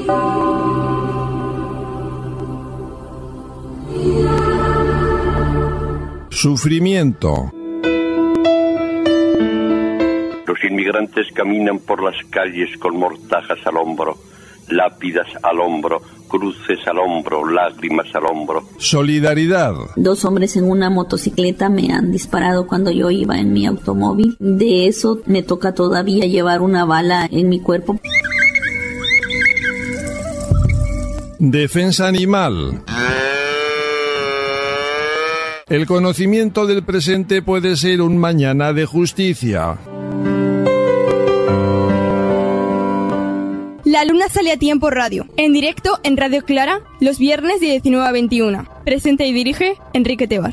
Sufrimiento. Los inmigrantes caminan por las calles con mortajas al hombro, lápidas al hombro, cruces al hombro, lágrimas al hombro. Solidaridad. 2 hombres en una motocicleta me han disparado cuando yo iba en mi automóvil. De eso me toca todavía llevar una bala en mi cuerpo. Defensa animal. El conocimiento del presente puede ser un mañana de justicia. La Luna sale a tiempo radio, en directo en Radio Clara, los viernes de 19 a 21. Presenta y dirige Enrique Tebar.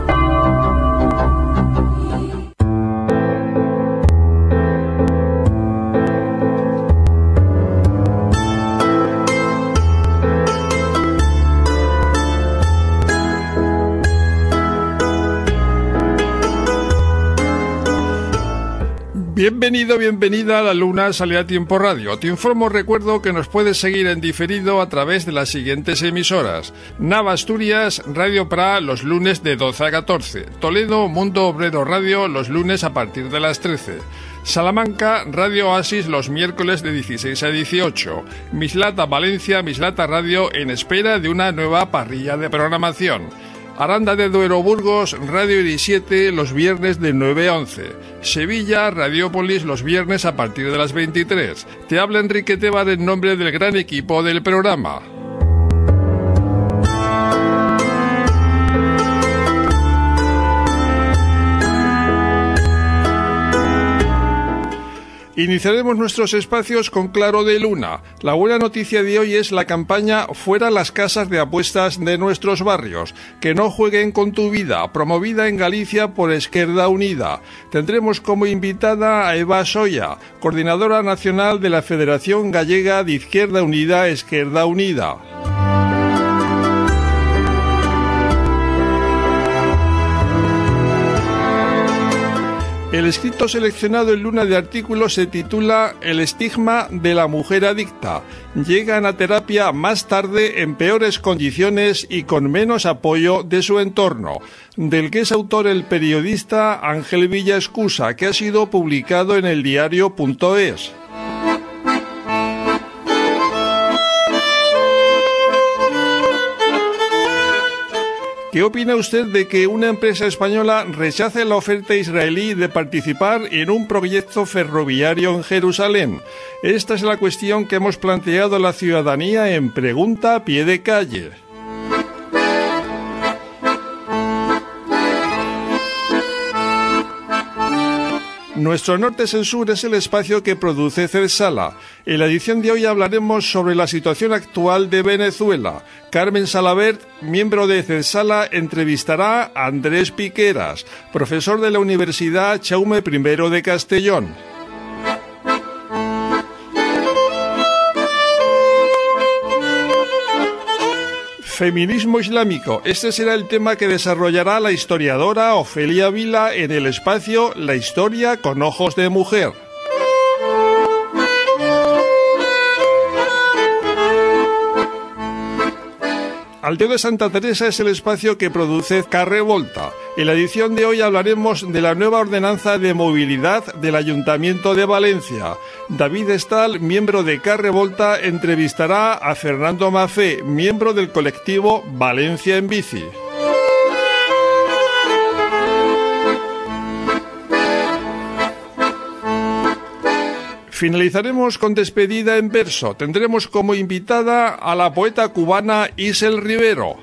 Bienvenido, bienvenida a La Luna Sale a Tiempo Radio. Te informo, recuerdo que nos puedes seguir en diferido a través de las siguientes emisoras: Nava Asturias, Radio Pra, los lunes de 12 a 14. Toledo, Mundo Obrero Radio, los lunes a partir de las 13. Salamanca, Radio Oasis, los miércoles de 16 a 18. Mislata Valencia, Mislata Radio, en espera de una nueva parrilla de programación. Aranda de Duero Burgos, Radio Iris 7, los viernes de 9 a 11. Sevilla, Radiópolis, los viernes a partir de las 23. Te habla Enrique Tebar en nombre del gran equipo del programa. Iniciaremos nuestros espacios con Claro de Luna. La buena noticia de hoy es la campaña Fuera las casas de apuestas de nuestros barrios. Que no jueguen con tu vida, promovida en Galicia por Esquerda Unida. Tendremos como invitada a Eva Soya, coordinadora nacional de la Federación Gallega de Izquierda Unida, Esquerda Unida. El escrito seleccionado en Luna de artículos se titula El estigma de la mujer adicta. Llegan a terapia más tarde en peores condiciones y con menos apoyo de su entorno, del que es autor el periodista Ángel Villaescusa, que ha sido publicado en el diario.es. ¿Qué opina usted de que una empresa española rechace la oferta israelí de participar en un proyecto ferroviario en Jerusalén? Esta es la cuestión que hemos planteado a la ciudadanía en Pregunta a Pie de Calle. Nuestro Norte Sur es el espacio que produce CESALA. En la edición de hoy hablaremos sobre la situación actual de Venezuela. Carmen Salabert, miembro de CESALA, entrevistará a Andrés Piqueras, profesor de la Universidad Jaume I de Castellón. Feminismo islámico. Este será el tema que desarrollará la historiadora Ofelia Vila en el espacio La historia con ojos de mujer. Aldeo de Santa Teresa es el espacio que produce Carrevolta. En la edición de hoy hablaremos de la nueva ordenanza de movilidad del Ayuntamiento de Valencia. David Estal, miembro de Carrevolta, entrevistará a Fernando Mafé, miembro del colectivo Valencia en Bici. Finalizaremos con despedida en verso. Tendremos como invitada a la poeta cubana Isel Rivero.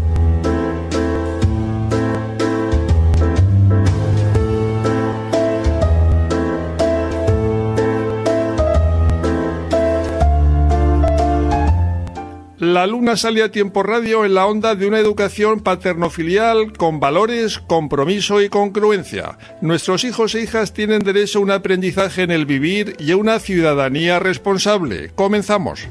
La Luna sale a Tiempo Radio en la onda de una educación paternofilial con valores, compromiso y congruencia. Nuestros hijos e hijas tienen derecho a un aprendizaje en el vivir y a una ciudadanía responsable. Comenzamos.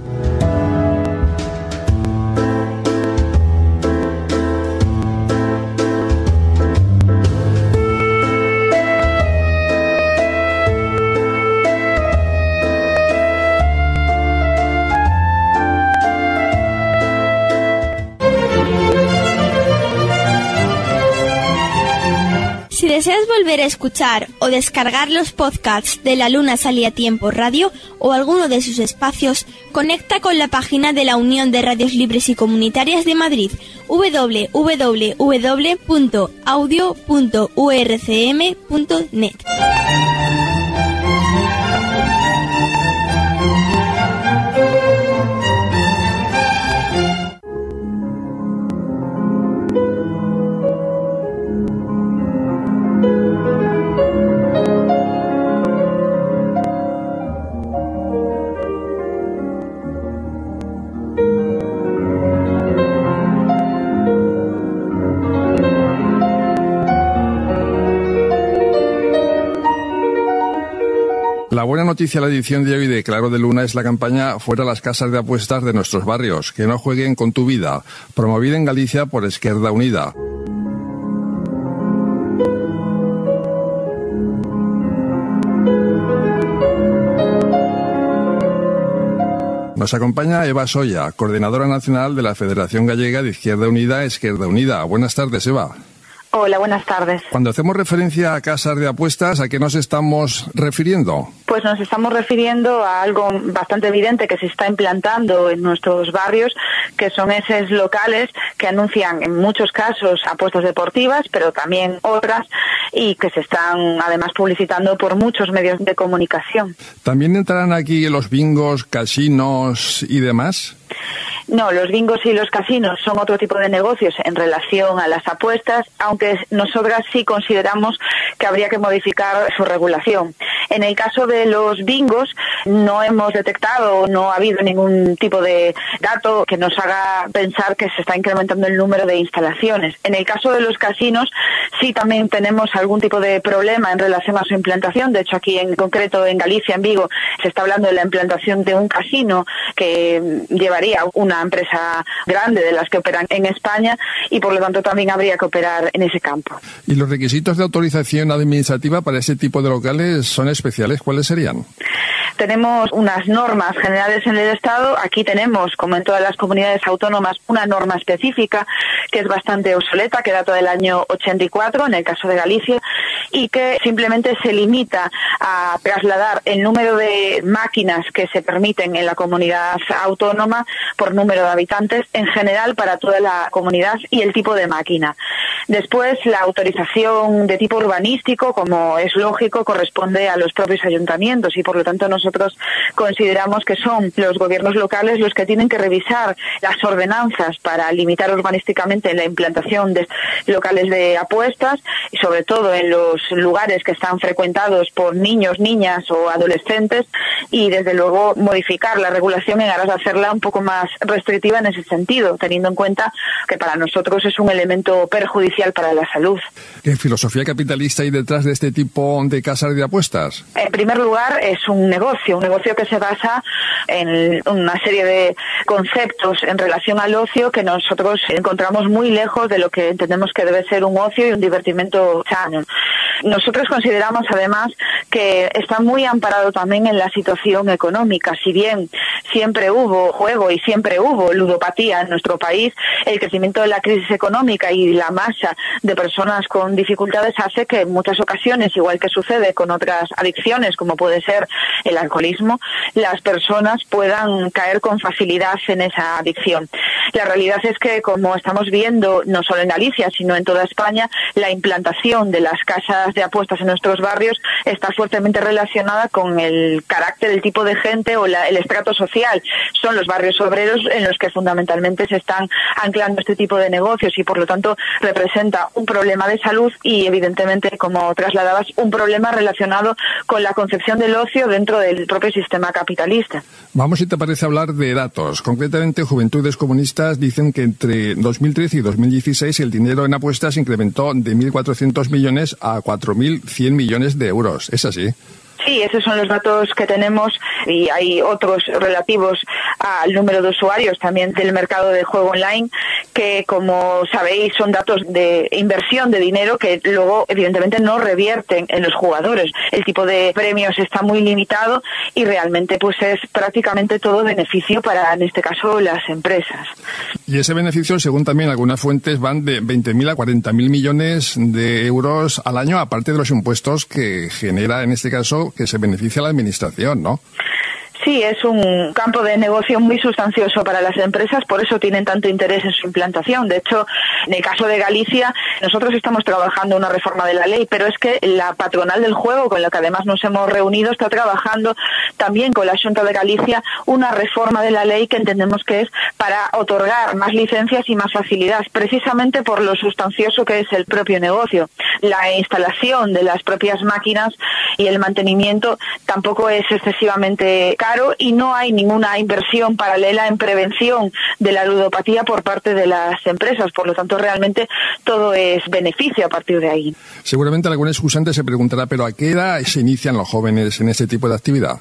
Si deseas volver a escuchar o descargar los podcasts de La Luna Salía Tiempo Radio o alguno de sus espacios, conecta con la página de la Unión de Radios Libres y Comunitarias de Madrid, www.audio.urcm.net. La buena noticia de la edición de hoy de Claro de Luna es la campaña Fuera las casas de apuestas de nuestros barrios, que no jueguen con tu vida, promovida en Galicia por Esquerda Unida. Nos acompaña Eva Soya, coordinadora nacional de la Federación Gallega de Izquierda Unida, Esquerda Unida. Buenas tardes, Eva. Hola, buenas tardes. Cuando hacemos referencia a casas de apuestas, ¿a qué nos estamos refiriendo? Pues nos estamos refiriendo a algo bastante evidente que se está implantando en nuestros barrios, que son esos locales que anuncian en muchos casos apuestas deportivas, pero también otras, y que se están además publicitando por muchos medios de comunicación. ¿También entrarán aquí los bingos, casinos y demás? No, los bingos y los casinos son otro tipo de negocios en relación a las apuestas, aunque nosotras sí consideramos que habría que modificar su regulación. En el caso de los bingos, no hemos detectado, no ha habido ningún tipo de dato que nos haga pensar que se está incrementando el número de instalaciones. En el caso de los casinos, sí también tenemos algún tipo de problema en relación a su implantación. De hecho, aquí en concreto en Galicia, en Vigo, se está hablando de la implantación de un casino que llevaría una empresa grande de las que operan en España, y por lo tanto también habría que operar en ese campo. ¿Y los requisitos de autorización administrativa para ese tipo de locales son especiales? ¿Cuáles serían? Tenemos unas normas generales en el Estado. Aquí tenemos, como en todas las comunidades autónomas, una norma específica que es bastante obsoleta, que data del año 84, en el caso de Galicia, y que simplemente se limita a trasladar el número de máquinas que se permiten en la comunidad autónoma por número de habitantes, en general para toda la comunidad, y el tipo de máquina. Después, la autorización de tipo urbanístico, como es lógico, corresponde a los propios ayuntamientos, y por lo tanto nosotros consideramos que son los gobiernos locales los que tienen que revisar las ordenanzas para limitar urbanísticamente la implantación de locales de apuestas, y sobre todo en los lugares que están frecuentados por niños, niñas o adolescentes, y desde luego modificar la regulación en aras de hacerla un poco más restrictiva en ese sentido, teniendo en cuenta que para nosotros es un elemento perjudicial para la salud. ¿Qué filosofía capitalista hay detrás de este tipo de casas de apuestas? En primer lugar, es un negocio que se basa en una serie de conceptos en relación al ocio que nosotros encontramos muy lejos de lo que entendemos que debe ser un ocio y un divertimento sano. Nosotros consideramos además que está muy amparado también en la situación económica. Si bien siempre hubo juego y siempre hubo ludopatía en nuestro país, el crecimiento de la crisis económica y la masa de personas con dificultades hace que en muchas ocasiones, igual que sucede con otras adicciones como puede ser el alcoholismo, las personas puedan caer con facilidad en esa adicción. La realidad es que, como estamos viendo, no solo en Galicia, sino en toda España, la implantación de las casas de apuestas en nuestros barrios está fuertemente relacionada con el carácter, el tipo de gente o el estrato social. Son los barrios obreros en los que fundamentalmente se están anclando este tipo de negocios, y por lo tanto representa un problema de salud y, evidentemente, como trasladabas, un problema relacionado con la concepción del ocio dentro del propio sistema capitalista. Vamos, si te parece, a hablar de datos. Concretamente, Juventudes Comunistas dicen que entre 2013 y 2016 el dinero en apuestas incrementó de 1.400 millones a 4.100 millones de euros. ¿Es así? Sí, esos son los datos que tenemos, y hay otros relativos al número de usuarios también del mercado de juego online, que, como sabéis, son datos de inversión de dinero que luego evidentemente no revierten en los jugadores. El tipo de premios está muy limitado y realmente pues es prácticamente todo beneficio para, en este caso, las empresas. Y ese beneficio, según también algunas fuentes, van de 20.000 a 40.000 millones de euros al año, aparte de los impuestos que genera, en este caso, que se beneficia a la administración, ¿no? Sí, es un campo de negocio muy sustancioso para las empresas, por eso tienen tanto interés en su implantación. De hecho, en el caso de Galicia, nosotros estamos trabajando una reforma de la ley, pero es que la patronal del juego, con la que además nos hemos reunido, está trabajando también con la Xunta de Galicia una reforma de la ley que entendemos que es para otorgar más licencias y más facilidades, precisamente por lo sustancioso que es el propio negocio. La instalación de las propias máquinas y el mantenimiento tampoco es excesivamente caro, y no hay ninguna inversión paralela en prevención de la ludopatía por parte de las empresas. Por lo tanto, realmente todo es beneficio a partir de ahí. Seguramente algún excusante se preguntará, ¿pero a qué edad se inician los jóvenes en este tipo de actividad?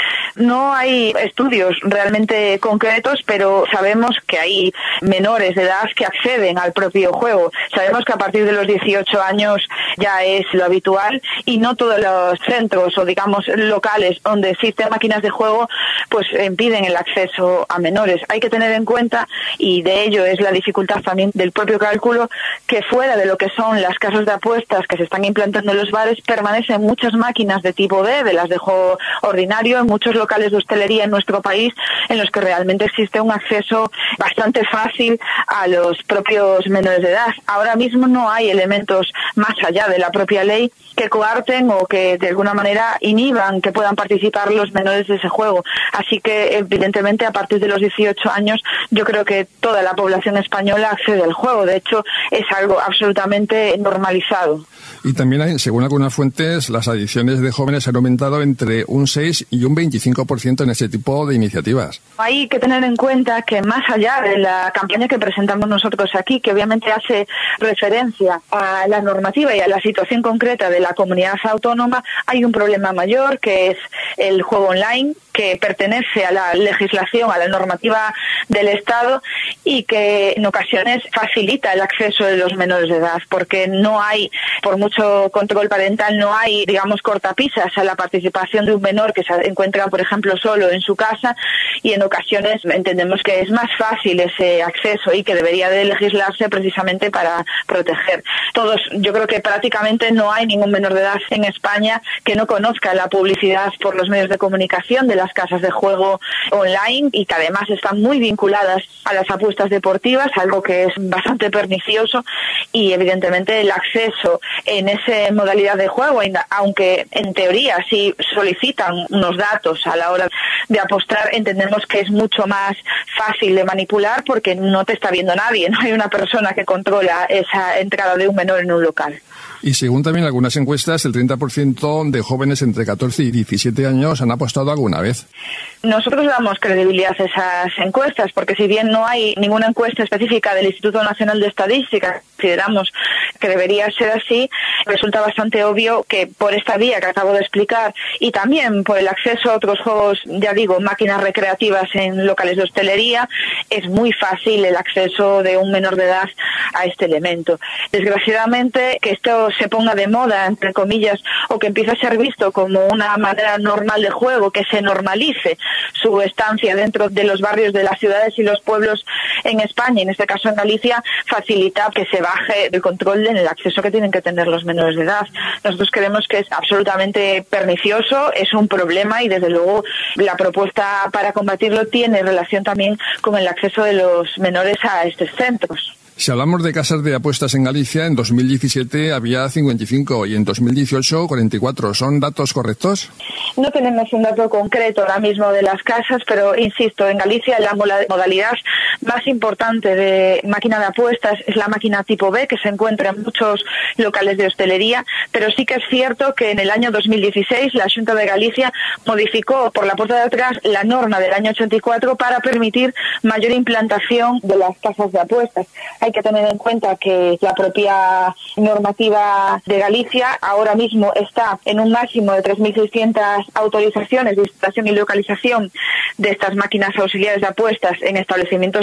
No hay estudios realmente concretos, pero sabemos que hay menores de edad que acceden al propio juego. Sabemos que a partir de los 18 años ya es lo habitual, y no todos los centros o, digamos, locales donde existen máquinas de juego pues impiden el acceso a menores. Hay que tener en cuenta, y de ello es la dificultad también del propio cálculo, que fuera de lo que son las casas de apuestas que se están implantando en los bares, permanecen muchas máquinas de tipo B, de las de juego ordinario, en muchos locales de hostelería en nuestro país, en los que realmente existe un acceso bastante fácil a los propios menores de edad. Ahora mismo no hay elementos más allá de la propia ley que coarten o que de alguna manera inhiban que puedan participar los menores de ese juego. Así que, evidentemente, a partir de los 18 años, yo creo que toda la población española accede al juego. De hecho, es algo absolutamente normalizado. Y también, según algunas fuentes, las adicciones de jóvenes han aumentado entre un 6 y un 25% en este tipo de iniciativas. Hay que tener en cuenta que, más allá de la campaña que presentamos nosotros aquí, que obviamente hace referencia a la normativa y a la situación concreta de la comunidad autónoma, hay un problema mayor, que es el juego online, que pertenece a la legislación, a la normativa del Estado, y que en ocasiones facilita el acceso de los menores de edad, porque no hay, por mucho control parental, no hay, digamos, cortapisas a la participación de un menor que se encuentra, por ejemplo, solo en su casa, y en ocasiones entendemos que es más fácil ese acceso y que debería de legislarse precisamente para proteger. Todos, yo creo que prácticamente no hay ningún menor de edad en España que no conozca la publicidad por los medios de comunicación de las casas de juego online, y que además están muy vinculadas a las apuestas deportivas, algo que es bastante pernicioso. Y evidentemente el acceso en esa modalidad de juego, aunque en teoría sí solicitan unos datos a la hora de apostar, entendemos que es mucho más fácil de manipular porque no te está viendo nadie, no hay una persona que controla esa entrada de un menor en un local. Y según también algunas encuestas, el 30% de jóvenes entre 14 y 17 años han apostado alguna vez. Nosotros damos credibilidad a esas encuestas, porque si bien no hay ninguna encuesta específica del Instituto Nacional de Estadística, consideramos que debería ser así, resulta bastante obvio que por esta vía que acabo de explicar, y también por el acceso a otros juegos, ya digo, máquinas recreativas en locales de hostelería, es muy fácil el acceso de un menor de edad a este elemento. Desgraciadamente, que esto se ponga de moda, entre comillas, o que empiece a ser visto como una manera normal de juego, que se normalice su estancia dentro de los barrios de las ciudades y los pueblos en España, en este caso en Galicia, facilita que se baje el control en el acceso que tienen que tener los menores de edad. Nosotros creemos que es absolutamente pernicioso, es un problema, y desde luego la propuesta para combatirlo tiene relación también con el acceso de los menores a estos centros. Si hablamos de casas de apuestas en Galicia, en 2017 había 55 y en 2018 44. ¿Son datos correctos? No tenemos un dato concreto ahora mismo de las casas, pero insisto, en Galicia la modalidad más importante de máquina de apuestas es la máquina tipo B, que se encuentra en muchos locales de hostelería, pero sí que es cierto que en el año 2016 la Xunta de Galicia modificó por la puerta de atrás la norma del año 84 para permitir mayor implantación de las casas de apuestas. Hay que tener en cuenta que la propia normativa de Galicia ahora mismo está en un máximo de 3.600 autorizaciones de instalación y localización de estas máquinas auxiliares de apuestas en establecimientos de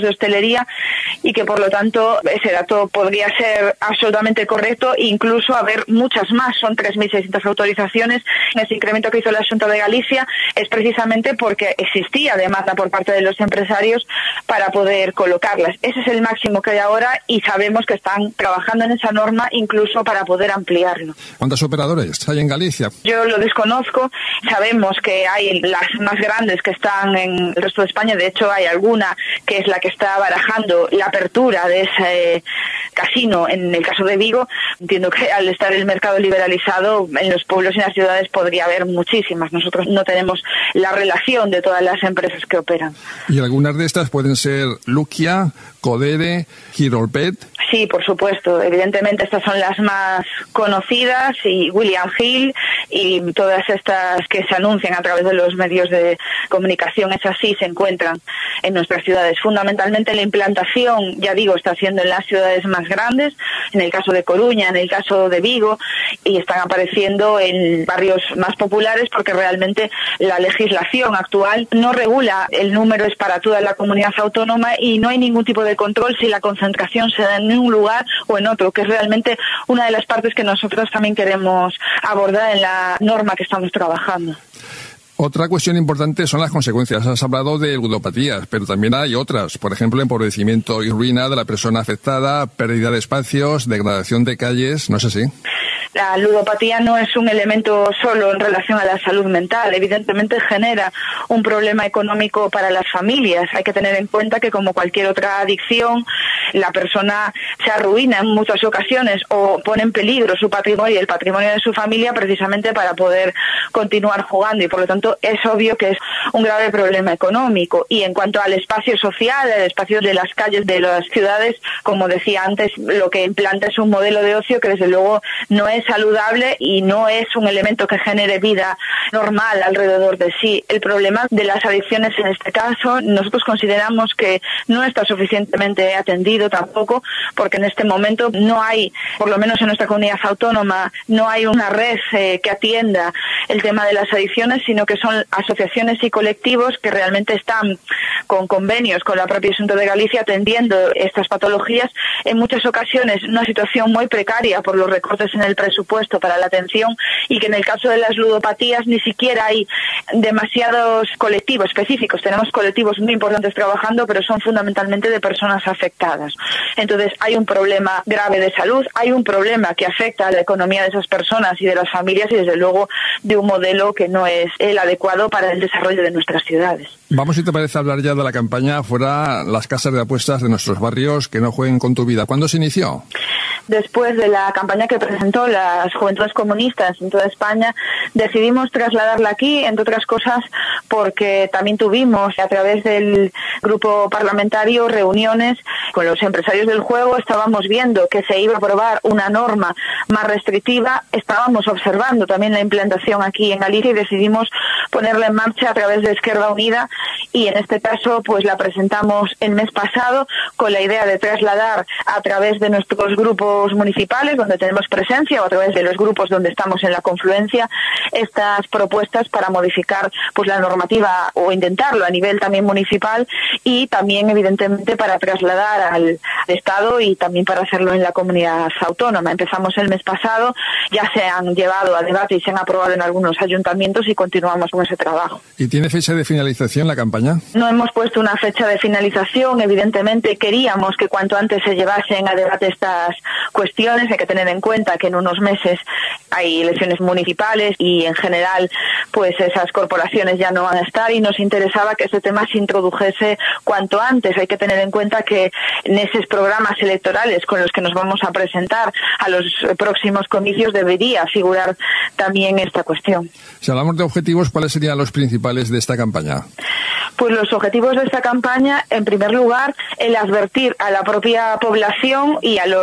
hostelería y que por lo tanto ese dato podría ser absolutamente correcto, incluso haber muchas más. Son 3.600 autorizaciones. Ese incremento que hizo la Xunta de Galicia es precisamente porque existía demanda por parte de los empresarios para poder colocarlas. Ese es el máximo que hay ahora y sabemos que están trabajando en esa norma incluso para poder ampliarlo. ¿Cuántos operadores hay en Galicia? Yo lo desconozco. Sabemos que hay las más grandes que están en el resto de España. De hecho, hay alguna que es la que está barajando la apertura de ese casino en el caso de Vigo. Entiendo que al estar el mercado liberalizado en los pueblos y en las ciudades podría haber muchísimas. Nosotros no tenemos la relación de todas las empresas que operan. ¿Y algunas de estas pueden ser Luquia, Codere, Girolpet? Sí, por supuesto. Evidentemente estas son las más conocidas, y William Hill y todas estas que se anuncian a través de los medios de comunicación, esas sí se encuentran en nuestras ciudades. Fundamentalmente la implantación, ya digo, está siendo en las ciudades más grandes, en el caso de Coruña, en el caso de Vigo, y están apareciendo en barrios más populares porque realmente la legislación actual no regula el número, es para toda la comunidad autónoma y no hay ningún tipo de control si la concentración se da en un lugar o en otro, que es realmente una de las partes que nosotros también queremos abordar en la norma que estamos trabajando. Otra cuestión importante son las consecuencias. Has hablado de ludopatías, pero también hay otras. Por ejemplo, empobrecimiento y ruina de la persona afectada, pérdida de espacios, degradación de calles, ¿no es así? La ludopatía no es un elemento solo en relación a la salud mental. Evidentemente genera un problema económico para las familias. Hay que tener en cuenta que, como cualquier otra adicción, la persona se arruina en muchas ocasiones o pone en peligro su patrimonio y el patrimonio de su familia precisamente para poder continuar jugando, y por lo tanto es obvio que es un grave problema económico. Y en cuanto al espacio social, el espacio de las calles de las ciudades, como decía antes, lo que implanta es un modelo de ocio que desde luego no es saludable y no es un elemento que genere vida normal alrededor de sí. El problema de las adicciones en este caso, nosotros consideramos que no está suficientemente atendido tampoco, porque en este momento no hay, por lo menos en nuestra comunidad autónoma, no hay una red que atienda el tema de las adicciones, sino que son asociaciones y colectivos que realmente están con convenios con la propia Xunta de Galicia atendiendo estas patologías, en muchas ocasiones una situación muy precaria por los recortes en el presupuesto para la atención, y que en el caso de las ludopatías ni siquiera hay demasiados colectivos específicos. Tenemos colectivos muy importantes trabajando, pero son fundamentalmente de personas afectadas. Entonces hay un problema grave de salud, hay un problema que afecta a la economía de esas personas y de las familias, y desde luego de un modelo que no es el adecuado para el desarrollo de nuestras ciudades. Vamos, si te parece, a hablar ya de la campaña Fuera las casas de apuestas de nuestros barrios que no jueguen con tu vida. ¿Cuándo se inició? Después de la campaña que presentó las Juventudes Comunistas en toda España, decidimos trasladarla aquí, entre otras cosas porque también tuvimos a través del grupo parlamentario reuniones con los empresarios del juego. Estábamos viendo que se iba a aprobar una norma más restrictiva, estábamos observando también la implantación aquí en Galicia y decidimos ponerla en marcha a través de Izquierda Unida, y en este caso pues la presentamos el mes pasado con la idea de trasladar a través de nuestros grupos municipales donde tenemos presencia o a través de los grupos donde estamos en la confluencia estas propuestas para modificar pues la normativa o intentarlo a nivel también municipal, y también evidentemente para trasladar al Estado y también para hacerlo en la comunidad autónoma. Empezamos el mes pasado, ya se han llevado a debate y se han aprobado en algunos ayuntamientos y continuamos con ese trabajo. ¿Y tiene fecha de finalización la campaña? No hemos puesto una fecha de finalización. Evidentemente queríamos que cuanto antes se llevasen a debate estas cuestiones. Hay que tener en cuenta que en unos meses hay elecciones municipales y en general pues esas corporaciones ya no van a estar, y nos interesaba que este tema se introdujese cuanto antes. Hay que tener en cuenta que en esos programas electorales con los que nos vamos a presentar a los próximos comicios debería figurar también esta cuestión. Si hablamos de objetivos, ¿cuáles serían los principales de esta campaña? Pues los objetivos de esta campaña, en primer lugar, el advertir a la propia población y a los propios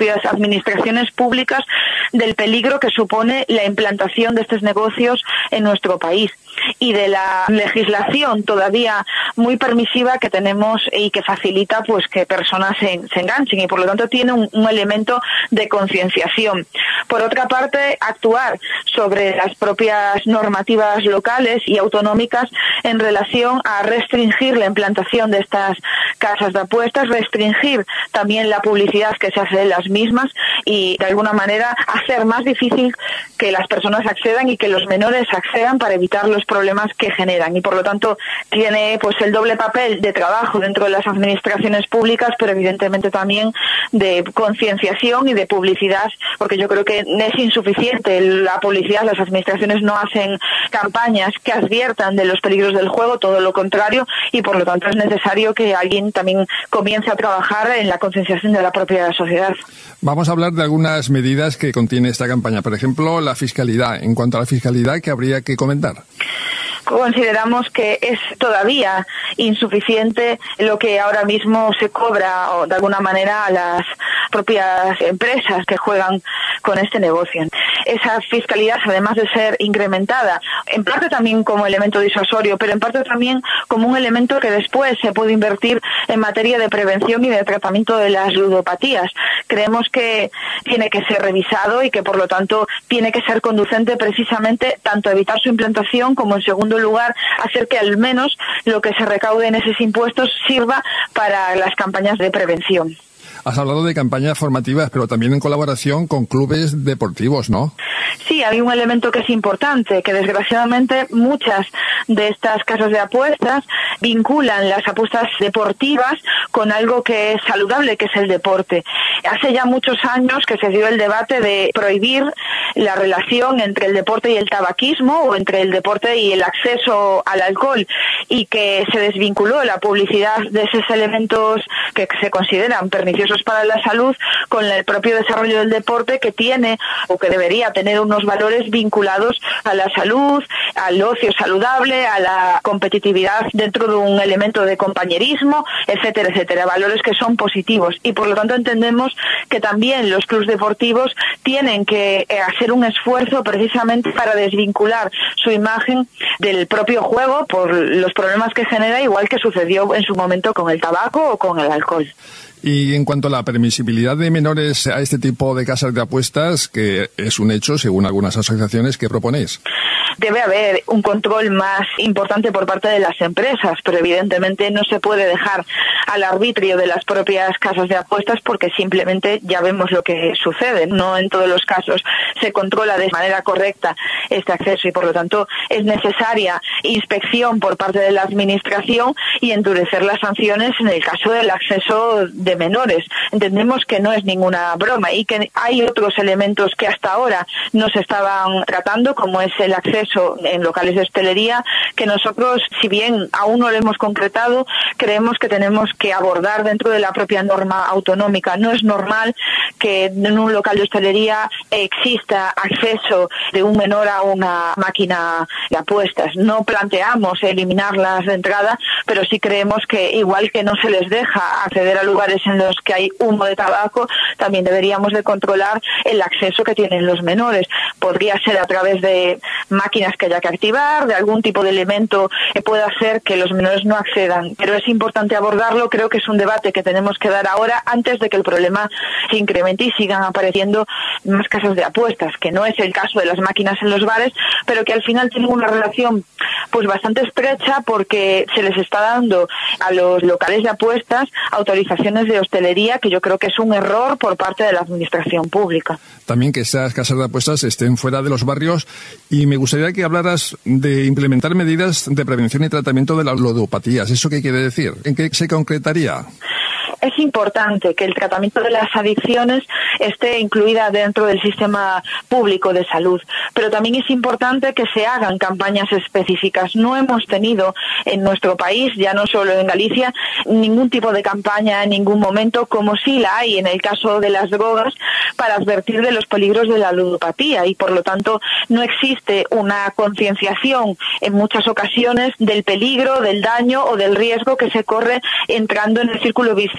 propias administraciones públicas del peligro que supone la implantación de estos negocios en nuestro país y de la legislación todavía muy permisiva que tenemos y que facilita pues que personas se enganchen, y por lo tanto tiene un elemento de concienciación. Por otra parte, actuar sobre las propias normativas locales y autonómicas en relación a restringir la implantación de estas casas de apuestas, restringir también la publicidad que se hace de las mismas y de alguna manera hacer más difícil que las personas accedan y que los menores accedan para evitar los problemas que generan, y por lo tanto tiene pues el doble papel de trabajo dentro de las administraciones públicas, pero evidentemente también de concienciación y de publicidad, porque yo creo que es insuficiente la publicidad. Las administraciones no hacen campañas que adviertan de los peligros del juego, todo lo contrario, y por lo tanto es necesario que alguien también comience a trabajar en la concienciación de la propia sociedad. Vamos a hablar de algunas medidas que contiene esta campaña. Por ejemplo, la fiscalidad. En cuanto a la fiscalidad, ¿qué habría que comentar? Consideramos que es todavía insuficiente lo que ahora mismo se cobra o de alguna manera a las propias empresas que juegan con este negocio. Esa fiscalidad, además de ser incrementada, en parte también como elemento disuasorio, pero en parte también como un elemento que después se puede invertir en materia de prevención y de tratamiento de las ludopatías. Creemos que tiene que ser revisado y que por lo tanto tiene que ser conducente precisamente tanto a evitar su implantación como, en segundo lugar, hacer que al menos lo que se recaude en esos impuestos sirva para las campañas de prevención. Has hablado de campañas formativas, pero también en colaboración con clubes deportivos, ¿no? Sí, hay un elemento que es importante, que desgraciadamente muchas de estas casas de apuestas vinculan las apuestas deportivas con algo que es saludable, que es el deporte. Hace ya muchos años que se dio el debate de prohibir la relación entre el deporte y el tabaquismo, o entre el deporte y el acceso al alcohol, y que se desvinculó la publicidad de esos elementos que se consideran perniciosos para la salud con el propio desarrollo del deporte, que tiene o que debería tener unos valores vinculados a la salud, al ocio saludable, a la competitividad dentro de un elemento de compañerismo, etcétera, etcétera, valores que son positivos, y por lo tanto entendemos que también los clubes deportivos tienen que hacer un esfuerzo precisamente para desvincular su imagen del propio juego por los problemas que genera, igual que sucedió en su momento con el tabaco o con el alcohol. Y en cuanto a la permisibilidad de menores a este tipo de casas de apuestas, que es un hecho según algunas asociaciones, ¿qué proponéis? Debe haber un control más importante por parte de las empresas, pero evidentemente no se puede dejar al arbitrio de las propias casas de apuestas, porque simplemente ya vemos lo que sucede. No en todos los casos se controla de manera correcta este acceso, y por lo tanto es necesaria inspección por parte de la administración y endurecer las sanciones en el caso del acceso de menores. Entendemos que no es ninguna broma y que hay otros elementos que hasta ahora no se estaban tratando, como es el acceso en locales de hostelería, que nosotros, si bien aún no lo hemos concretado, creemos que tenemos que abordar dentro de la propia norma autonómica. No es normal que en un local de hostelería exista acceso de un menor a una máquina de apuestas. No planteamos eliminarlas de entrada, pero sí creemos que igual que no se les deja acceder a lugares en los que hay humo de tabaco, también deberíamos de controlar el acceso que tienen los menores. Podría ser a través de máquinas que haya que activar, de algún tipo de elemento que pueda hacer que los menores no accedan, pero es importante abordarlo. Creo que es un debate que tenemos que dar ahora, antes de que el problema se incremente y sigan apareciendo más casas de apuestas, que no es el caso de las máquinas en los bares, pero que al final tienen una relación pues bastante estrecha, porque se les está dando a los locales de apuestas autorizaciones de hostelería, que yo creo que es un error por parte de la administración pública. También que esas casas de apuestas estén fuera de los barrios, y me gustaría que hablaras de implementar medidas de prevención y tratamiento de las ludopatías. ¿Eso qué quiere decir? ¿En qué se concretaría? Es importante que el tratamiento de las adicciones esté incluida dentro del sistema público de salud, pero también es importante que se hagan campañas específicas. No hemos tenido en nuestro país, ya no solo en Galicia, ningún tipo de campaña en ningún momento, como sí la hay en el caso de las drogas, para advertir de los peligros de la ludopatía, y por lo tanto no existe una concienciación en muchas ocasiones del peligro, del daño o del riesgo que se corre entrando en el círculo vicioso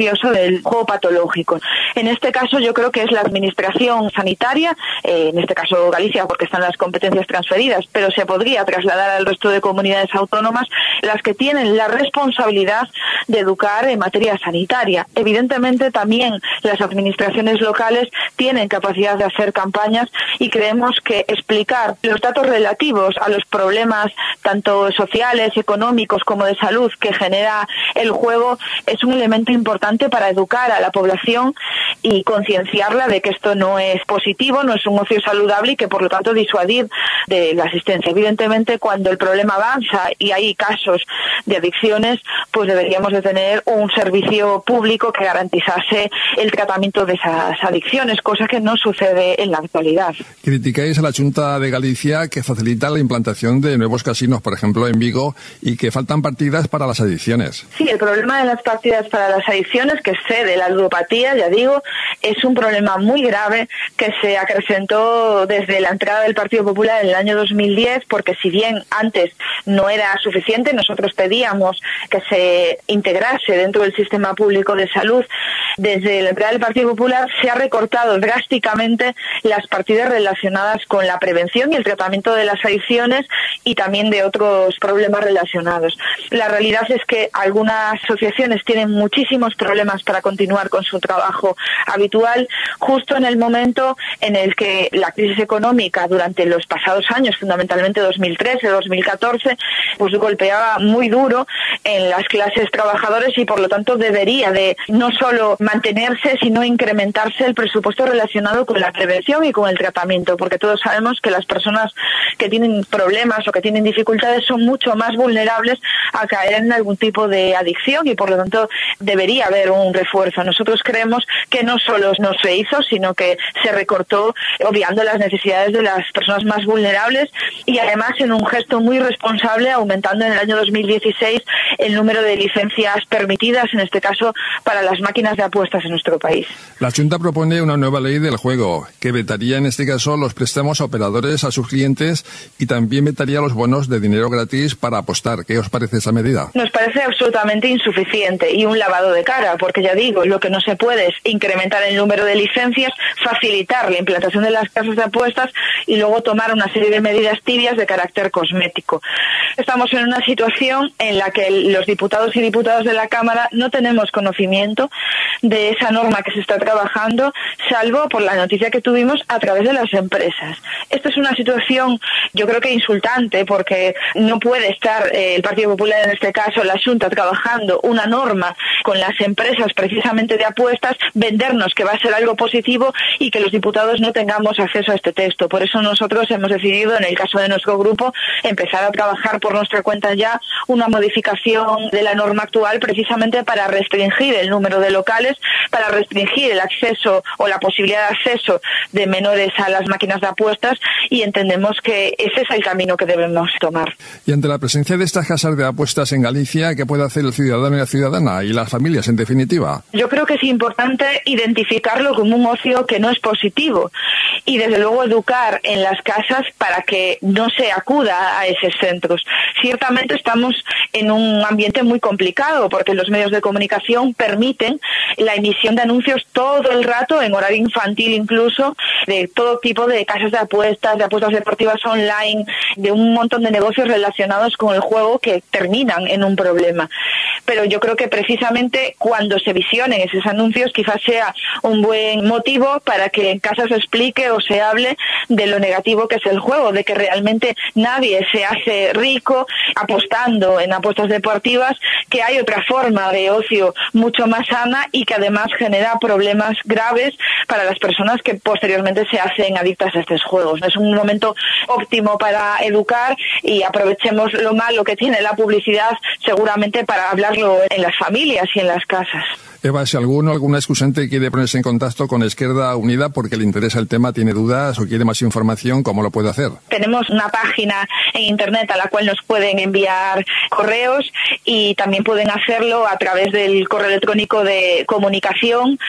pernicioso del juego patológico. En este caso yo creo que es la administración sanitaria, en este caso Galicia porque están las competencias transferidas, pero se podría trasladar al resto de comunidades autónomas, las que tienen la responsabilidad de educar en materia sanitaria. Evidentemente también las administraciones locales tienen capacidad de hacer campañas y creemos que explicar los datos relativos a los problemas tanto sociales, económicos como de salud que genera el juego es un elemento importante para educar a la población y concienciarla de que esto no es positivo, no es un ocio saludable y que por lo tanto disuadir de la asistencia. Evidentemente cuando el problema avanza y hay casos de adicciones, pues deberíamos de tener un servicio público que garantizase el tratamiento de esas adicciones, cosa que no sucede en la actualidad. Criticáis a la Xunta de Galicia que facilita la implantación de nuevos casinos, por ejemplo en Vigo, y que faltan partidas para las adicciones. Sí, el problema de las partidas para las adicciones, que excede la ludopatía, ya digo, es un problema muy grave que se acrecentó desde la entrada del Partido Popular en el año 2010, porque si bien antes no era suficiente, nosotros pedíamos que se integrase dentro del sistema público de salud. Desde la entrada del Partido Popular se ha recortado drásticamente las partidas relacionadas con la prevención y el tratamiento de las adicciones y también de otros problemas relacionados. La realidad es que algunas asociaciones tienen muchísimos problemas para continuar con su trabajo habitual, justo en el momento en el que la crisis económica durante los pasados años, fundamentalmente 2013-2014, pues golpeaba muy duro en las clases trabajadoras y por lo tanto debería de no solo mantenerse, sino incrementarse el presupuesto relacionado con la prevención y con el tratamiento, porque todos sabemos que las personas que tienen problemas o que tienen dificultades son mucho más vulnerables a caer en algún tipo de adicción y por lo tanto debería haber un refuerzo. Nosotros creemos que no solo no se hizo, sino que se recortó obviando las necesidades de las personas más vulnerables y además en un gesto muy responsable aumentando en el año 2016 el número de licencias permitidas, en este caso para las máquinas de apuestas en nuestro país. La Xunta propone una nueva ley del juego que vetaría en este caso los préstamos a operadores a sus clientes y también vetaría los bonos de dinero gratis para apostar. ¿Qué os parece esa medida? Nos parece absolutamente insuficiente y un lavado de cara, porque ya digo, lo que no se puede es incrementar el número de licencias, facilitar la implantación de las casas de apuestas y luego tomar una serie de medidas tibias de carácter cosmético. Estamos en una situación en la que los diputados y diputadas de la Cámara no tenemos conocimiento de esa norma que se está trabajando, salvo por la noticia que tuvimos a través de las empresas. Esto es una situación, yo creo que insultante, porque no puede estar el Partido Popular, en este caso la Xunta, trabajando una norma con las empresas precisamente de apuestas, vendernos que va a ser algo positivo y que los diputados no tengamos acceso a este texto. Por eso nosotros hemos decidido, en el caso de nuestro grupo, empezar a trabajar por nuestra cuenta ya una modificación de la norma actual precisamente para restringir el número de locales, para restringir el acceso o la posibilidad de acceso de menores a las máquinas de apuestas y entendemos que ese es el camino que debemos tomar. Y ante la presencia de estas casas de apuestas en Galicia, ¿qué puede hacer el ciudadano y la ciudadana y las familias en definitiva? Yo creo que es importante identificarlo como un ocio que no es positivo y desde luego educar en las casas para que no se acuda a esos centros. Ciertamente estamos en un ambiente muy complicado porque los medios de comunicación permiten la emisión de anuncios todo el rato, en horario infantil incluso, de todo tipo de casas de apuestas deportivas online, de un montón de negocios relacionados con el juego que terminan en un problema. Pero yo creo que precisamente cuando se visionen esos anuncios quizás sea un buen motivo para que en casa se explique o se hable de lo negativo que es el juego, de que realmente nadie se hace rico apostando en apuestas deportivas, que hay otra forma de ocio mucho más sana y que además genera problemas graves para las personas que posteriormente se hacen adictas a estos juegos. Es un momento óptimo para educar y aprovechemos lo malo que tiene la publicidad seguramente para hablarlo en las familias y en las casas. Eva, si alguna excusante quiere ponerse en contacto con Izquierda Unida porque le interesa el tema, tiene dudas o quiere más información, ¿cómo lo puede hacer? Tenemos una página en internet a la cual nos pueden enviar correos y también pueden hacerlo a través del correo electrónico de comunicación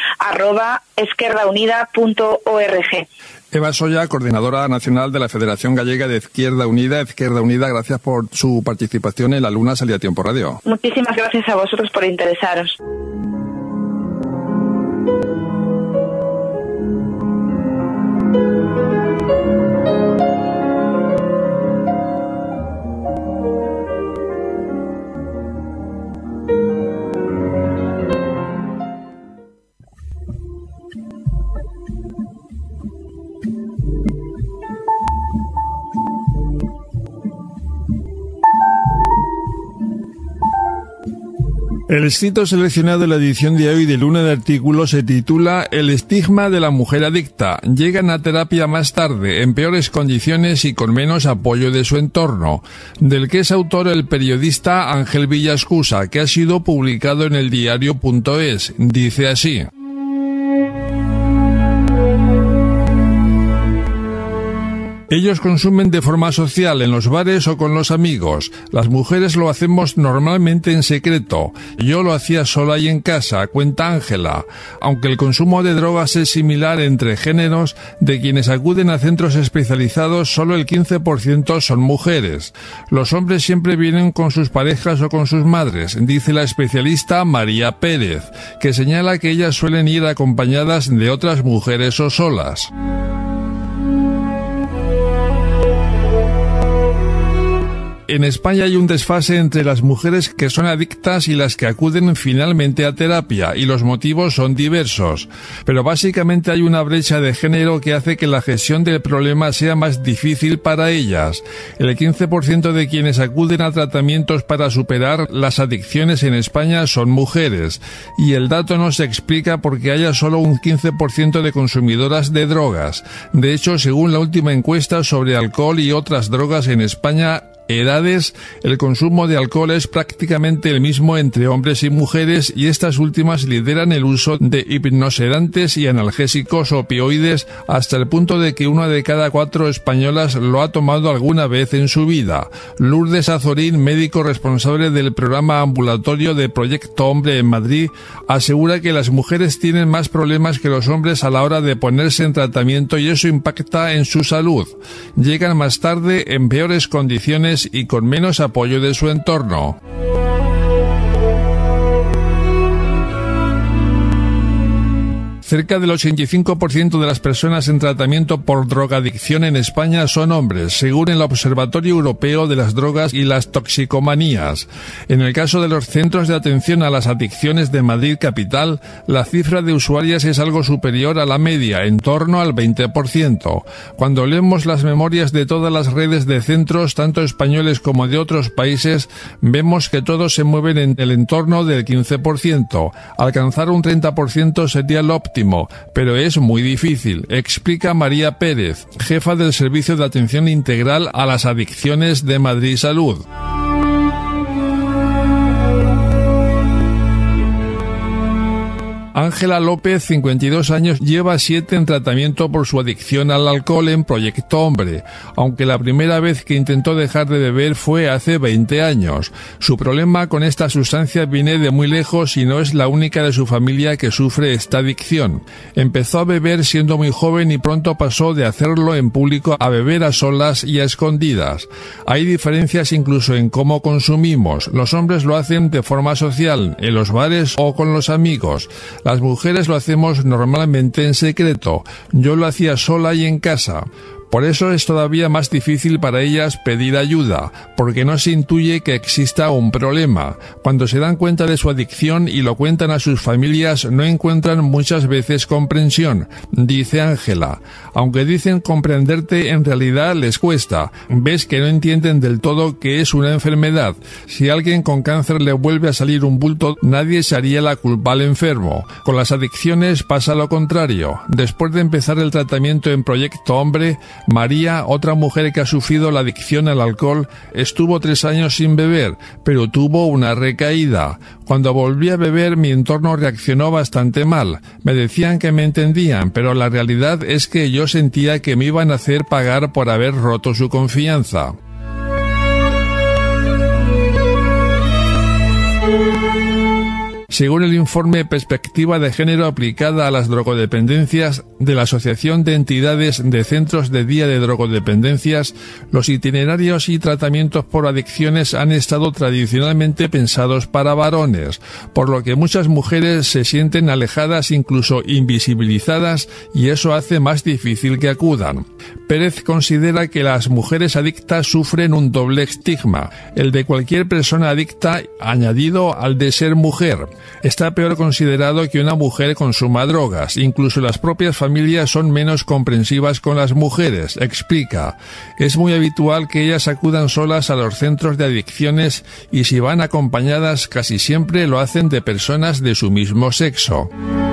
@esquerdaunida.org. Eva Solla, coordinadora nacional de la Federación Gallega de Izquierda Unida. Izquierda Unida, gracias por su participación en La Luna Salía a Tiempo Radio. Muchísimas gracias a vosotros por interesaros. El escrito seleccionado en la edición de hoy de Luna de Artículos se titula El estigma de la mujer adicta. Llegan a terapia más tarde, en peores condiciones y con menos apoyo de su entorno, del que es autor el periodista Ángel Villascusa, que ha sido publicado en el diario.es. Dice así: ellos consumen de forma social en los bares o con los amigos. Las mujeres lo hacemos normalmente en secreto. Yo lo hacía sola y en casa, cuenta Ángela. Aunque el consumo de drogas es similar entre géneros, de quienes acuden a centros especializados solo el 15% son mujeres. Los hombres siempre vienen con sus parejas o con sus madres, dice la especialista María Pérez, que señala que ellas suelen ir acompañadas de otras mujeres o solas. En España hay un desfase entre las mujeres que son adictas y las que acuden finalmente a terapia, y los motivos son diversos. Pero básicamente hay una brecha de género que hace que la gestión del problema sea más difícil para ellas. El 15% de quienes acuden a tratamientos para superar las adicciones en España son mujeres, y el dato no se explica porque haya solo un 15% de consumidoras de drogas. De hecho, según la última encuesta sobre alcohol y otras drogas en España, edades, el consumo de alcohol es prácticamente el mismo entre hombres y mujeres, y estas últimas lideran el uso de hipnosedantes y analgésicos opioides hasta el punto de que 1 de cada 4 españolas lo ha tomado alguna vez en su vida. Lourdes Azorín, médico responsable del programa ambulatorio de Proyecto Hombre en Madrid, asegura que las mujeres tienen más problemas que los hombres a la hora de ponerse en tratamiento y eso impacta en su salud. Llegan más tarde, en peores condiciones y con menos apoyo de su entorno. Cerca del 85% de las personas en tratamiento por drogadicción en España son hombres, según el Observatorio Europeo de las Drogas y las Toxicomanías. En el caso de los centros de atención a las adicciones de Madrid capital, la cifra de usuarias es algo superior a la media, en torno al 20%. Cuando leemos las memorias de todas las redes de centros, tanto españoles como de otros países, vemos que todos se mueven en el entorno del 15%. Alcanzar un 30% sería lo óptimo, pero es muy difícil, explica María Pérez, jefa del Servicio de Atención Integral a las Adicciones de Madrid Salud. Ángela López, 52 años, lleva 7 en tratamiento por su adicción al alcohol en Proyecto Hombre, aunque la primera vez que intentó dejar de beber fue hace 20 años. Su problema con esta sustancia viene de muy lejos y no es la única de su familia que sufre esta adicción. Empezó a beber siendo muy joven y pronto pasó de hacerlo en público a beber a solas y a escondidas. Hay diferencias incluso en cómo consumimos. Los hombres lo hacen de forma social, en los bares o con los amigos. Las mujeres lo hacemos normalmente en secreto. Yo lo hacía sola y en casa. Por eso es todavía más difícil para ellas pedir ayuda, porque no se intuye que exista un problema. Cuando se dan cuenta de su adicción y lo cuentan a sus familias, no encuentran muchas veces comprensión, dice Ángela. Aunque dicen comprenderte, en realidad les cuesta. Ves que no entienden del todo que es una enfermedad. Si a alguien con cáncer le vuelve a salir un bulto, nadie se haría la culpa al enfermo. Con las adicciones pasa lo contrario. Después de empezar el tratamiento en Proyecto Hombre, María, otra mujer que ha sufrido la adicción al alcohol, estuvo 3 años sin beber, pero tuvo una recaída. Cuando volví a beber, mi entorno reaccionó bastante mal. Me decían que me entendían, pero la realidad es que yo sentía que me iban a hacer pagar por haber roto su confianza. Según el informe Perspectiva de Género aplicada a las drogodependencias de la Asociación de Entidades de Centros de Día de Drogodependencias, los itinerarios y tratamientos por adicciones han estado tradicionalmente pensados para varones, por lo que muchas mujeres se sienten alejadas, incluso invisibilizadas, y eso hace más difícil que acudan. Pérez considera que las mujeres adictas sufren un doble estigma, el de cualquier persona adicta añadido al de ser mujer. Está peor considerado que una mujer consuma drogas. Incluso las propias familias son menos comprensivas con las mujeres, explica. Es muy habitual que ellas acudan solas a los centros de adicciones y si van acompañadas casi siempre lo hacen de personas de su mismo sexo.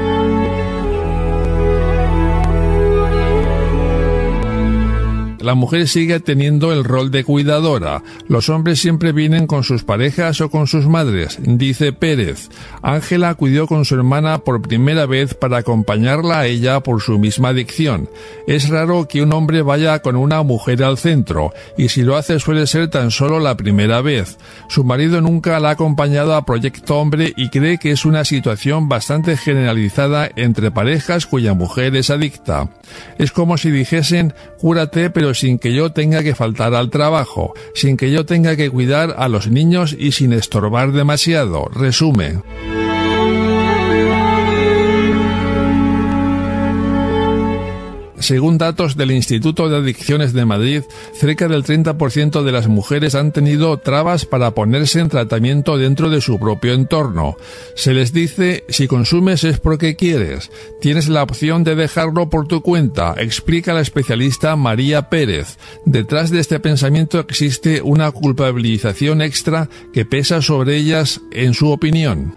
La mujer sigue teniendo el rol de cuidadora. Los hombres siempre vienen con sus parejas o con sus madres, dice Pérez. Ángela acudió con su hermana por primera vez para acompañarla a ella por su misma adicción. Es raro que un hombre vaya con una mujer al centro, y si lo hace suele ser tan solo la primera vez. Su marido nunca la ha acompañado a Proyecto Hombre y cree que es una situación bastante generalizada entre parejas cuya mujer es adicta. Es como si dijesen, cúrate pero sin que yo tenga que faltar al trabajo, sin que yo tenga que cuidar a los niños y sin estorbar demasiado, resume. Según datos del Instituto de Adicciones de Madrid, cerca del 30% de las mujeres han tenido trabas para ponerse en tratamiento dentro de su propio entorno. Se les dice, si consumes es porque quieres. Tienes la opción de dejarlo por tu cuenta, explica la especialista María Pérez. Detrás de este pensamiento existe una culpabilización extra que pesa sobre ellas, en su opinión.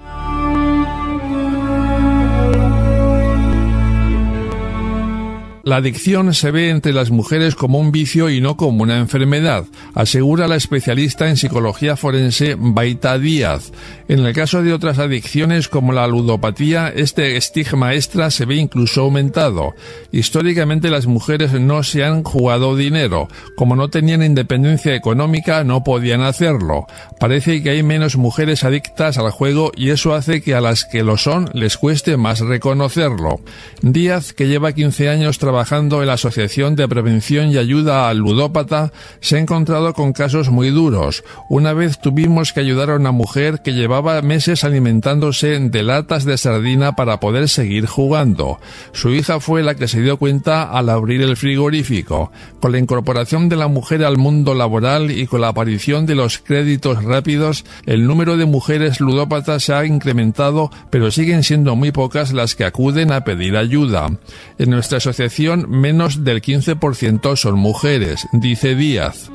La adicción se ve entre las mujeres como un vicio y no como una enfermedad, asegura la especialista en psicología forense Baita Díaz. En el caso de otras adicciones como la ludopatía, este estigma extra se ve incluso aumentado. Históricamente las mujeres no se han jugado dinero. Como no tenían independencia económica, no podían hacerlo. Parece que hay menos mujeres adictas al juego y eso hace que a las que lo son les cueste más reconocerlo. Díaz, que lleva 15 años trabajando en la Asociación de Prevención y Ayuda al Ludópata, se ha encontrado con casos muy duros. Una vez tuvimos que ayudar a una mujer que llevaba meses alimentándose de latas de sardina para poder seguir jugando. Su hija fue la que se dio cuenta al abrir el frigorífico. Con la incorporación de la mujer al mundo laboral y con la aparición de los créditos rápidos, el número de mujeres ludópatas se ha incrementado, pero siguen siendo muy pocas las que acuden a pedir ayuda. En nuestra asociación, menos del 15% son mujeres, dice Díaz.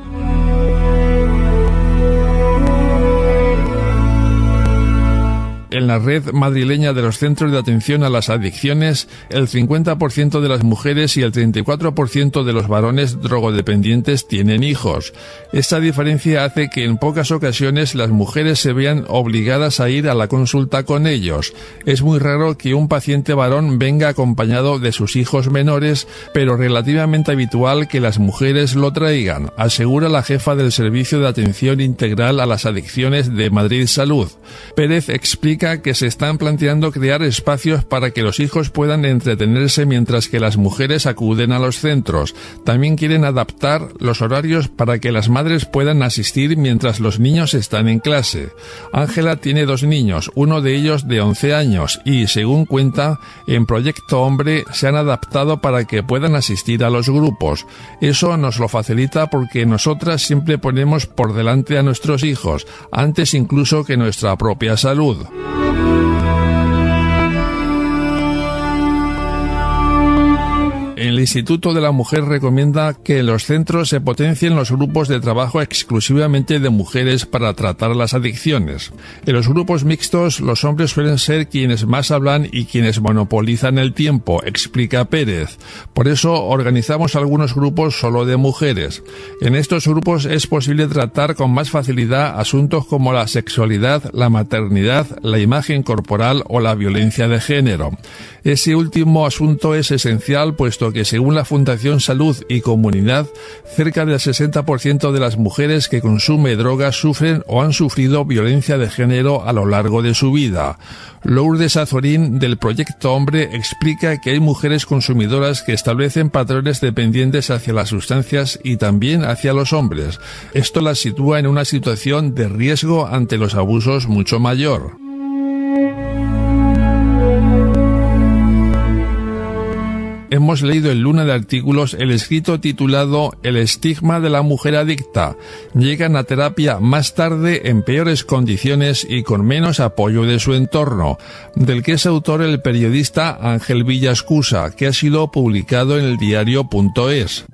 En la red madrileña de los centros de atención a las adicciones, el 50% de las mujeres y el 34% de los varones drogodependientes tienen hijos. Esta diferencia hace que en pocas ocasiones las mujeres se vean obligadas a ir a la consulta con ellos. Es muy raro que un paciente varón venga acompañado de sus hijos menores, pero relativamente habitual que las mujeres lo traigan, asegura la jefa del Servicio de Atención Integral a las Adicciones de Madrid Salud. Pérez explica que se están planteando crear espacios para que los hijos puedan entretenerse mientras que las mujeres acuden a los centros. También quieren adaptar los horarios para que las madres puedan asistir mientras los niños están en clase. Ángela tiene 2 niños, uno de ellos de 11 años y, según cuenta, en Proyecto Hombre se han adaptado para que puedan asistir a los grupos. Eso nos lo facilita porque nosotras siempre ponemos por delante a nuestros hijos, antes incluso que nuestra propia salud. El Instituto de la Mujer recomienda que en los centros se potencien los grupos de trabajo exclusivamente de mujeres para tratar las adicciones. En los grupos mixtos, los hombres suelen ser quienes más hablan y quienes monopolizan el tiempo, explica Pérez. Por eso organizamos algunos grupos solo de mujeres. En estos grupos es posible tratar con más facilidad asuntos como la sexualidad, la maternidad, la imagen corporal o la violencia de género. Ese último asunto es esencial puesto que según la Fundación Salud y Comunidad, cerca del 60% de las mujeres que consumen drogas sufren o han sufrido violencia de género a lo largo de su vida. Lourdes Azorín, del Proyecto Hombre, explica que hay mujeres consumidoras que establecen patrones dependientes hacia las sustancias y también hacia los hombres. Esto las sitúa en una situación de riesgo ante los abusos mucho mayor. hemos leído en Luna de Artículos el escrito titulado El estigma de la mujer adicta. Llegan a terapia más tarde en peores condiciones y con menos apoyo de su entorno, del que es autor el periodista Ángel Villascusa, que ha sido publicado en el diario.es.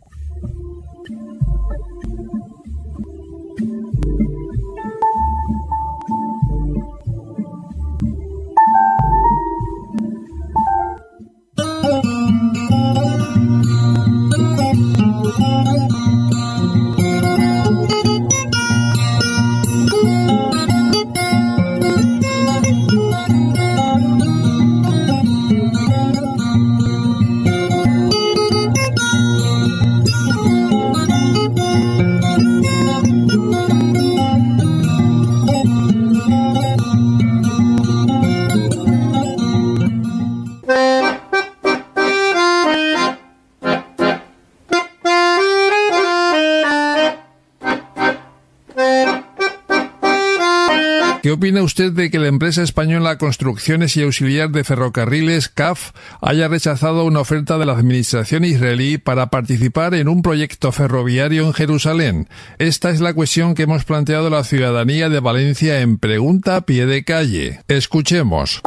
¿Qué opina usted de que la empresa española Construcciones y Auxiliar de Ferrocarriles, CAF, haya rechazado una oferta de la administración israelí para participar en un proyecto ferroviario en Jerusalén? Esta es la cuestión que hemos planteado a la ciudadanía de Valencia en Pregunta a Pie de Calle. Escuchemos.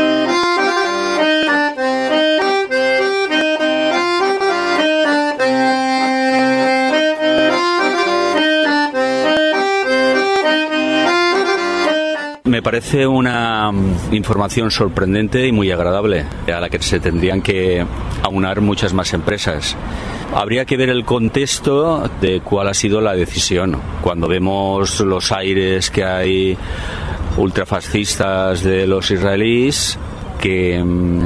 Me parece una información sorprendente y muy agradable, a la que se tendrían que aunar muchas más empresas. Habría que ver el contexto de cuál ha sido la decisión. Cuando vemos los aires que hay ultrafascistas de los israelíes, que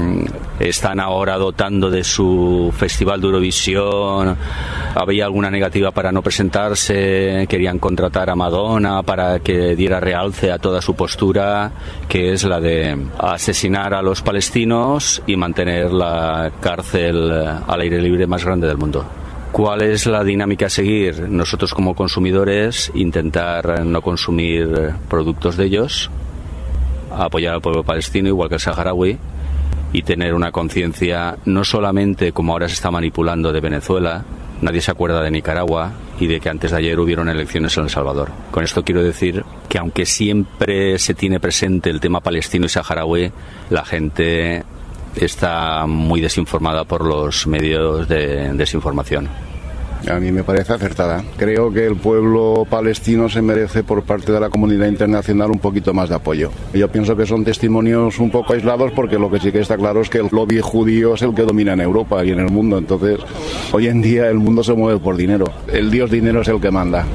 están ahora dotando de su Festival de Eurovisión, había alguna negativa para no presentarse, querían contratar a Madonna para que diera realce a toda su postura, que es la de asesinar a los palestinos y mantener la cárcel al aire libre más grande del mundo. ¿Cuál es la dinámica a seguir? Nosotros como consumidores intentar no consumir productos de ellos, apoyar al pueblo palestino igual que el saharaui y tener una conciencia no solamente como ahora se está manipulando de Venezuela. Nadie se acuerda de Nicaragua y de que antes de ayer hubieron elecciones en El Salvador. Con esto quiero decir que aunque siempre se tiene presente el tema palestino y saharaui, la gente está muy desinformada por los medios de desinformación. A mí me parece acertada. Creo que el pueblo palestino se merece por parte de la comunidad internacional un poquito más de apoyo. Yo pienso que son testimonios un poco aislados porque lo que sí que está claro es que el lobby judío es el que domina en Europa y en el mundo. Entonces, hoy en día el mundo se mueve por dinero. El dios dinero es el que manda.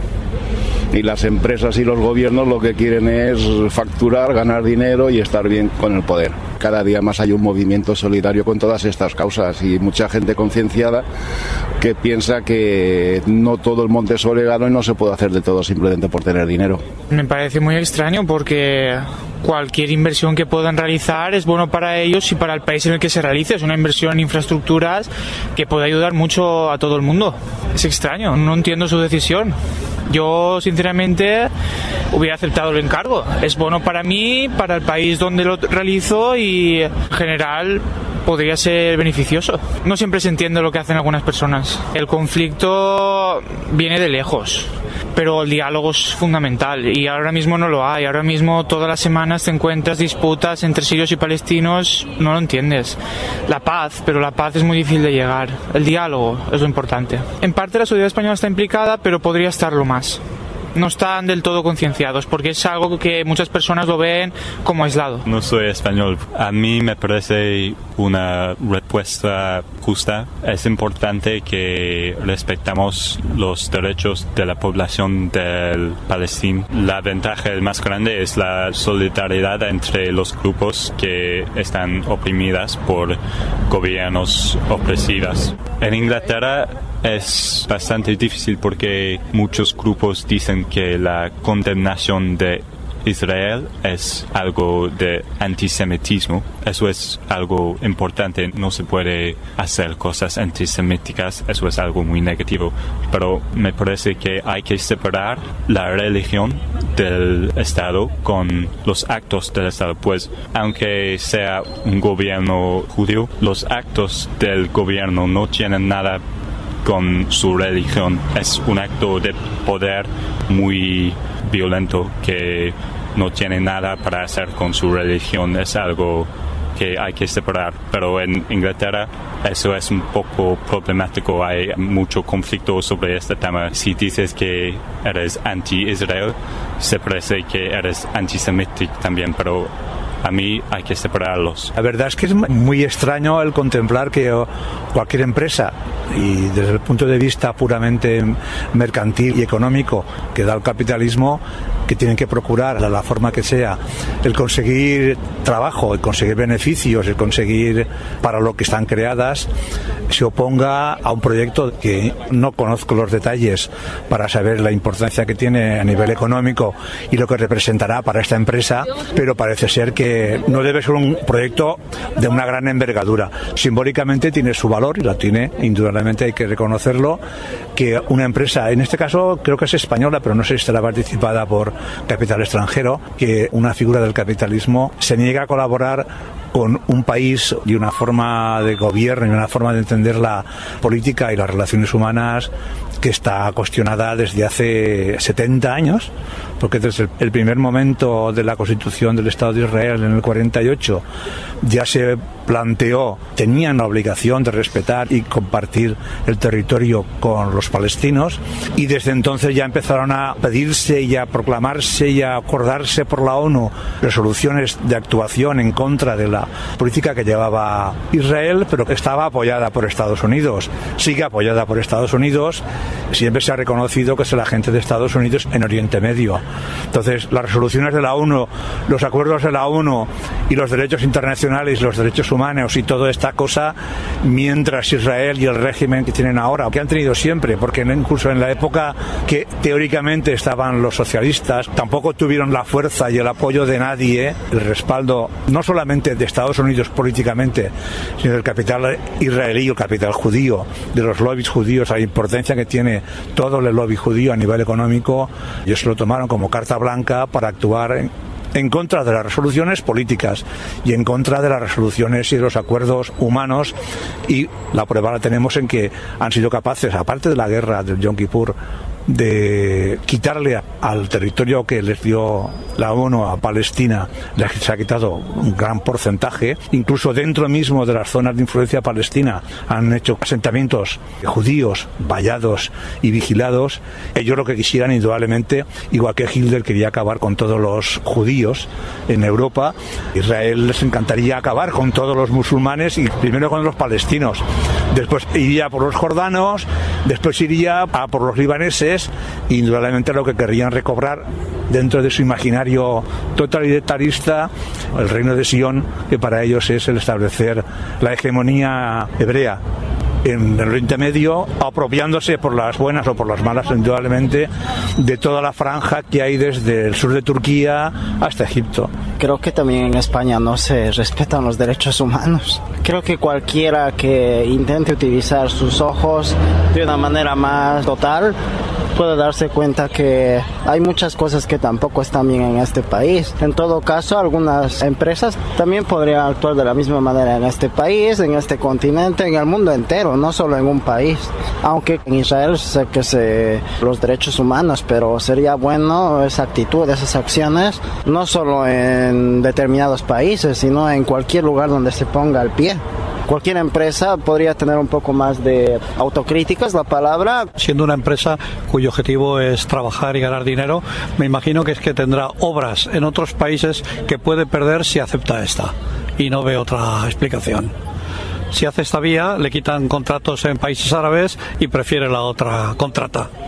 Y las empresas y los gobiernos lo que quieren es facturar, ganar dinero y estar bien con el poder. Cada día más hay un movimiento solidario con todas estas causas y mucha gente concienciada que piensa que no todo el monte es orégano y no se puede hacer de todo simplemente por tener dinero. Me parece muy extraño porque cualquier inversión que puedan realizar es bueno para ellos y para el país en el que se realice. Es una inversión en infraestructuras que puede ayudar mucho a todo el mundo. Es extraño, no entiendo su decisión. Yo, sinceramente, hubiera aceptado el encargo. Es bueno para mí, para el país donde lo realizo y, en general, podría ser beneficioso. No siempre se entiende lo que hacen algunas personas. El conflicto viene de lejos, pero el diálogo es fundamental y ahora mismo no lo hay. Ahora mismo todas las semanas te encuentras disputas entre sirios y palestinos, no lo entiendes. La paz, pero la paz es muy difícil de llegar. El diálogo es lo importante. En parte la sociedad española está implicada, pero podría estarlo más. No están del todo concienciados porque es algo que muchas personas lo ven como aislado. No soy español. A mí me parece una respuesta justa. Es importante que respetamos los derechos de la población del Palestina. La ventaja más grande es la solidaridad entre los grupos que están oprimidas por gobiernos opresivos. En Inglaterra es bastante difícil porque muchos grupos dicen que la condenación de Israel es algo de antisemitismo. Eso es algo importante. No se puede hacer cosas antisemíticas. Eso es algo muy negativo. Pero me parece que hay que separar la religión del Estado con los actos del Estado. Pues aunque sea un gobierno judío, los actos del gobierno no tienen nada con su religión. Es un acto de poder muy violento que no tiene nada para hacer con su religión. Es algo que hay que separar, pero en Inglaterra eso es un poco problemático. Hay mucho conflicto sobre este tema. Si dices que eres anti-Israel, se parece que eres antisemítico también, pero a mí hay que separarlos. La verdad es que es muy extraño el contemplar que cualquier empresa, y desde el punto de vista puramente mercantil y económico que da el capitalismo, que tienen que procurar de la forma que sea el conseguir trabajo, el conseguir beneficios, el conseguir para lo que están creadas, se oponga a un proyecto que no conozco los detalles para saber la importancia que tiene a nivel económico y lo que representará para esta empresa, pero parece ser que no debe ser un proyecto de una gran envergadura. Simbólicamente tiene su valor y la tiene, indudablemente hay que reconocerlo, que una empresa, en este caso creo que es española, pero no sé si estará participada por capital extranjero, que una figura del capitalismo se niega a colaborar con un país y una forma de gobierno y una forma de entender la política y las relaciones humanas que está cuestionada desde hace 70 años, porque desde el primer momento de la constitución del Estado de Israel en el 48 ya se planteó, tenían la obligación de respetar y compartir el territorio con los palestinos, y desde entonces ya empezaron a pedirse y a proclamarse y a acordarse por la ONU resoluciones de actuación en contra de la política que llevaba Israel, pero que estaba apoyada por Estados Unidos, sigue apoyada por Estados Unidos. Siempre se ha reconocido que es el agente de Estados Unidos en Oriente Medio. Entonces, las resoluciones de la ONU, los acuerdos de la ONU y los derechos internacionales, los derechos humanos y toda esta cosa, mientras Israel y el régimen que tienen ahora, que han tenido siempre, porque incluso en la época que teóricamente estaban los socialistas, tampoco tuvieron la fuerza y el apoyo de nadie, el respaldo no solamente de Estados Unidos políticamente, sino del capital israelí, el capital judío, de los lobbies judíos, la importancia que tiene todo el lobby judío a nivel económico. Ellos lo tomaron como carta blanca para actuar en contra de las resoluciones políticas y en contra de las resoluciones y de los acuerdos humanos, y la prueba la tenemos en que han sido capaces, aparte de la guerra del Yom Kippur, de quitarle al territorio que les dio la ONU a Palestina, les ha quitado un gran porcentaje. Incluso dentro mismo de las zonas de influencia palestina han hecho asentamientos judíos vallados y vigilados. Ellos lo que quisieran, indudablemente, igual que Hitler quería acabar con todos los judíos en Europa, Israel les encantaría acabar con todos los musulmanes, y primero con los palestinos, después iría por los jordanos, después iría a por los libaneses. Indudablemente lo que querrían recobrar dentro de su imaginario totalitarista, el reino de Sion, que para ellos es el establecer la hegemonía hebrea en el Oriente Medio, apropiándose por las buenas o por las malas, indudablemente, de toda la franja que hay desde el sur de Turquía hasta Egipto. Creo que también en España no se respetan los derechos humanos. Creo que cualquiera que intente utilizar sus ojos de una manera más total puede darse cuenta que hay muchas cosas que tampoco están bien en este país. En todo caso, algunas empresas también podrían actuar de la misma manera en este país, en este continente, en el mundo entero, no solo en un país. Aunque en Israel sé que los derechos humanos, pero sería bueno esa actitud, esas acciones, no solo en determinados países, sino en cualquier lugar donde se ponga el pie. Cualquier empresa podría tener un poco más de autocrítica, es la palabra. Siendo una empresa cuyo objetivo es trabajar y ganar dinero, me imagino que es que tendrá obras en otros países que puede perder si acepta esta. Y no veo otra explicación. Si hace esta vía, le quitan contratos en países árabes y prefiere la otra contrata.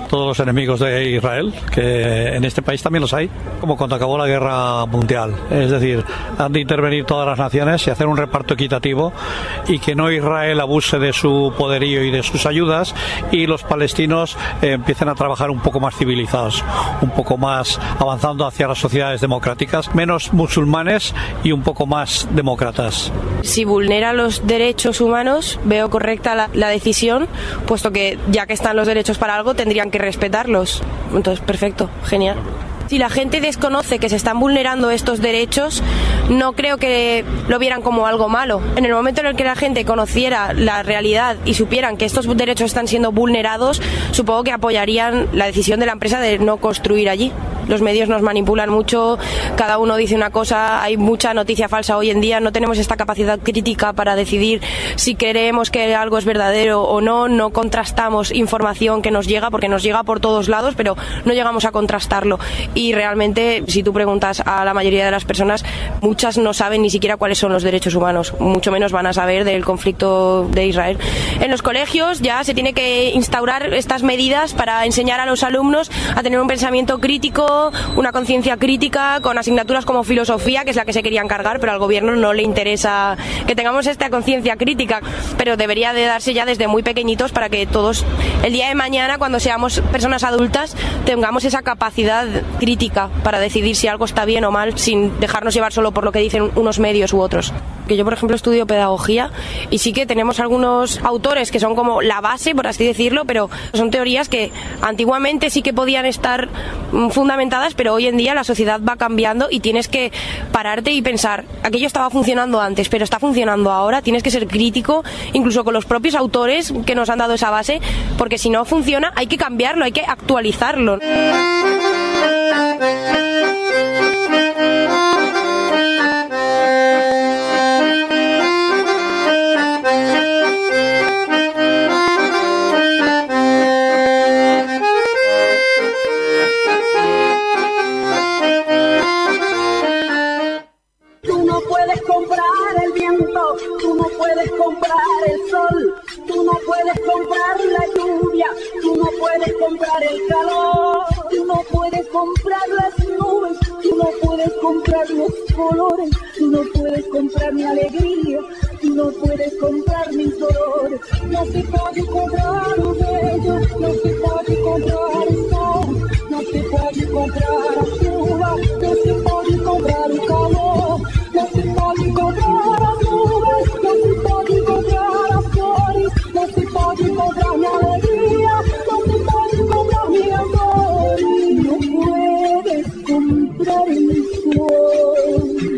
todos los enemigos de Israel, que en este país también los hay, como cuando acabó la guerra mundial. Es decir, han de intervenir todas las naciones y hacer un reparto equitativo y que no Israel abuse de su poderío y de sus ayudas y los palestinos empiecen a trabajar un poco más civilizados, un poco más avanzando hacia las sociedades democráticas, menos musulmanes y un poco más demócratas. Si vulnera los derechos humanos, veo correcta la decisión, puesto que ya que están los derechos para algo, tendrían que respetarlos. Entonces, perfecto, genial. Si la gente desconoce que se están vulnerando estos derechos, no creo que lo vieran como algo malo. En el momento en el que la gente conociera la realidad y supieran que estos derechos están siendo vulnerados, supongo que apoyarían la decisión de la empresa de no construir allí. Los medios nos manipulan mucho, cada uno dice una cosa, hay mucha noticia falsa hoy en día, no tenemos esta capacidad crítica para decidir si creemos que algo es verdadero o no, no contrastamos información que nos llega, porque nos llega por todos lados, pero no llegamos a contrastarlo. Y realmente, si tú preguntas a la mayoría de las personas, muchas no saben ni siquiera cuáles son los derechos humanos, mucho menos van a saber del conflicto de Israel. En los colegios ya se tiene que instaurar estas medidas para enseñar a los alumnos a tener un pensamiento crítico, una conciencia crítica, con asignaturas como filosofía, que es la que se querían cargar, pero al gobierno no le interesa que tengamos esta conciencia crítica, pero debería de darse ya desde muy pequeñitos para que todos, el día de mañana, cuando seamos personas adultas, tengamos esa capacidad crítica para decidir si algo está bien o mal, sin dejarnos llevar solo por lo que dicen unos medios u otros. Que yo, por ejemplo, estudio pedagogía y sí que tenemos algunos autores que son como la base, por así decirlo, pero son teorías que antiguamente sí que podían estar fundamentadas, pero hoy en día la sociedad va cambiando y tienes que pararte y pensar, aquello estaba funcionando antes, pero está funcionando ahora, tienes que ser crítico, incluso con los propios autores que nos han dado esa base, porque si no funciona hay que cambiarlo, hay que actualizarlo. Tú no puedes comprar el viento, tú no puedes comprar el sol, tú no puedes comprar la lluvia, tú no puedes comprar el calor, tú no puedes comprar las nubes, tú no puedes comprar los colores, tú no puedes comprar mi alegría, tú no puedes comprar mis dolores. No se puede comprar un bello, no se puede comprar el sol, no se puede comprar la lluvia, no se puede comprar el calor, no se puede comprar las nubes, no se puede comprar las flores, no se puede comprar mi alegría, no se puede comprar mi amor, no puedes comprar el sol.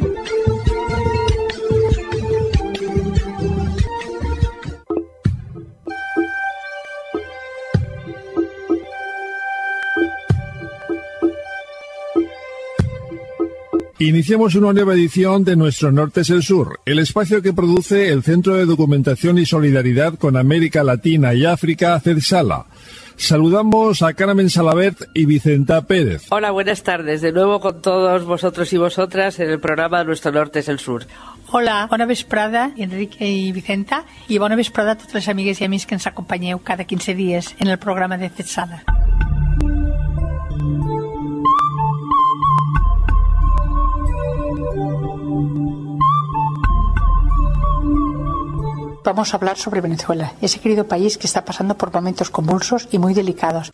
Iniciamos una nueva edición de Nuestro Norte es el Sur, el espacio que produce el Centro de Documentación y Solidaridad con América Latina y África, CEDSALA. Saludamos a Carmen Salabert y Vicenta Pérez. Hola, buenas tardes. De nuevo con todos vosotros y vosotras en el programa Nuestro Norte es el Sur. Hola, bona vesprada, Enrique i Vicenta, i bona vesprada a totes les amigues i amics que ens acompanyeu cada 15 dies en el programa de CEDSALA. Vamos a hablar sobre Venezuela, ese querido país que está pasando por momentos convulsos y muy delicados.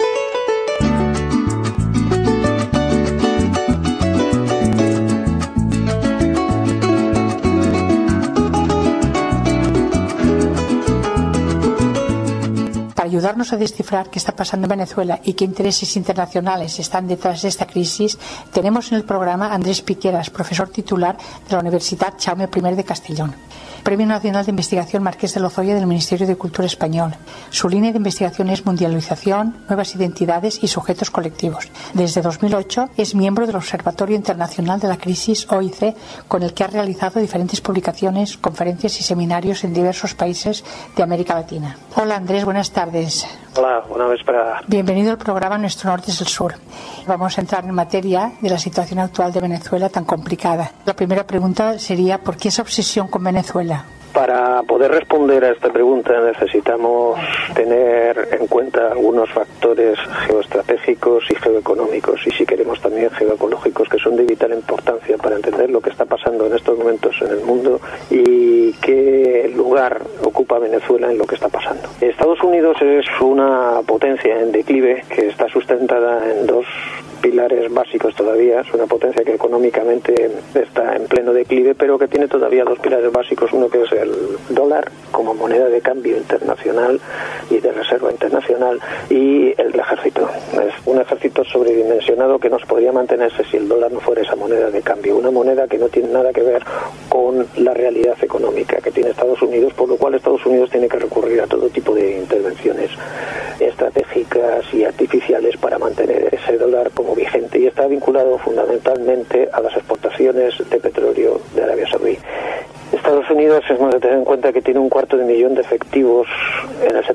Para ayudarnos a descifrar qué está pasando en Venezuela y qué intereses internacionales están detrás de esta crisis, tenemos en el programa a Andrés Piqueras, profesor titular de la Universidad Jaume I de Castellón, Premio Nacional de Investigación Marqués de Lozoya del Ministerio de Cultura Español. Su línea de investigación es mundialización, nuevas identidades y sujetos colectivos. Desde 2008 es miembro del Observatorio Internacional de la Crisis, OIC, con el que ha realizado diferentes publicaciones, conferencias y seminarios en diversos países de América Latina. Hola Andrés, buenas tardes. Hola, una vez para... Bienvenido al programa Nuestro Norte es el Sur. Vamos a entrar en materia de la situación actual de Venezuela tan complicada. La primera pregunta sería, ¿por qué esa obsesión con Venezuela? Para poder responder a esta pregunta necesitamos tener en cuenta algunos factores geoestratégicos y geoeconómicos, y si queremos también geoecológicos, que son de vital importancia para entender lo que está pasando en estos momentos en el mundo y qué lugar ocupa Venezuela en lo que está pasando. Estados Unidos es una potencia en declive que está sustentada en dos pilares básicos todavía. Es una potencia que económicamente está en pleno declive, pero que tiene todavía dos pilares básicos. Uno que es el dólar como moneda de cambio internacional y de reserva internacional, y el ejército. Es un ejército sobredimensionado que no podría mantenerse si el dólar no fuera esa moneda de cambio. Una moneda que no tiene nada que ver con la realidad económica que tiene Estados Unidos, por lo cual Estados Unidos tiene que recurrir a todo tipo de intervenciones estratégicas y artificiales para mantener ese dólar como vigente, y está vinculado fundamentalmente a las exportaciones de petróleo de Arabia Saudí. Estados Unidos, hemos de tener en cuenta que tiene 250.000 de efectivos en el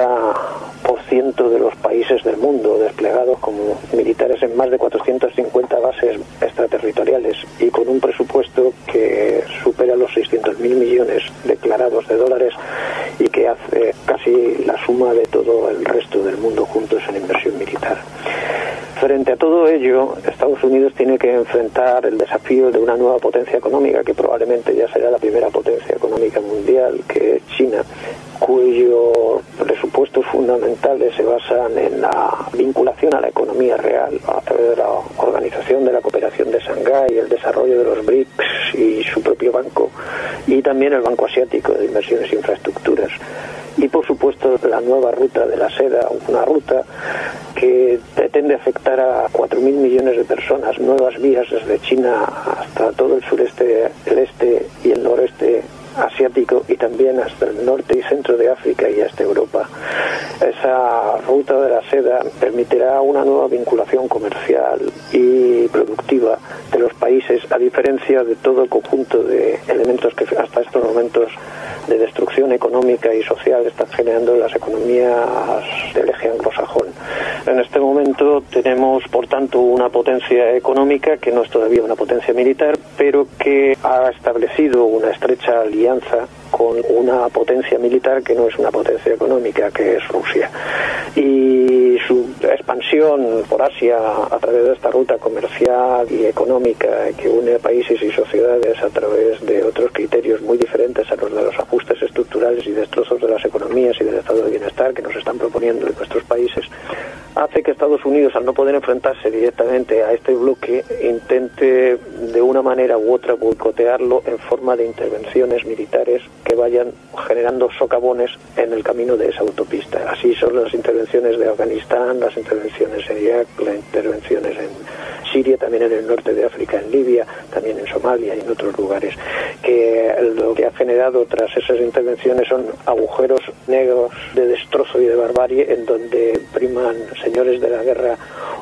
70% de los países del mundo, desplegados como militares en más de 450 bases extraterritoriales, y con un presupuesto que supera los 600.000 millones declarados de dólares, y que hace casi la suma de todo el resto del mundo juntos en inversión militar. Frente a todo ello, Estados Unidos tiene que enfrentar el desafío de una nueva potencia económica, que probablemente ya será la primera potencia económica mundial, que es China, cuyos presupuestos fundamentales se basan en la vinculación a la economía real a través de la Organización de la Cooperación de Shanghái, el desarrollo de los BRICS y su propio banco, y también el Banco Asiático de Inversiones e Infraestructuras. Y por supuesto la nueva ruta de la seda, una ruta que pretende afectar a 4.000 millones de personas, nuevas vías desde China hasta todo el sureste, el este y el noreste asiático, y también hasta el norte y centro de África y hasta Europa. Esa ruta de la seda permitirá una nueva vinculación comercial y productiva de los países, a diferencia de todo el conjunto de elementos que hasta estos momentos de destrucción económica y social están generando las economías del eje anglosajón. En este momento tenemos, por tanto, una potencia económica que no es todavía una potencia militar, pero que ha establecido una estrecha alianza con una potencia militar que no es una potencia económica, que es Rusia. Y su expansión por Asia a través de esta ruta comercial y económica que une a países y sociedades a través de otros criterios muy diferentes a los de los ajustes estructurales y destrozos de las economías y del estado de bienestar que nos están proponiendo en nuestros países, hace que Estados Unidos, al no poder enfrentarse directamente a este bloque, intente de una manera u otra boicotearlo en forma de intervenciones militares que vayan generando socavones en el camino de esa autopista. Así son las intervenciones de Afganistán, las intervenciones en Irak, las intervenciones en Siria, también en el norte de África, en Libia, también en Somalia y en otros lugares, que lo que ha generado tras esas intervenciones son agujeros negros de destrozo y de barbarie, en donde priman señores de la guerra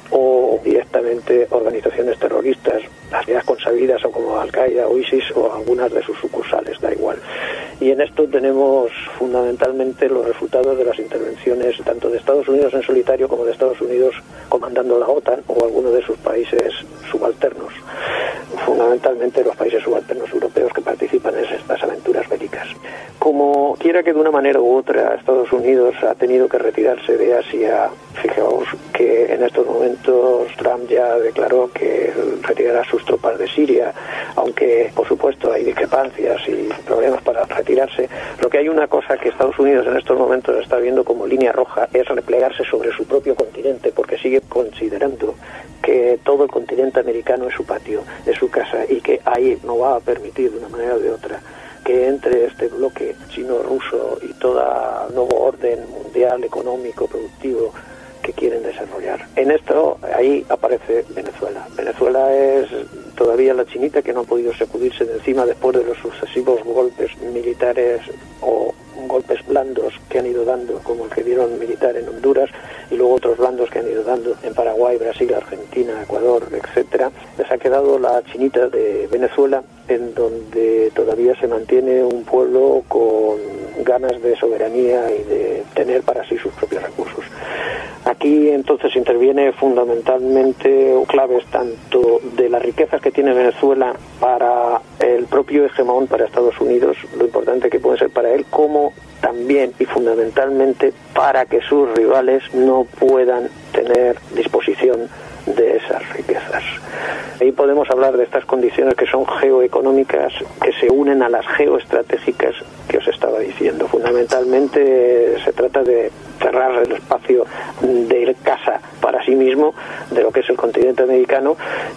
o directamente organizaciones terroristas, las ya consabidas o como Al-Qaeda o ISIS o algunas de sus sucursales, da igual. Y en esto tenemos fundamentalmente los resultados de las intervenciones tanto de Estados Unidos en solitario como de Estados Unidos comandando la OTAN o alguno de sus países subalternos, fundamentalmente los países subalternos europeos que participan en estas aventuras bélicas. Como quiera que de una manera u otra Estados Unidos ha tenido que retirarse de Asia, fijaos que en estos momentos Trump ya declaró que retirará sus tropas de Siria, aunque por supuesto hay discrepancias y problemas para retirarse. Lo que hay una cosa que Estados Unidos en estos momentos está viendo como línea roja es replegarse sobre su propio continente, porque sigue considerando que todo el continente americano es su patio, es su casa, y que ahí no va a permitir de una manera o de otra que entre este bloque chino-ruso y todo nuevo orden mundial, económico, productivo que quieren desarrollar. En esto, ahí aparece Venezuela. Venezuela es todavía la chinita que no ha podido sacudirse de encima después de los sucesivos golpes militares o golpes blandos que han ido dando, como el que dieron militar en Honduras, y luego otros blandos que han ido dando en Paraguay, Brasil, Argentina, Ecuador, etcétera. Les ha quedado la chinita de Venezuela, en donde todavía se mantiene un pueblo con ganas de soberanía y de tener para sí sus propios recursos. Aquí entonces interviene fundamentalmente claves tanto de las riquezas que tiene Venezuela para el propio hegemón para Estados Unidos, lo importante que puede ser para él, como también y fundamentalmente para que sus rivales no puedan tener disposición de esas riquezas. Ahí podemos hablar de estas condiciones que son geoeconómicas, que se unen a las geoestratégicas que os estaba diciendo. Fundamentalmente se trata de cerrar el espacio de casa para sí mismo de lo que es el continente americano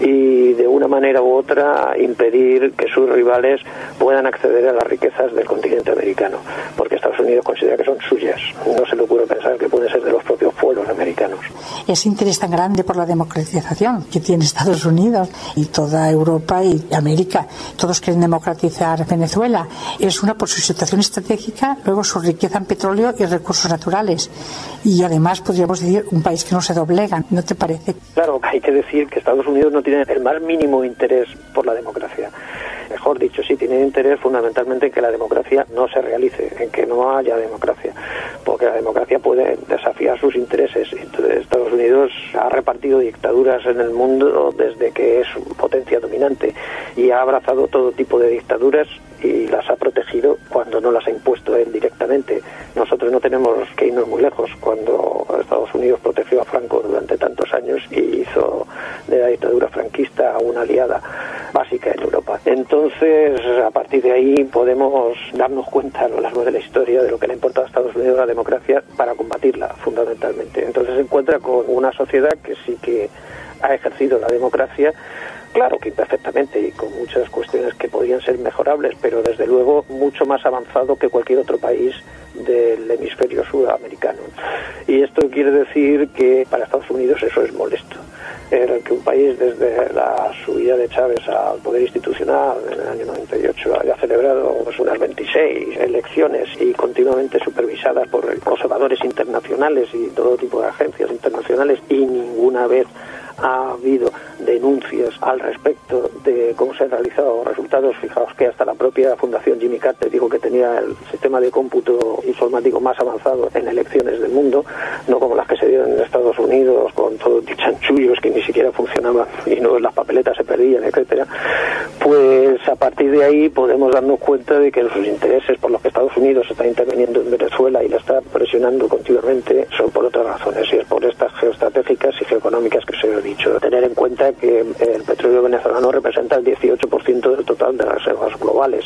y de una manera u otra impedir que sus rivales puedan acceder a las riquezas del continente americano, porque Estados Unidos considera que son suyas. No se le ocurre pensar que pueden ser de los propios pueblos americanos. Ese interés tan grande por la democratización que tiene Estados Unidos y toda Europa y América, todos quieren democratizar Venezuela, es una por su situación estratégica, luego su riqueza en petróleo y recursos naturales, y además podríamos decir un país que no se doblega, ¿no te parece? Claro, hay que decir que Estados Unidos no tiene el más mínimo interés por la democracia. Mejor dicho, sí tiene interés fundamentalmente en que la democracia no se realice, en que no haya democracia, porque la democracia puede desafiar sus intereses. Entonces, Estados Unidos ha repartido dictaduras en el mundo desde que es potencia dominante y ha abrazado todo tipo de dictaduras y las ha protegido cuando no las ha impuesto él directamente. Nosotros no tenemos que irnos muy lejos. Cuando Estados Unidos protegió a Franco durante tantos años y hizo de la dictadura franquista una aliada básica en Europa. Entonces, a partir de ahí podemos darnos cuenta a lo largo de la historia de lo que le importa a Estados Unidos la democracia para combatirla, fundamentalmente. Entonces se encuentra con una sociedad que sí que ha ejercido la democracia, claro que imperfectamente y con muchas cuestiones que podían ser mejorables, pero desde luego mucho más avanzado que cualquier otro país del hemisferio sudamericano. Y esto quiere decir que para Estados Unidos eso es molesto. El que un país desde la subida de Chávez al poder institucional en el año 98 haya celebrado unas 26 elecciones y continuamente supervisadas por observadores internacionales y todo tipo de agencias internacionales, y ninguna vez ha habido denuncias al respecto de cómo se han realizado resultados. Fijaos que hasta la propia Fundación Jimmy Carter dijo que tenía el sistema de cómputo informático más avanzado en elecciones del mundo, no como las que se dieron en Estados Unidos con todos los chanchullos que ni siquiera funcionaban y no las papeletas se perdían, etcétera. Pues a partir de ahí podemos darnos cuenta de que sus intereses por los que Estados Unidos está interviniendo en Venezuela y la está presionando continuamente son por otras razones, y es por estas geoestratégicas y geoeconómicas que se he dicho. Tener en cuenta que el petróleo venezolano representa el 18% del total de las reservas globales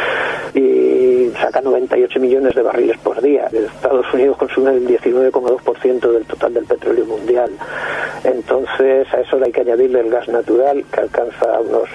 y saca 98 millones de barriles por día. Estados Unidos consume el 19,2% del total del petróleo mundial. Entonces a eso hay que añadirle el gas natural, que alcanza unos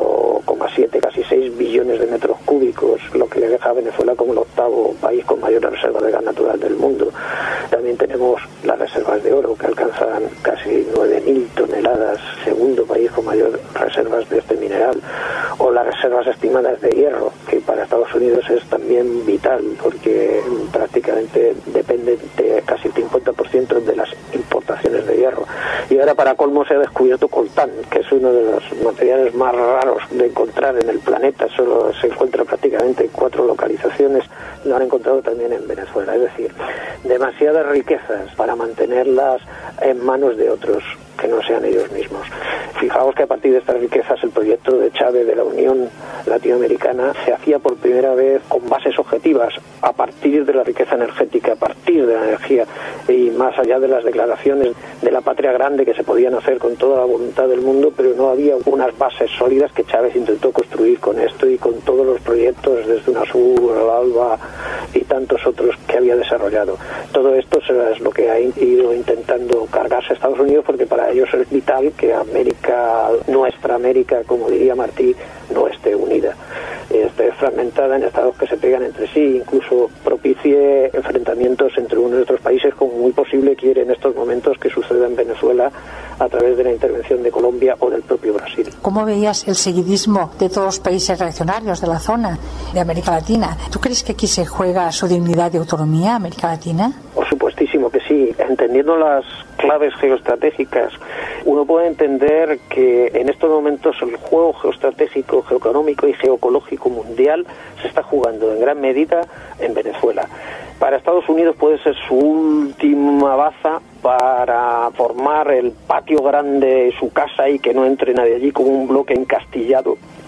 5,7, casi 6 billones de metros cúbicos, lo que le deja a Venezuela como el octavo país con mayores reservas de gas natural del mundo. También tenemos las reservas de oro, que alcanzan casi 9.000 toneladas, segundo país con mayor reservas de este mineral, o las reservas estimadas de hierro, que para Estados Unidos es también vital, porque prácticamente depende de casi el 50% de las importaciones de hierro. Y ahora, para colmo, se ha descubierto coltán, que es uno de los materiales más raros de encontrar en el planeta. Solo se encuentra prácticamente en 4 localizaciones. Lo han encontrado también en Venezuela. Es decir, demasiadas riquezas para mantenerlas en manos de otros que no sean ellos mismos. Fijaos que a partir de estas riquezas el proyecto de Chávez de la Unión Latinoamericana se hacía por primera vez con bases objetivas, a partir de la riqueza energética, a partir de la energía, y más allá de las declaraciones de la patria grande que se podían hacer con toda la voluntad del mundo, pero no había unas bases sólidas que Chávez intentó construir con esto y con todos los proyectos desde UNASUR, el ALBA y tantos otros que había desarrollado. Todo esto es lo que ha ido intentando cargarse a Estados Unidos, porque para ellos es vital que América, nuestra América, como diría Martí, no esté unida, esté fragmentada en estados que se pegan entre sí, incluso propicie enfrentamientos entre unos y otros países, como muy posible quiere en estos momentos que suceda en Venezuela a través de la intervención de Colombia o del propio Brasil. ¿Cómo veías el seguidismo de todos los países reaccionarios de la zona de América Latina? ¿Tú crees que aquí se juega su dignidad de autonomía, América Latina? Por supuestísimo que sí. Entendiendo las claves geoestratégicas, uno puede entender que en estos momentos el juego geoestratégico, geoeconómico y geoecológico mundial se está jugando en gran medida en Venezuela. Para Estados Unidos puede ser su última baza para formar el patio grande de su casa y que no entre nadie allí, como un bloque encastillado que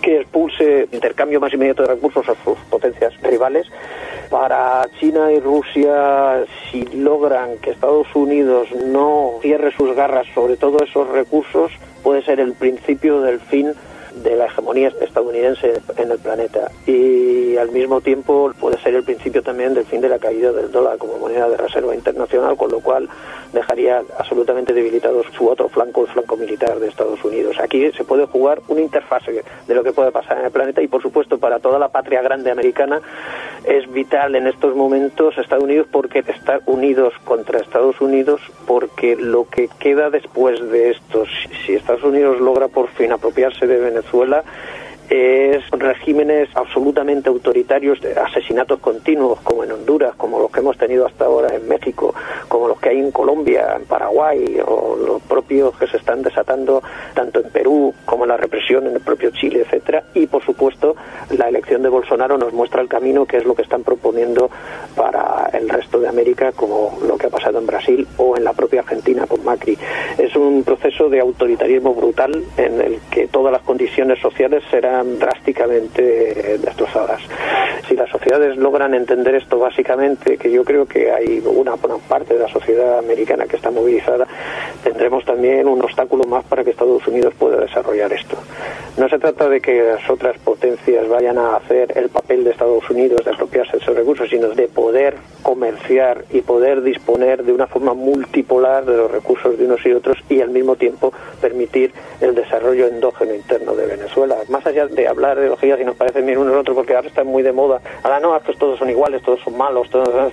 que expulse intercambio más inmediato de recursos a sus potencias rivales. Para China y Rusia, si logran que Estados Unidos no cierre sus garras sobre todos esos recursos, puede ser el principio del fin de la hegemonía estadounidense en el planeta, y al mismo tiempo puede ser el principio también del fin de la caída del dólar como moneda de reserva internacional, con lo cual dejaría absolutamente debilitado su otro flanco, el flanco militar de Estados Unidos. Aquí se puede jugar una interfase de lo que puede pasar en el planeta, y por supuesto para toda la patria grande americana es vital en estos momentos Estados Unidos, porque estar unidos contra Estados Unidos, porque lo que queda después de esto, si Estados Unidos logra por fin apropiarse de Venezuela, es regímenes absolutamente autoritarios, asesinatos continuos como en Honduras, como los que hemos tenido hasta ahora en México, como los que hay en Colombia, en Paraguay, o los propios que se están desatando tanto en Perú como la represión en el propio Chile, etcétera. Y por supuesto la elección de Bolsonaro nos muestra el camino, que es lo que están proponiendo para el resto de América, como lo que ha pasado en Brasil o en la propia Argentina con Macri. Es un proceso de autoritarismo brutal en el que todas las condiciones sociales serán drásticamente destrozadas. Si las sociedades logran entender esto básicamente, que yo creo que hay una parte de la sociedad americana que está movilizada, tendremos también un obstáculo más para que Estados Unidos pueda desarrollar esto. No se trata de que las otras potencias vayan a hacer el papel de Estados Unidos de apropiarse de esos recursos, sino de poder comerciar y poder disponer de una forma multipolar de los recursos de unos y otros, y al mismo tiempo permitir el desarrollo endógeno interno de Venezuela. Más allá de hablar de ideologías y nos parecen bien unos otros, porque ahora están muy de moda, ahora no, estos todos son iguales, todos son malos,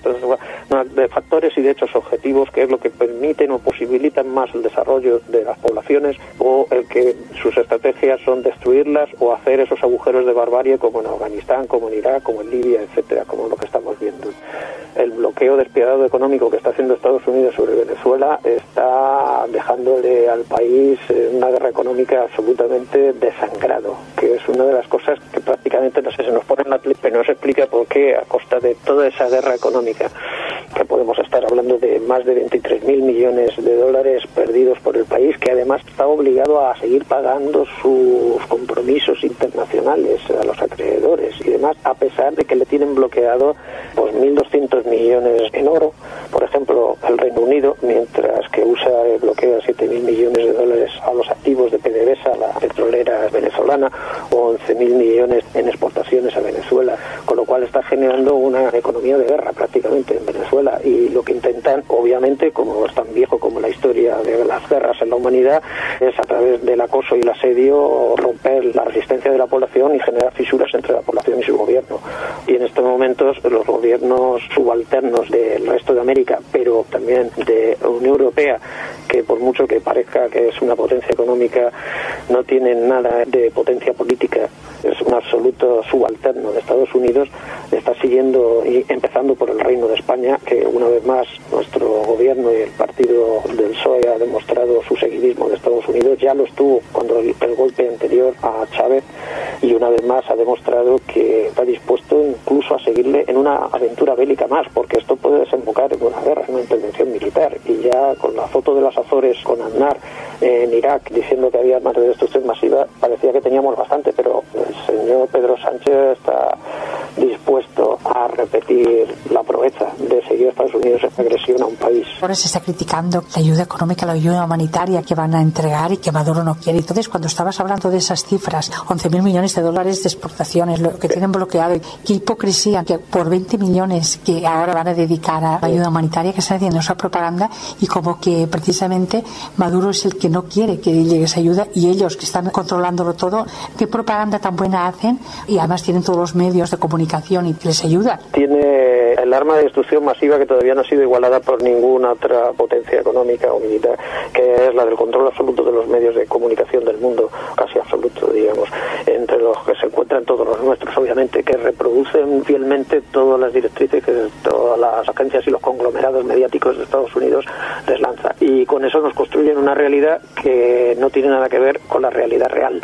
de factores y de hechos objetivos, que es lo que permiten o posibilitan más el desarrollo de las poblaciones, o el que sus estrategias son destruirlas o hacer esos agujeros de barbarie como en Afganistán, como en Irak, como en Libia, etcétera, como lo que estamos viendo. El bloqueo despiadado económico que está haciendo Estados Unidos sobre Venezuela está dejándole al país una guerra económica absolutamente desangrado, que es una de las cosas que prácticamente no sé, se nos pone en la tele, pero no se explica por qué a costa de toda esa guerra económica, que podemos estar hablando de más de 23.000 millones de dólares perdidos por el país, que además está obligado a seguir pagando sus compromisos internacionales a los acreedores y demás, a pesar de que le tienen bloqueado pues 1.200 millones en oro, por ejemplo, el Reino Unido, mientras que USA bloquea 7.000 millones de dólares a los activos de PDVSA, la petrolera venezolana, o 11.000 millones en exportaciones a Venezuela, con lo cual está generando una economía de guerra prácticamente en Venezuela, y lo que intentan, obviamente, como es tan viejo como la historia de las guerras en la humanidad, es a través del acoso y el asedio romper la resistencia de la población y generar fisuras entre la población y su gobierno. Y en estos momentos los gobiernos subalternos del resto de América, pero también de la Unión Europea, que por mucho que parezca que es una potencia económica, no tienen nada de potencia política, es un absoluto subalterno de Estados Unidos, está siguiendo, y empezando por el Reino de España, que una vez más nuestro gobierno y el partido del PSOE ha demostrado su seguidismo de Estados Unidos. Ya lo estuvo cuando el golpe anterior a Chávez, y una vez más ha demostrado que está dispuesto incluso a seguirle en una aventura bélica más, porque esto puede desembocar en una guerra, en una intervención militar. Y ya con la foto de las Azores con Aznar en Irak diciendo que había más de destrucción masiva, parecía que teníamos bastante, pero el señor Pedro Sánchez está dispuesto a repetir la proeza de seguir a Estados Unidos en agresión a un país. Ahora se está criticando la ayuda económica, la ayuda humanitaria que van a entregar y que Maduro no quiere. Entonces, cuando estabas hablando de esas cifras, 11.000 millones de dólares de exportaciones, lo que tienen bloqueado, qué hipocresía, que por 20 millones que ahora van a dedicar a la ayuda humanitaria, que están haciendo esa propaganda, y como que precisamente Maduro es el que no quiere que llegue esa ayuda, y ellos que están controlándolo todo, qué propaganda tan buena hacen, y además tienen todos los medios de comunicación y que les ayudan. Tiene el arma de destrucción masiva que todavía no ha sido igualada por ninguna otra potencia económica o militar, que es la del control absoluto de los medios de comunicación del mundo, casi absoluto, digamos, entre los que se encuentran todos los nuestros, obviamente, que reproducen fielmente todas las directrices que todas las agencias y los conglomerados mediáticos de Estados Unidos les lanzan, y con eso nos construyen una realidad que no tiene nada que ver con la realidad real,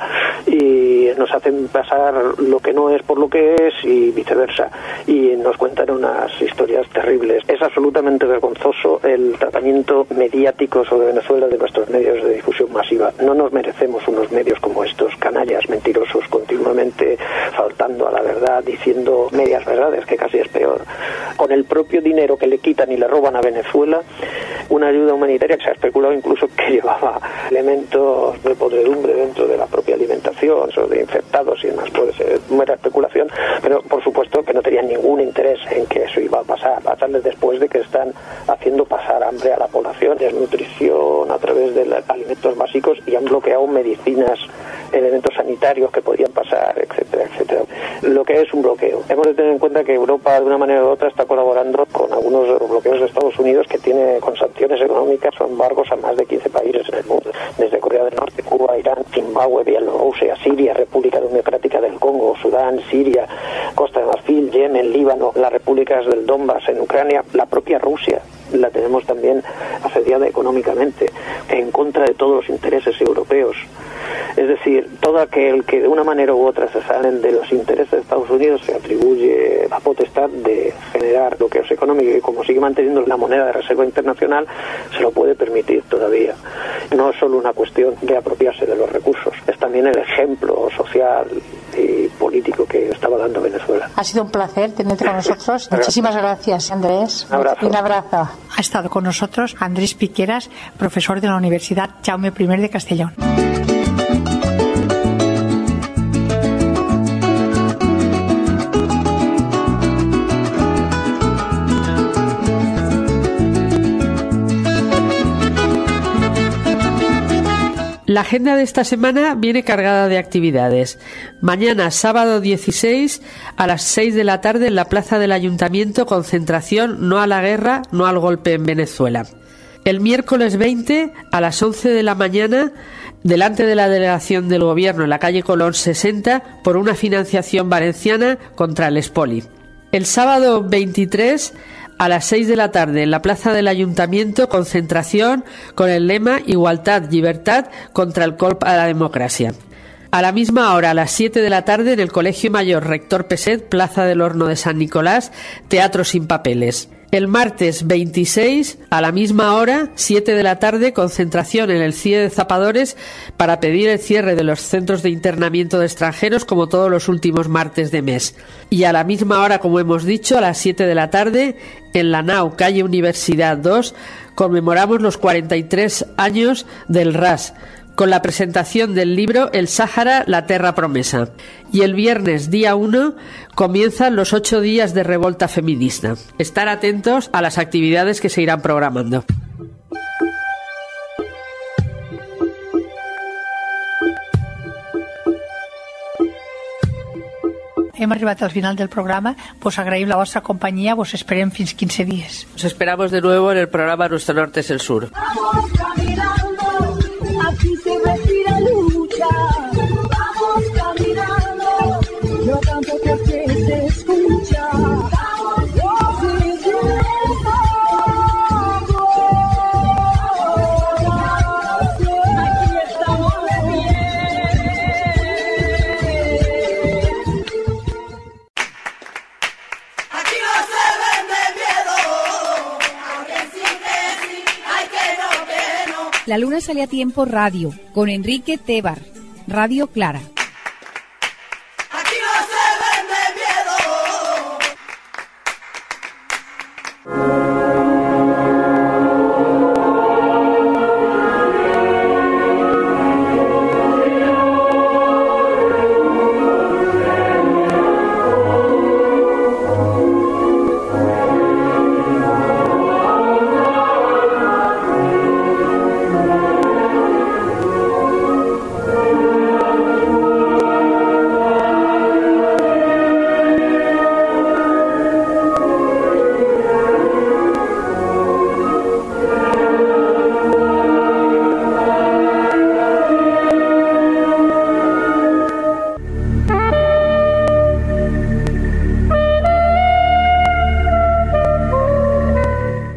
y nos hacen pasar lo que no es por lo que es y viceversa, y nos cuentan una unas historias terribles. Es absolutamente vergonzoso el tratamiento mediático sobre Venezuela de nuestros medios de difusión masiva. No nos merecemos unos medios como estos, canallas, mentirosos, continuamente faltando a la verdad, diciendo medias verdades, que casi es peor. Con el propio dinero que le quitan y le roban a Venezuela, una ayuda humanitaria que se ha especulado incluso que llevaba elementos de podredumbre dentro de la propia alimentación, sobre infectados y demás. Puede ser mera especulación, pero por supuesto que no tenían ningún interés en que eso iba a pasarles después de que están haciendo pasar hambre a la población, desnutrición a través de alimentos básicos, y han bloqueado medicinas, elementos sanitarios que podían pasar, etcétera, etcétera. Lo que es un bloqueo. Hemos de tener en cuenta que Europa, de una manera u otra, está colaborando con algunos de los bloqueos de Estados Unidos, que tiene con sanciones económicas o embargos a más de 15 países en el mundo, desde Corea del Norte, Cuba, Irán, Zimbabue, Bielorrusia, Siria, República Democrática del Congo, Sudán, Siria, Costa de Marfil, Yemen, Líbano, las repúblicas del Donbass en Ucrania, la propia Rusia la tenemos también asediada económicamente, en contra de todos los intereses europeos. Es decir, todo aquel que de una manera u otra se salen de los intereses de Estados Unidos se atribuye la potestad de generar bloqueos económicos, y como sigue manteniendo la moneda de reserva internacional, se lo puede permitir todavía. No es solo una cuestión de apropiarse de los recursos, es también el ejemplo social y político que estaba dando Venezuela. Ha sido un placer tenerte con nosotros. Muchísimas gracias, Andrés. Un abrazo. Un abrazo. Ha estado con nosotros Andrés Piqueras, profesor de la Universidad Jaume I de Castellón. La agenda de esta semana viene cargada de actividades. Mañana, sábado 16, a las 6 de la tarde en la plaza del Ayuntamiento, concentración No a la guerra, no al golpe en Venezuela. El miércoles 20, a las 11 de la mañana, delante de la delegación del Gobierno en la calle Colón 60, por una financiación valenciana contra el Espoli. El sábado 23, a las 6 de la tarde en la plaza del Ayuntamiento, concentración con el lema Igualdad, Libertad contra el colp a la democracia. A la misma hora, a las 7 de la tarde, en el Colegio Mayor Rector Peset, Plaza del Horno de San Nicolás, Teatro sin papeles. El martes 26, a la misma hora, 7 de la tarde, concentración en el CIE de Zapadores para pedir el cierre de los centros de internamiento de extranjeros, como todos los últimos martes de mes. Y a la misma hora, como hemos dicho, a las 7 de la tarde, en la Nau, calle Universidad 2, conmemoramos los 43 años del RAS, con la presentación del libro El Sáhara, la Terra Promesa. Y el viernes, día 1, comienzan los 8 días de revolta feminista. Estar atentos a las actividades que se irán programando. Hem arribat al final del programa, vos agraïm la vostra companyia, vos esperem fins 15 dies. Os esperamos de nuevo en el programa Nuestro Norte es el Sur. Vamos caminando, aquí se respira lucha. Vamos caminando, no tanto que se escucha. Vamos aquí estamos de pie. Aquí no se vende miedo, aunque sí que sí, hay que no. La Luna sale a tiempo radio, con Enrique Tebar, Radio Clara. Aquí no se vende miedo.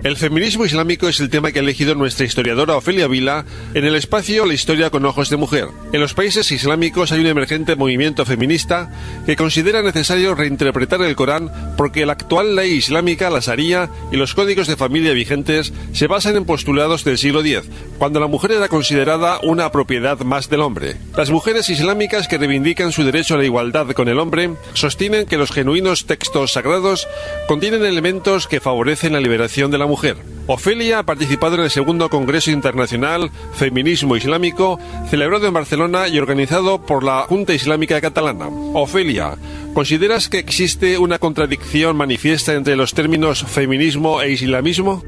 El feminismo islámico es el tema que ha elegido nuestra historiadora Ofelia Vila en el espacio La historia con ojos de mujer. En los países islámicos hay un emergente movimiento feminista que considera necesario reinterpretar el Corán porque la actual ley islámica, la Sharia y los códigos de familia vigentes se basan en postulados del siglo X, cuando la mujer era considerada una propiedad más del hombre. Las mujeres islámicas que reivindican su derecho a la igualdad con el hombre sostienen que los genuinos textos sagrados contienen elementos que favorecen la liberación de la mujer. Ofelia ha participado en el segundo Congreso Internacional Feminismo Islámico, celebrado en Barcelona y organizado por la Junta Islámica Catalana. Ofelia, ¿consideras que existe una contradicción manifiesta entre los términos feminismo e islamismo?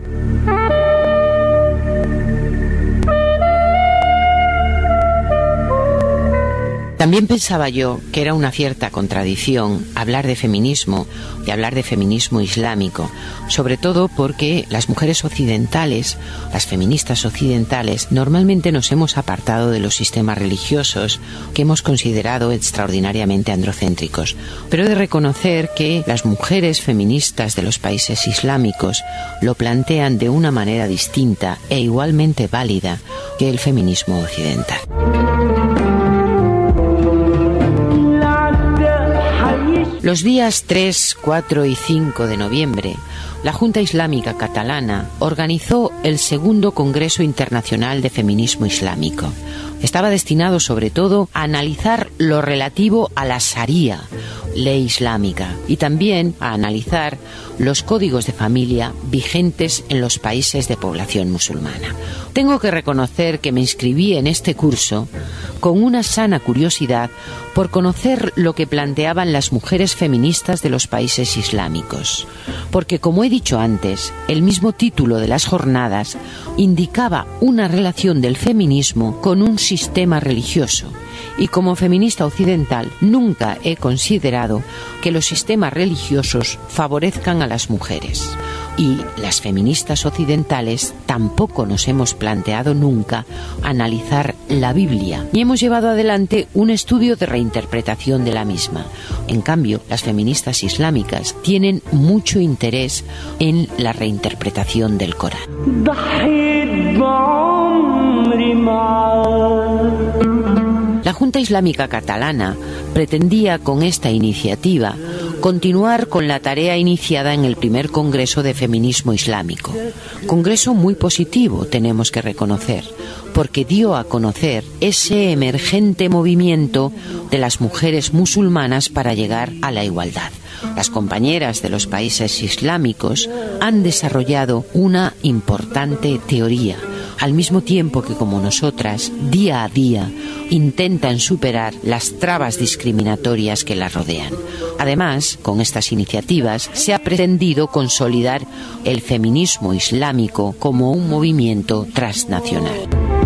También pensaba yo que era una cierta contradicción hablar de feminismo y hablar de feminismo islámico, sobre todo porque las mujeres occidentales, las feministas occidentales, normalmente nos hemos apartado de los sistemas religiosos que hemos considerado extraordinariamente androcéntricos. Pero he de reconocer que las mujeres feministas de los países islámicos lo plantean de una manera distinta e igualmente válida que el feminismo occidental. Los días 3, 4 y 5 de noviembre, la Junta Islámica Catalana organizó el segundo Congreso Internacional de Feminismo Islámico. Estaba destinado sobre todo a analizar lo relativo a la Sharia, ley islámica, y también a analizar los códigos de familia vigentes en los países de población musulmana. Tengo que reconocer que me inscribí en este curso con una sana curiosidad por conocer lo que planteaban las mujeres feministas de los países islámicos. Porque, como he dicho antes, el mismo título de las jornadas indicaba una relación del feminismo con un sistema religioso. Y como feminista occidental nunca he considerado que los sistemas religiosos favorezcan a las mujeres. Y las feministas occidentales tampoco nos hemos planteado nunca analizar la Biblia, ni hemos llevado adelante un estudio de reinterpretación de la misma. En cambio, las feministas islámicas tienen mucho interés en la reinterpretación del Corán. La Junta Islámica Catalana pretendía con esta iniciativa continuar con la tarea iniciada en el primer Congreso de Feminismo Islámico. Congreso muy positivo, tenemos que reconocer, porque dio a conocer ese emergente movimiento de las mujeres musulmanas para llegar a la igualdad. Las compañeras de los países islámicos han desarrollado una importante teoría, al mismo tiempo que, como nosotras, día a día intentan superar las trabas discriminatorias que las rodean. Además, con estas iniciativas se ha pretendido consolidar el feminismo islámico como un movimiento transnacional.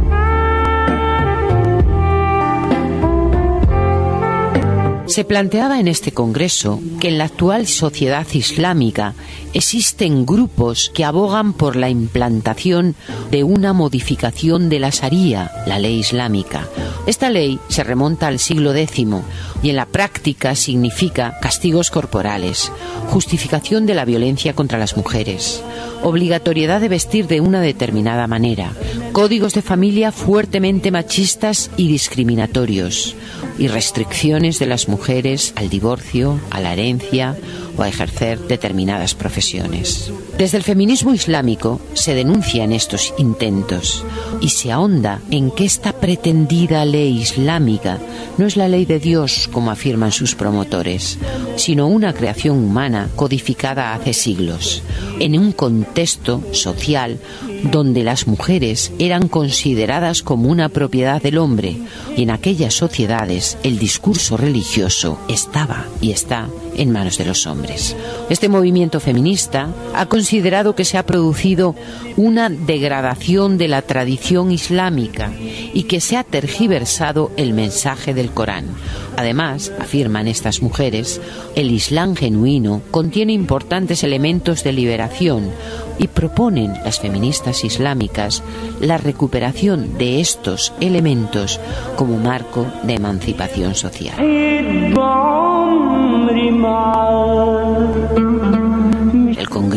Se planteaba en este congreso que en la actual sociedad islámica existen grupos que abogan por la implantación de una modificación de la Sharia, la ley islámica. Esta ley se remonta al siglo X y en la práctica significa castigos corporales, justificación de la violencia contra las mujeres, obligatoriedad de vestir de una determinada manera, códigos de familia fuertemente machistas y discriminatorios, y restricciones de las mujeres al divorcio, a la herencia o a ejercer determinadas profesiones. Desde el feminismo islámico se denuncian estos intentos y se ahonda en que esta pretendida ley islámica no es la ley de Dios, como afirman sus promotores, sino una creación humana codificada hace siglos, en un contexto social donde las mujeres eran consideradas como una propiedad del hombre, y en aquellas sociedades el discurso religioso estaba y está en manos de los hombres. Este movimiento feminista ha considerado que se ha producido una degradación de la tradición islámica y que se ha tergiversado el mensaje del Corán. Además, afirman estas mujeres, el Islam genuino contiene importantes elementos de liberación y proponen las feministas islámicas la recuperación de estos elementos como marco de emancipación social. El Congreso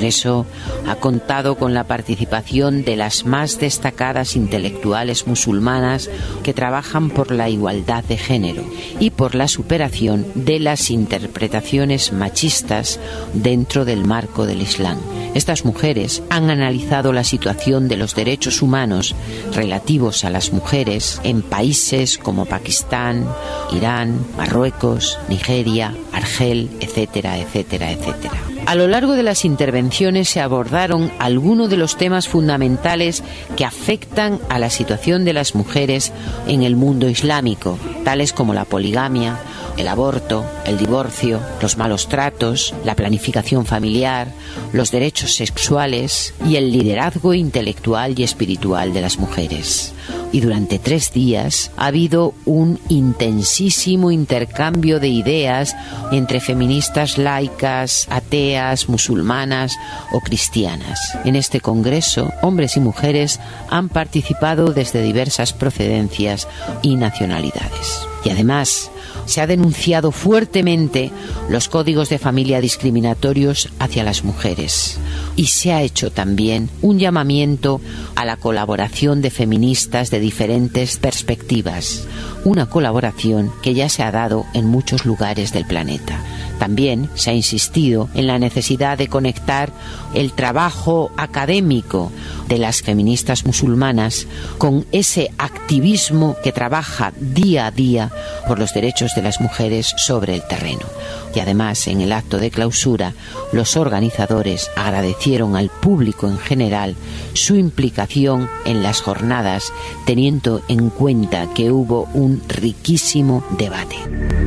Congreso ha contado con la participación de las más destacadas intelectuales musulmanas que trabajan por la igualdad de género y por la superación de las interpretaciones machistas dentro del marco del Islam. Estas mujeres han analizado la situación de los derechos humanos relativos a las mujeres en países como Pakistán, Irán, Marruecos, Nigeria, Argel, etcétera, etcétera, etcétera. A lo largo de las intervenciones se abordaron algunos de los temas fundamentales que afectan a la situación de las mujeres en el mundo islámico, tales como la poligamia, el aborto, el divorcio, los malos tratos, la planificación familiar, los derechos sexuales y el liderazgo intelectual y espiritual de las mujeres. Y durante 3 días ha habido un intensísimo intercambio de ideas entre feministas laicas, ateas, musulmanas o cristianas. En este congreso, hombres y mujeres han participado desde diversas procedencias y nacionalidades. Y además, se ha denunciado fuertemente los códigos de familia discriminatorios hacia las mujeres y se ha hecho también un llamamiento a la colaboración de feministas de diferentes perspectivas, una colaboración que ya se ha dado en muchos lugares del planeta. También se ha insistido en la necesidad de conectar el trabajo académico de las feministas musulmanas con ese activismo que trabaja día a día por los derechos de las mujeres sobre el terreno. Y además, en el acto de clausura, los organizadores agradecieron al público en general su implicación en las jornadas, teniendo en cuenta que hubo un riquísimo debate.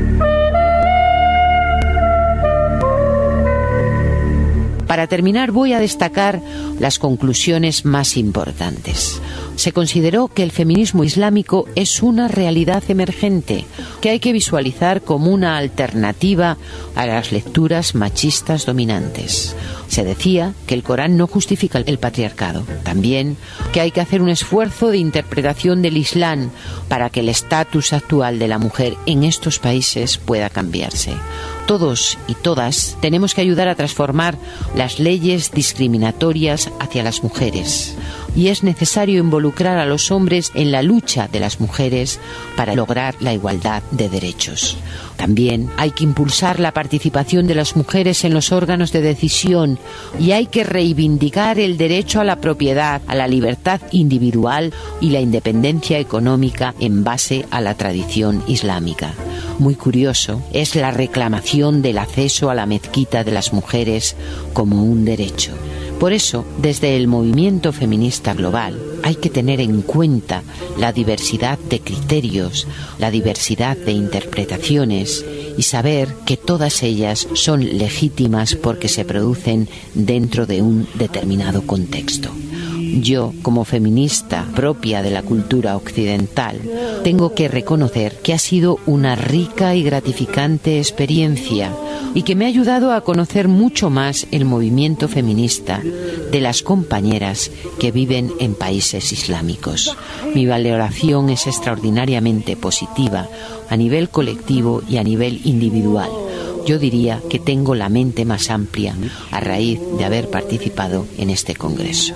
Para terminar, voy a destacar las conclusiones más importantes. Se consideró que el feminismo islámico es una realidad emergente que hay que visualizar como una alternativa a las lecturas machistas dominantes. Se decía que el Corán no justifica el patriarcado. También que hay que hacer un esfuerzo de interpretación del Islam para que el estatus actual de la mujer en estos países pueda cambiarse. Todos y todas tenemos que ayudar a transformar las leyes discriminatorias hacia las mujeres. Y es necesario involucrar a los hombres en la lucha de las mujeres para lograr la igualdad de derechos. También hay que impulsar la participación de las mujeres en los órganos de decisión y hay que reivindicar el derecho a la propiedad, a la libertad individual y la independencia económica en base a la tradición islámica. Muy curioso es la reclamación del acceso a la mezquita de las mujeres como un derecho. Por eso, desde el movimiento feminista global, hay que tener en cuenta la diversidad de criterios, la diversidad de interpretaciones y saber que todas ellas son legítimas porque se producen dentro de un determinado contexto. Yo, como feminista propia de la cultura occidental, tengo que reconocer que ha sido una rica y gratificante experiencia y que me ha ayudado a conocer mucho más el movimiento feminista de las compañeras que viven en países islámicos. Mi valoración es extraordinariamente positiva a nivel colectivo y a nivel individual. Yo diría que tengo la mente más amplia a raíz de haber participado en este congreso.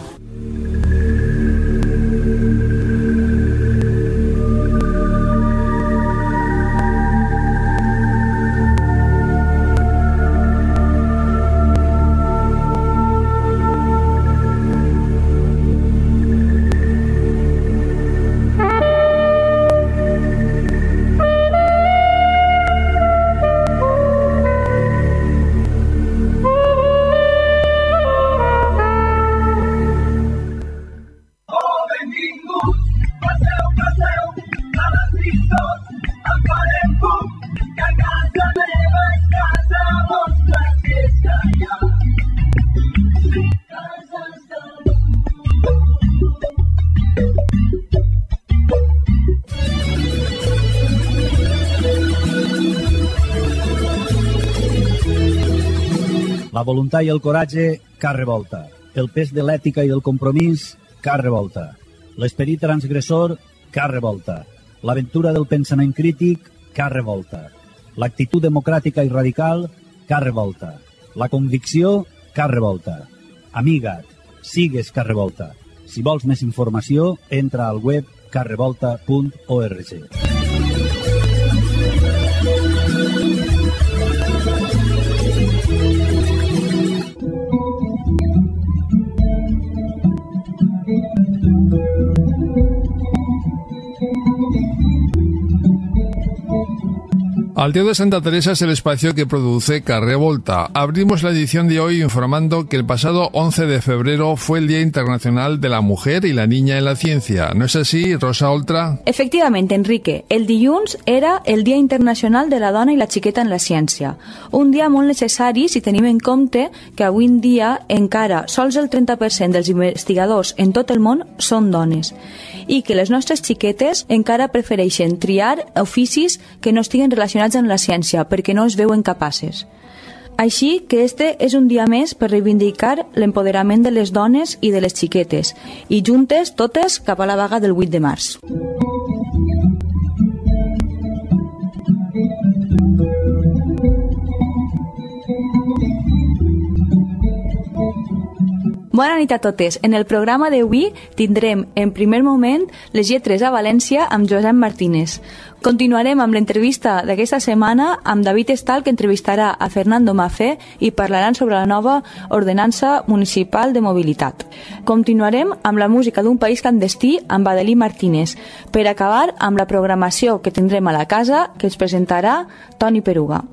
La voluntat i el coratge, cap revolta. El pes de l'ètica i del compromís, cap revolta. L'esperit transgressor, cap revolta. L'aventura del pensament crític, cap revolta. L'actitud democràtica i radical, cap revolta. La convicció, cap revolta. Amiga't, sigues Carrevolta. Si vols més informació, entra al web carrevolta.org. Al Tío de Santa Teresa es el espacio que produce Carrevolta. Abrimos la edición de hoy informando que el pasado 11 de febrero fue el Día Internacional de la Mujer y la Niña en la Ciencia. ¿No es así, Rosa Oltra? Efectivamente, Enrique. El dilluns era el Dia Internacional de la Dona i la Xiqueta en la Ciència. Un dia molt necessari si tenim en compte que avui en dia encara sols el 30% dels investigadors en tot el món són dones i que les nostres xiquetes encara prefereixen triar oficis que no estiguen relacionats amb la ciència perquè no es veuen capaces. Així que este és un dia més per reivindicar l'empoderament de les dones i de les xiquetes i juntes totes cap a la vaga del 8 de març. Bona nit a totes. En el programa d'avui tindrem en primer moment les lletres a València amb Josep Martínez. Continuarem amb l'entrevista d'aquesta setmana amb David Estal, que entrevistarà a Fernando Mafé i parlaran sobre la nova ordenança municipal de mobilitat. Continuarem amb la música d'un país clandestí amb Adelí Martínez, per acabar amb la programació que tindrem a la casa que ens presentarà Toni Peruga.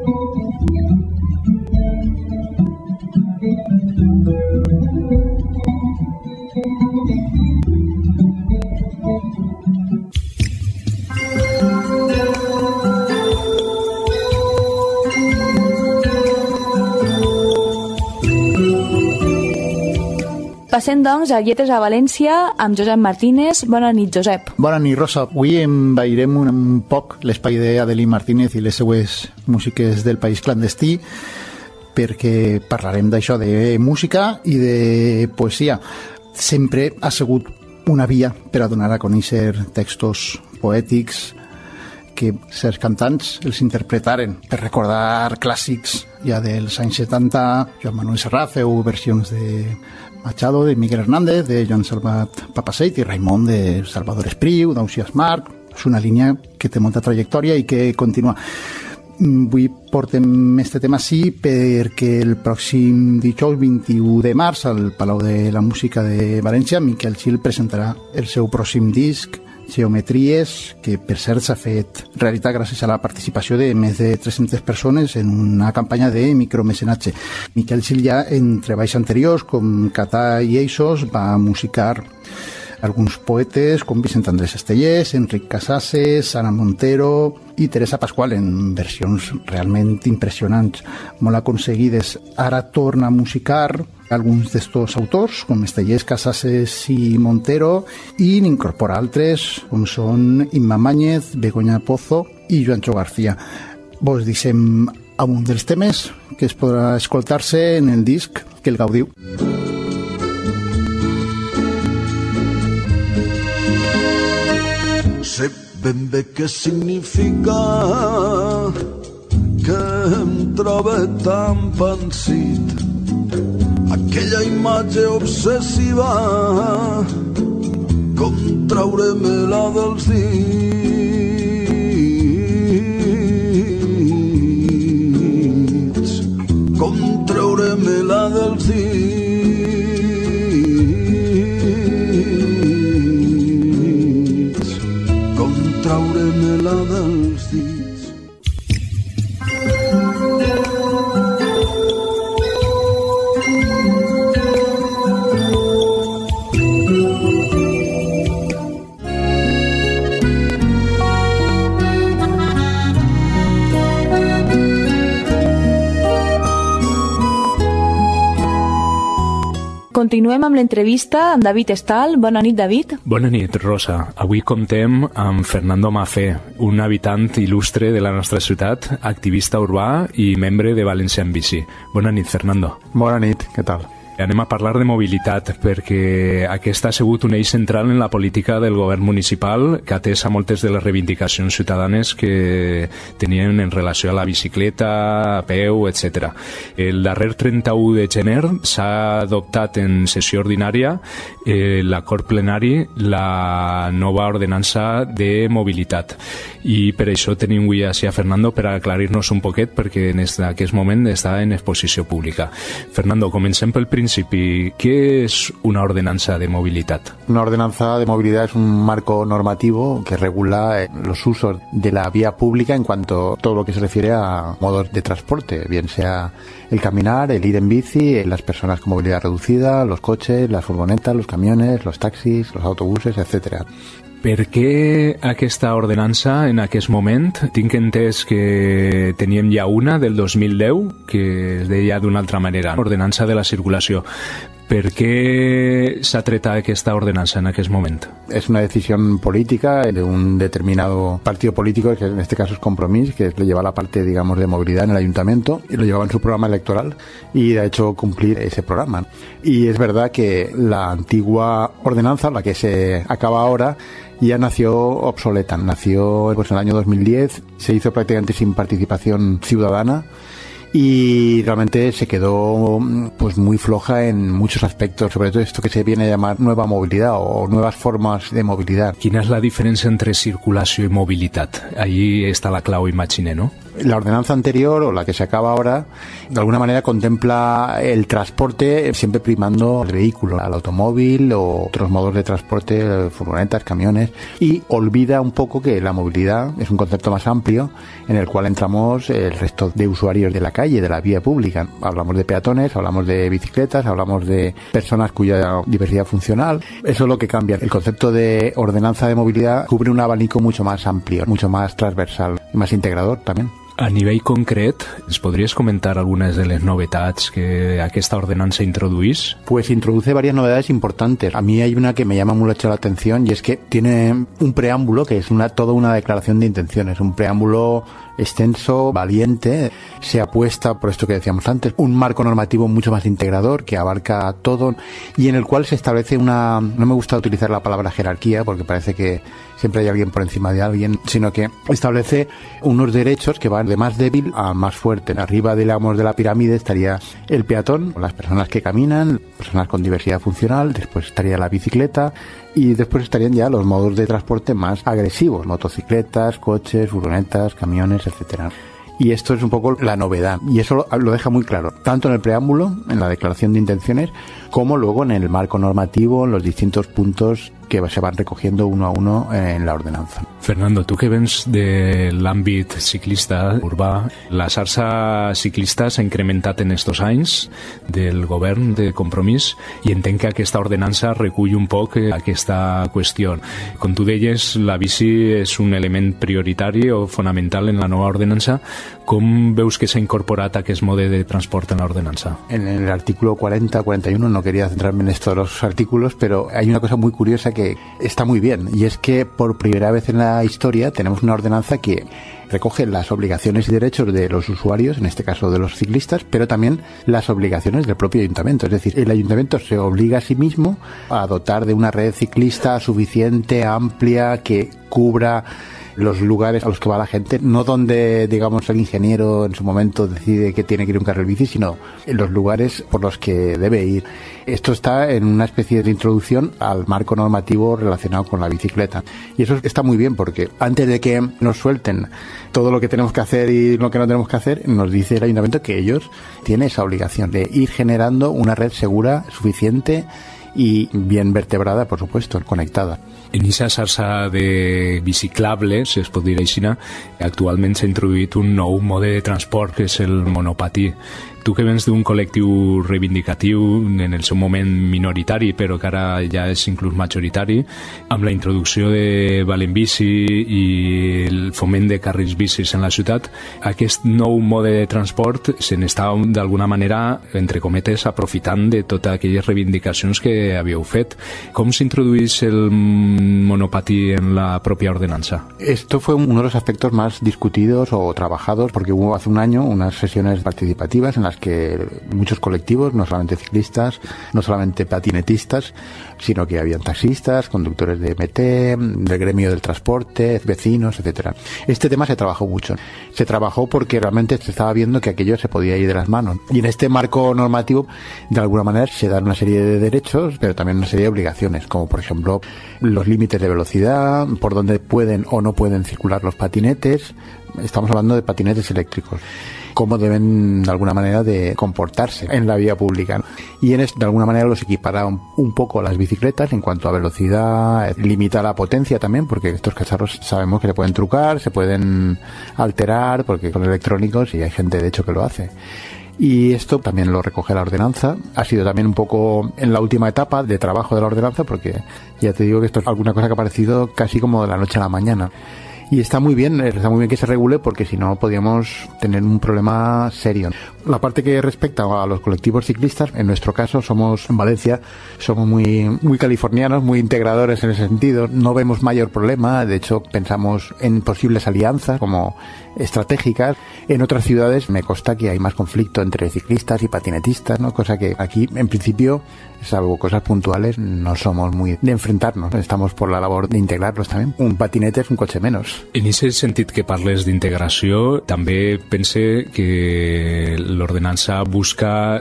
Passem, doncs, a Lletres a València amb Josep Martínez. Bona nit, Josep. Bona nit, Rosa. Avui envairem un poc l'espai d'Adelí Martínez i les seues músiques del país clandestí, perquè parlarem d'això, de música i de poesia. Sempre ha sigut una via per a donar a conèixer textos poètics que certs cantants els interpretaren per recordar clàssics ja dels anys 70. Joan Manuel Serrat feu versions de Machado, de Miguel Hernández, de Joan Salvat Papaseit i Raimon de Salvador Espriu, d'Ausiàs Marc. És una línia que té molta trajectòria i que continua. Avui portem este tema sí perquè el pròxim dijous 21 de març al Palau de la Música de València Miquel Gil presentarà el seu pròxim disc Geometries, que per cert s'ha fet realitat gràcies a la participació de més de 300 persones en una campanya de micromecenatge. Miquel Gil ja en treballs anteriors com Catà i Eixos va musicar alguns poetes com Vicent Andrés Estellés, Enric Casases, Ana Montero i Teresa Pascual en versions realment impressionants, molt aconseguides. Ara torna a musicar alguns d'estos autors, com Estellés, Casases i Montero, i n'incorpora altres, com són Imma Máñez, Begoña Pozo i Joancho García. Vos deixem amb un dels temes que es podrà escoltar-se en el disc que el gaudiu. Sé ben bé què significa que em trobe tan pansit, aquella imatge obsessiva com traure-me-la dels dits, com treure-me-la dels dits, traure-me-la dels dits. Continuem amb l'entrevista amb David Estal. Bona nit, David. Bona nit, Rosa. Avui comptem amb Fernando Mafé, un habitant il·lustre de la nostra ciutat, activista urbà i membre de València en Bici. Bona nit, Fernando. Bona nit, què tal? Anem a parlar de mobilitat, perquè aquesta ha sigut un eix central en la política del govern municipal, que ha atès a moltes de les reivindicacions ciutadanes que tenien en relació a la bicicleta, a peu, etc. El darrer 31 de gener s'ha adoptat en sessió ordinària l'acord plenari, la nova ordenança de mobilitat. I per això tenim avui així a Fernando per aclarir-nos un poquet, perquè en aquest moment està en exposició pública. Fernando, comencem pel principi. ¿Qué es una ordenanza de movilidad? Una ordenanza de movilidad es un marco normativo que regula los usos de la vía pública en cuanto a todo lo que se refiere a modos de transporte, bien sea el caminar, el ir en bici, las personas con movilidad reducida, los coches, las furgonetas, los camiones, los taxis, los autobuses, etcétera. Per què aquesta ordenança en aquest moment? Tinc entès que teníem ja una del 2010 que es deia d'una altra manera, ordenança de la circulació. ¿Por qué se trata esta ordenanza en aquel momento? Es una decisión política de un determinado partido político, que en este caso es Compromís, que le lleva la parte, digamos, de movilidad en el ayuntamiento y lo llevaba en su programa electoral y ha hecho cumplir ese programa. Y es verdad que la antigua ordenanza, la que se acaba ahora, ya nació obsoleta. Nació pues, en el año 2010, se hizo prácticamente sin participación ciudadana y realmente se quedó pues muy floja en muchos aspectos, sobre todo esto que se viene a llamar nueva movilidad o nuevas formas de movilidad. Quina és la diferència entre circulació i mobilitat? Ahí está la clau, imagine, ¿no? La ordenanza anterior, o la que se acaba ahora, de alguna manera contempla el transporte siempre primando el vehículo, al automóvil o otros modos de transporte, furgonetas, camiones, y olvida un poco que la movilidad es un concepto más amplio en el cual entramos el resto de usuarios de la calle, de la vía pública. Hablamos de peatones, hablamos de bicicletas, hablamos de personas cuya diversidad funcional. Eso es lo que cambia. El concepto de ordenanza de movilidad cubre un abanico mucho más amplio, mucho más transversal y más integrador también. A nivell concret, ¿ens podries comentar algunas de las novedades que aquesta ordenanza introduís? Pues introduce varias novedades importantes. A mí hay una que me llama mucho la atención y es que tiene un preámbulo que es toda una declaración de intenciones, un preámbulo extenso, valiente. Se apuesta por esto que decíamos antes, un marco normativo mucho más integrador que abarca todo y en el cual se establece no me gusta utilizar la palabra jerarquía porque parece que siempre hay alguien por encima de alguien, sino que establece unos derechos que van de más débil a más fuerte. Arriba, digamos, de la pirámide estaría el peatón, las personas que caminan, personas con diversidad funcional, después estaría la bicicleta y después estarían ya los modos de transporte más agresivos, motocicletas, coches, furgonetas, camiones, etcétera. Y esto es un poco la novedad y eso lo deja muy claro, tanto en el preámbulo, en la declaración de intenciones, como luego en el marco normativo, en los distintos puntos que se van recogiendo uno a uno en la ordenanza. Fernando, tu que vens de l'àmbit ciclista urbà, la xarxa ciclista s'ha incrementat en estos anys del govern de Compromís i entenc que aquesta ordenança recull un poc aquesta qüestió. Com tu deies, la bici és un element prioritari o fonamental en la nova ordenança. Com veus que s'ha incorporat aquest mode de transport en la ordenança? En el artículo 40-41, no quería centrarme en estos dos artículos, pero hay una cosa muy curiosa que está muy bien, y es que por primera vez en la historia tenemos una ordenanza que recoge las obligaciones y derechos de los usuarios, en este caso de los ciclistas, pero también las obligaciones del propio ayuntamiento. Es decir, el ayuntamiento se obliga a sí mismo a dotar de una red ciclista suficiente, amplia, que cubra los lugares a los que va la gente, no donde, digamos, el ingeniero en su momento decide que tiene que ir un carril bici, sino en los lugares por los que debe ir. Esto está en una especie de introducción al marco normativo relacionado con la bicicleta. Y eso está muy bien porque antes de que nos suelten todo lo que tenemos que hacer y lo que no tenemos que hacer, nos dice el ayuntamiento que ellos tienen esa obligación de ir generando una red segura, suficiente y bien vertebrada, por supuesto, conectada. En aquesta xarxa de biciclables, si es pot dir així, actualment s'ha introduït un nou mode de transport que és el monopatí. Tu que vens d'un col·lectiu reivindicatiu en el seu moment minoritari però que ara ja és inclús majoritari, amb la introducció de Valenbici i el foment de carrils bicis en la ciutat, aquest nou mode de transport se n'està d'alguna manera, entre cometes, aprofitant de totes aquelles reivindicacions que havíeu fet. Com s'introduís el monopatí en la propia ordenanza? Esto fue uno de los aspectos más discutidos o trabajados porque hubo hace un año unas sesiones participativas en las las que muchos colectivos, no solamente ciclistas, no solamente patinetistas, sino que habían taxistas, conductores de MT, del gremio del transporte, vecinos, etcétera. Este tema se trabajó mucho. Se trabajó porque realmente se estaba viendo que aquello se podía ir de las manos. Y en este marco normativo, de alguna manera, se dan una serie de derechos, pero también una serie de obligaciones, como por ejemplo los límites de velocidad, por dónde pueden o no pueden circular los patinetes. Estamos hablando de patinetes eléctricos, cómo deben de alguna manera de comportarse en la vía pública, ¿no? Y de alguna manera los equipara un poco a las bicicletas en cuanto a velocidad, limita la potencia también, porque estos cacharros sabemos que se pueden trucar, se pueden alterar, porque son electrónicos y hay gente de hecho que lo hace. Y esto también lo recoge la ordenanza. Ha sido también un poco en la última etapa de trabajo de la ordenanza, porque ya te digo que esto es alguna cosa que ha aparecido casi como de la noche a la mañana. Y está muy bien que se regule, porque si no podríamos tener un problema serio. La parte que respecta a los colectivos ciclistas, en nuestro caso somos en Valencia, somos muy californianos, muy integradores en ese sentido. No vemos mayor problema, de hecho pensamos en posibles alianzas como estratégicas. En otras ciudades me consta que hay más conflicto entre ciclistas y patinetistas, ¿no? Cosa que aquí en principio, salvo cosas puntuales, no somos muy de enfrentarnos. Estamos por la labor de integrarlos también. Un patinete es un cotxe menos. En ese sentit que parles d'integració, també pense que l'ordenança busca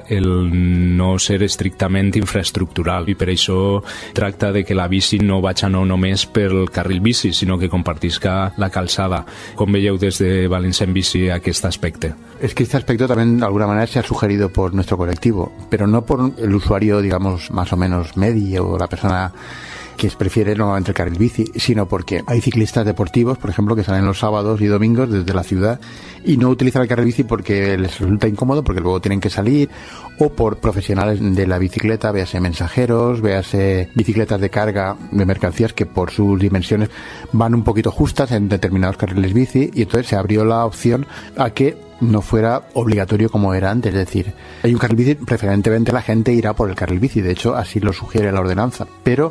el no ser estrictament infraestructural i per això tracta de que la bici no vaig no només pel carril bici, sinó que compartisca la calçada. Com veieu des de Valencia en Bici aquest aspecte? Es que este aspecto también de alguna manera se ha sugerido por nuestro colectivo, pero no por el usuario, digamos, más o menos medio, o la persona que prefiere normalmente el carril bici, sino porque hay ciclistas deportivos, por ejemplo, que salen los sábados y domingos desde la ciudad y no utilizan el carril bici porque les resulta incómodo, porque luego tienen que salir, o por profesionales de la bicicleta, véase mensajeros, véase bicicletas de carga de mercancías que por sus dimensiones van un poquito justas en determinados carriles bici, y entonces se abrió la opción a que no fuera obligatorio como era antes. Es decir, hay un carril bici, preferentemente la gente irá por el carril bici, de hecho así lo sugiere la ordenanza, pero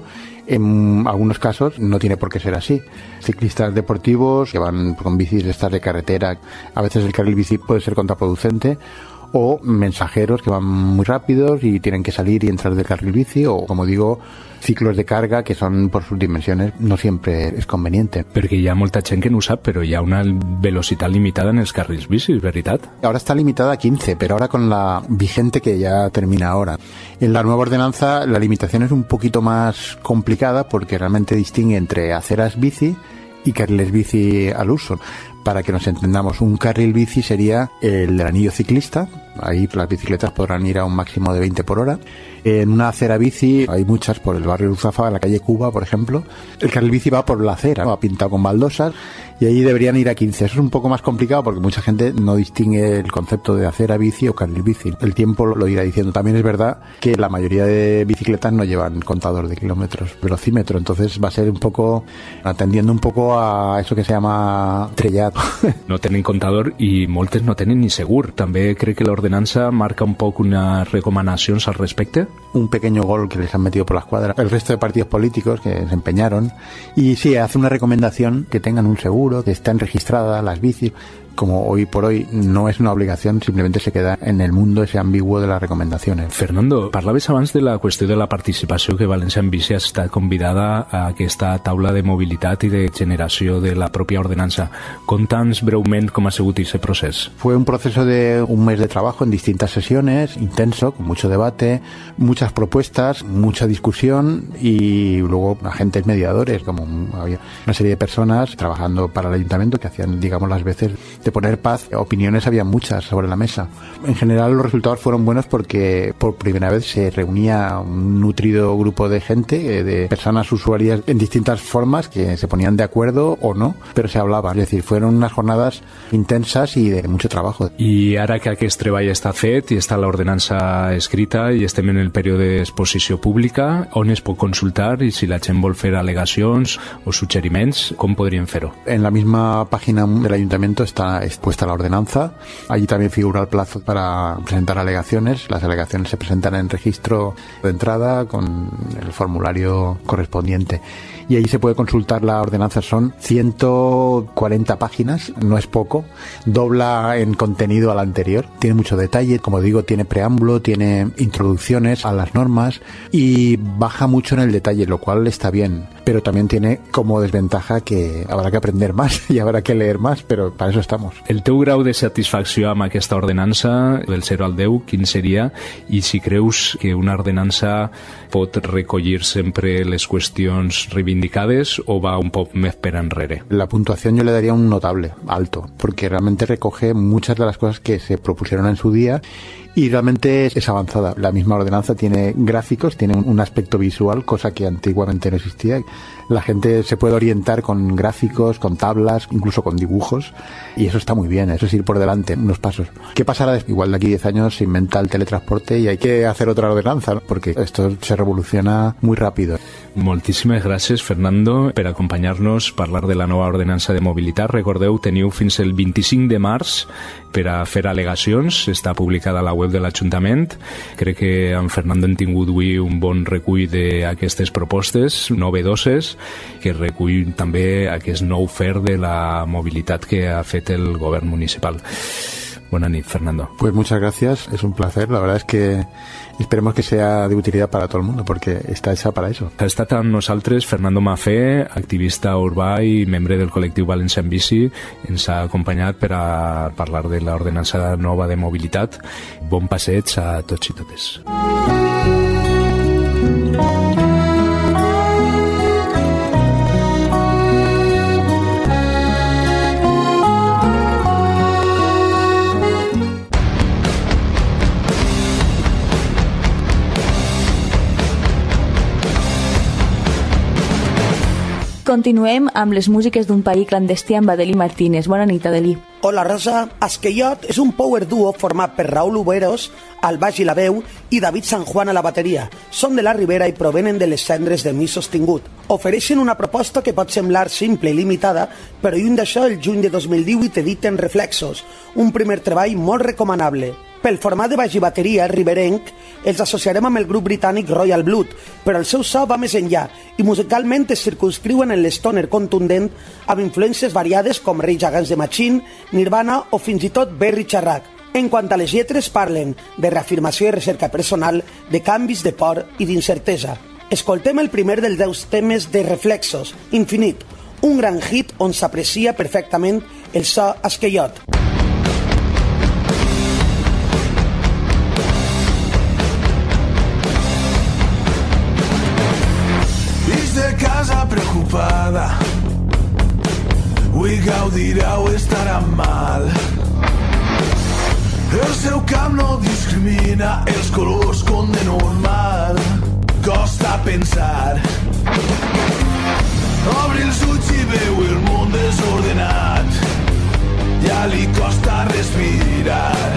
en algunos casos no tiene por qué ser así. Ciclistas deportivos que van con bicis estas de carretera, a veces el carril bici puede ser contraproducente, o mensajeros que van muy rápidos y tienen que salir y entrar del carril bici, o como digo, ciclos de carga que son por sus dimensiones no siempre es conveniente. Perquè hi ha molta gent que no ho sap, però hi ha una velocitat limitada en els carrils bicis, ¿veritat? Ahora está limitada a 15, pero ahora con la vigente que ya termina ahora. En la nueva ordenanza la limitación es un poquito más complicada porque realmente distingue entre aceras bici y carriles bici al uso. Para que nos entendamos, un carril bici sería el del anillo ciclista. Ahí las bicicletas podrán ir a un máximo de 20 por hora. En una acera bici, hay muchas por el barrio Ruzafa, en la calle Cuba, por ejemplo. El carril bici va por la acera, va pintado con baldosas, y ahí deberían ir a 15. Eso es un poco más complicado porque mucha gente no distingue el concepto de acera bici o carril bici. El tiempo lo irá diciendo. También es verdad que la mayoría de bicicletas no llevan contador de kilómetros, velocímetro, entonces va a ser un poco atendiendo un poco a eso que se llama trellat. No tenen contador i moltes no tenen ni segur. També crec que l'ordenança marca un poc unes recomanacions al respecte. Un pequeño gol que les han metido por la escuadra el resto de partidos políticos que se empeñaron, y sí, hace una recomendación que tengan un seguro, que estén registradas las bicis. Como hoy por hoy no es una obligación, simplemente se queda en el mundo ese ambiguo de las recomendaciones. Fernando, parlaves abans de la qüestió de la participació, que València en Bici ha estat convidada a aquesta taula de mobilitat i de generació de la pròpia ordenança. Conta'ns breument com ha sigut aquest procés. Fue un proceso de un mes de trabajo en distintas sesiones, intenso, con mucho debate, muchas propuestas, mucha discusión, y luego agentes mediadores, como había una serie de personas trabajando para el ayuntamiento que hacían, digamos, las veces de poner paz. Opiniones había muchas sobre la mesa. En general los resultados fueron buenos porque por primera vez se reunía un nutrido grupo de gente, de personas usuarias en distintas formas, que se ponían de acuerdo o no, pero se hablaba. Es decir, fueron unas jornadas intensas y de mucho trabajo. I ara que aquest treball està fet i està l'ordenança escrita i estem en el període d'exposició pública, on es pot consultar, i si la gent vol fer al·legacions o suggeriments, com podrien fer-ho? En la misma página del ayuntamiento está semana es puesta la ordenanza. Allí también figura el plazo para presentar alegaciones. Las alegaciones se presentan en registro de entrada con el formulario correspondiente. Y ahí se puede consultar la ordenanza. Son 140 páginas, no es poco. Dobla en contenido al anterior. Tiene mucho detalle, como digo, tiene preámbulo, tiene introducciones a las normas y baja mucho en el detalle, lo cual está bien. Pero también tiene como desventaja que habrá que aprender más y habrá que leer más, pero para eso estamos. El teu grau de satisfacció amb aquesta ordenança, del 0 al 10, quin seria? I si creus que una ordenança pot recollir sempre les qüestions reivindicades o va un poc més per enrere? La puntuación yo le daría un notable, alto, porque realmente recoge muchas de las cosas que se propusieron en su día y realmente es avanzada. La misma ordenanza tiene gráficos, tiene un aspecto visual, cosa que antiguamente no existía. La gente se puede orientar con gráficos, con tablas, incluso con dibujos, y eso está muy bien, eso es ir por delante, unos pasos. ¿Qué pasará? Igual de aquí 10 años se inventa el teletransporte y hay que hacer otra ordenanza, ¿no? Porque esto se revoluciona muy rápido. Moltíssimes gràcies, Fernando, per acompanyar-nos, parlar de la nova ordenança de mobilitat. Recordeu, teniu fins el 25 de març per a fer al·legacions. Està publicada a la web de l'Ajuntament. Crec que en Fernando hem tingut avui un bon recull d'aquestes propostes novedoses que recull també aquest nou fer de la mobilitat que ha fet el govern municipal. Buenas noches, Fernando. Pues muchas gracias, es un placer. La verdad es que esperemos que sea de utilidad para todo el mundo, porque está hecha para eso. Ha estat amb nosaltres Fernando Mafé, activista urbà i membre del col·lectiu València en Bici. Ens ha acompanyat per a parlar de l'ordenança nova de mobilitat. Bon passeig a tots i totes. Continuem amb les músiques d'un país clandestí amb Adelí Martínez. Bona nit, Adelí. Hola, Rosa. Asqueyot és un power duo format per Raúl Uberos al baix i la veu i David San Juan a la bateria. Són de la Ribera i provenen de les cendres de Mi Sostingut. Ofereixen una proposta que pot semblar simple i limitada, però lluny d'això, el juny de 2018 editen Reflexos, un primer treball molt recomanable. Pel format de baix i bateria riberenc, els associarem amb el grup britànic Royal Blood, però el seu so va més enllà i musicalment es circunscriuen en l'stoner contundent amb influències variades com Rage Against the Machine, Nirvana o fins i tot Berry Charrac. En quant a les lletres, parlen de reafirmació i recerca personal, de canvis de por i d'incertesa. Escoltem el primer dels 10 temes de Reflexos, Infinit, un gran hit on s'aprecia perfectament el so asqueyot. De casa preocupada, avui gaudirà o estarà mal. El seu camp no discrimina, els colors com de normal. Costa pensar, obre els ulls i veu el món desordenat, ja li costa respirar.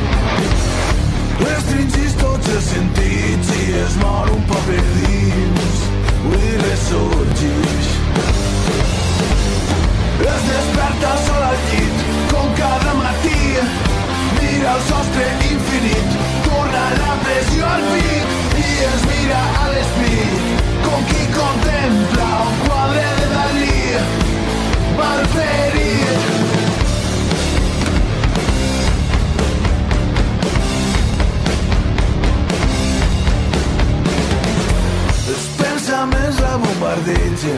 Restringis tots els sentits i es mor un poc per dins. Avui ressorgix. Es desperta sol al llit, com cada matí. Mira el sostre infinit, torna la pressió al pit i es mira a l'espill, com qui contempla un quadre de Dalí, malferit. Pensaments la bombardegen,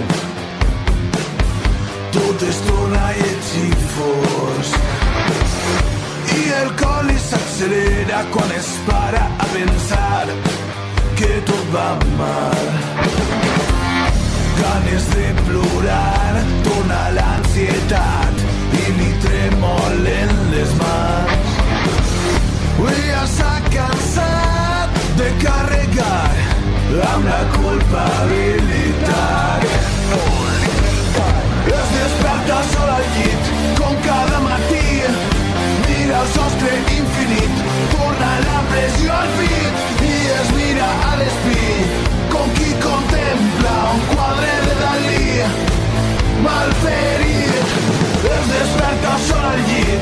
tot es torna lleig i fos i el cor li s'accelera quan es para a pensar que tot va mal. Ganes de plorar, torna l'ansietat i li tremolen les mans. Avui ja s'ha cansat de carregar amb la culpabilitat. Es desperta sol al llit, com cada matí. Mira el sostre infinit, torna la pressió al pit i es mira a l'espill, com qui contempla un quadre de Dalí, malferit. Es desperta sol al llit,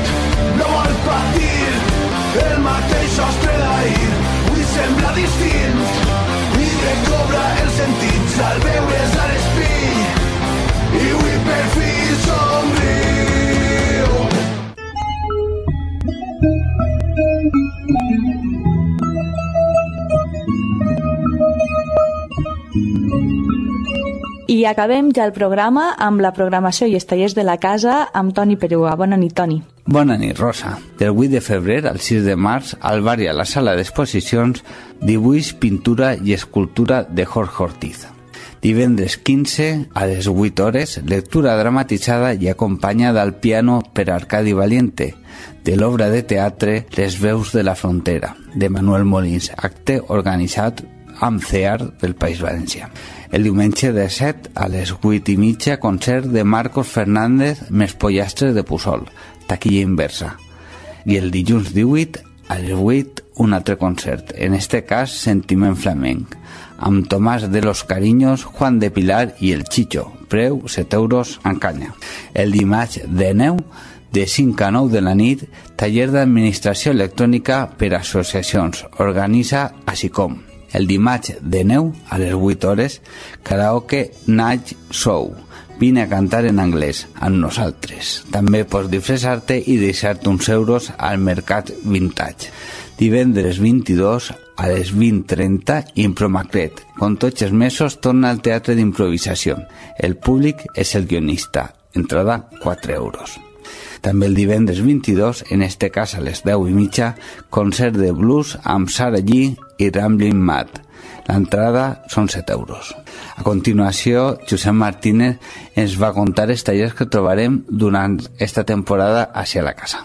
I acabem ja el programa amb la programació i els tallers de la casa amb Toni Perua. Bona nit, Toni. Bona nit, Rosa. Del 8 de febrer al 6 de març, al barri a la sala d'exposicions, dibuix, pintura i escultura de Jorge Ortiz. Divendres 15, a les 8 hores, lectura dramatitzada i acompanyada al piano per Arcadi Valiente, de l'obra de teatre Les veus de la frontera, de Manuel Molins, acte organitzat amb CEAR del País Valencià. El diumenge de 7 a les 8:30, concert de Marcos Fernández més pollastres de Puçol, taquilla inversa. I el dilluns 18 a les 8 un altre concert, en este cas Sentiment Flamenc, amb Tomàs de los Cariños, Juan de Pilar i el Chicho, preu 7 euros en canya. El dimarts de 9 de 5 a 9 de la nit, taller d'administració electrònica per associacions, organitza ASICOM. El dimarts de 9 a les 8 hores, karaoke Night Show. Vine a cantar en anglès amb nosaltres. També pots disfressar-te i deixar-te uns euros al mercat vintage. Divendres 22 a les 20:30, Impromacret. Com tots els mesos torna al teatre d'improvisació. El públic és el guionista. Entrada 4 euros. També el divendres 22, en este cas a les 10:30, concert de blues amb Sarah G i Ramblin' Mad. L'entrada són 7 euros. A continuació, Josep Martínez ens va contar els tallers que trobarem durant esta temporada hacia la casa.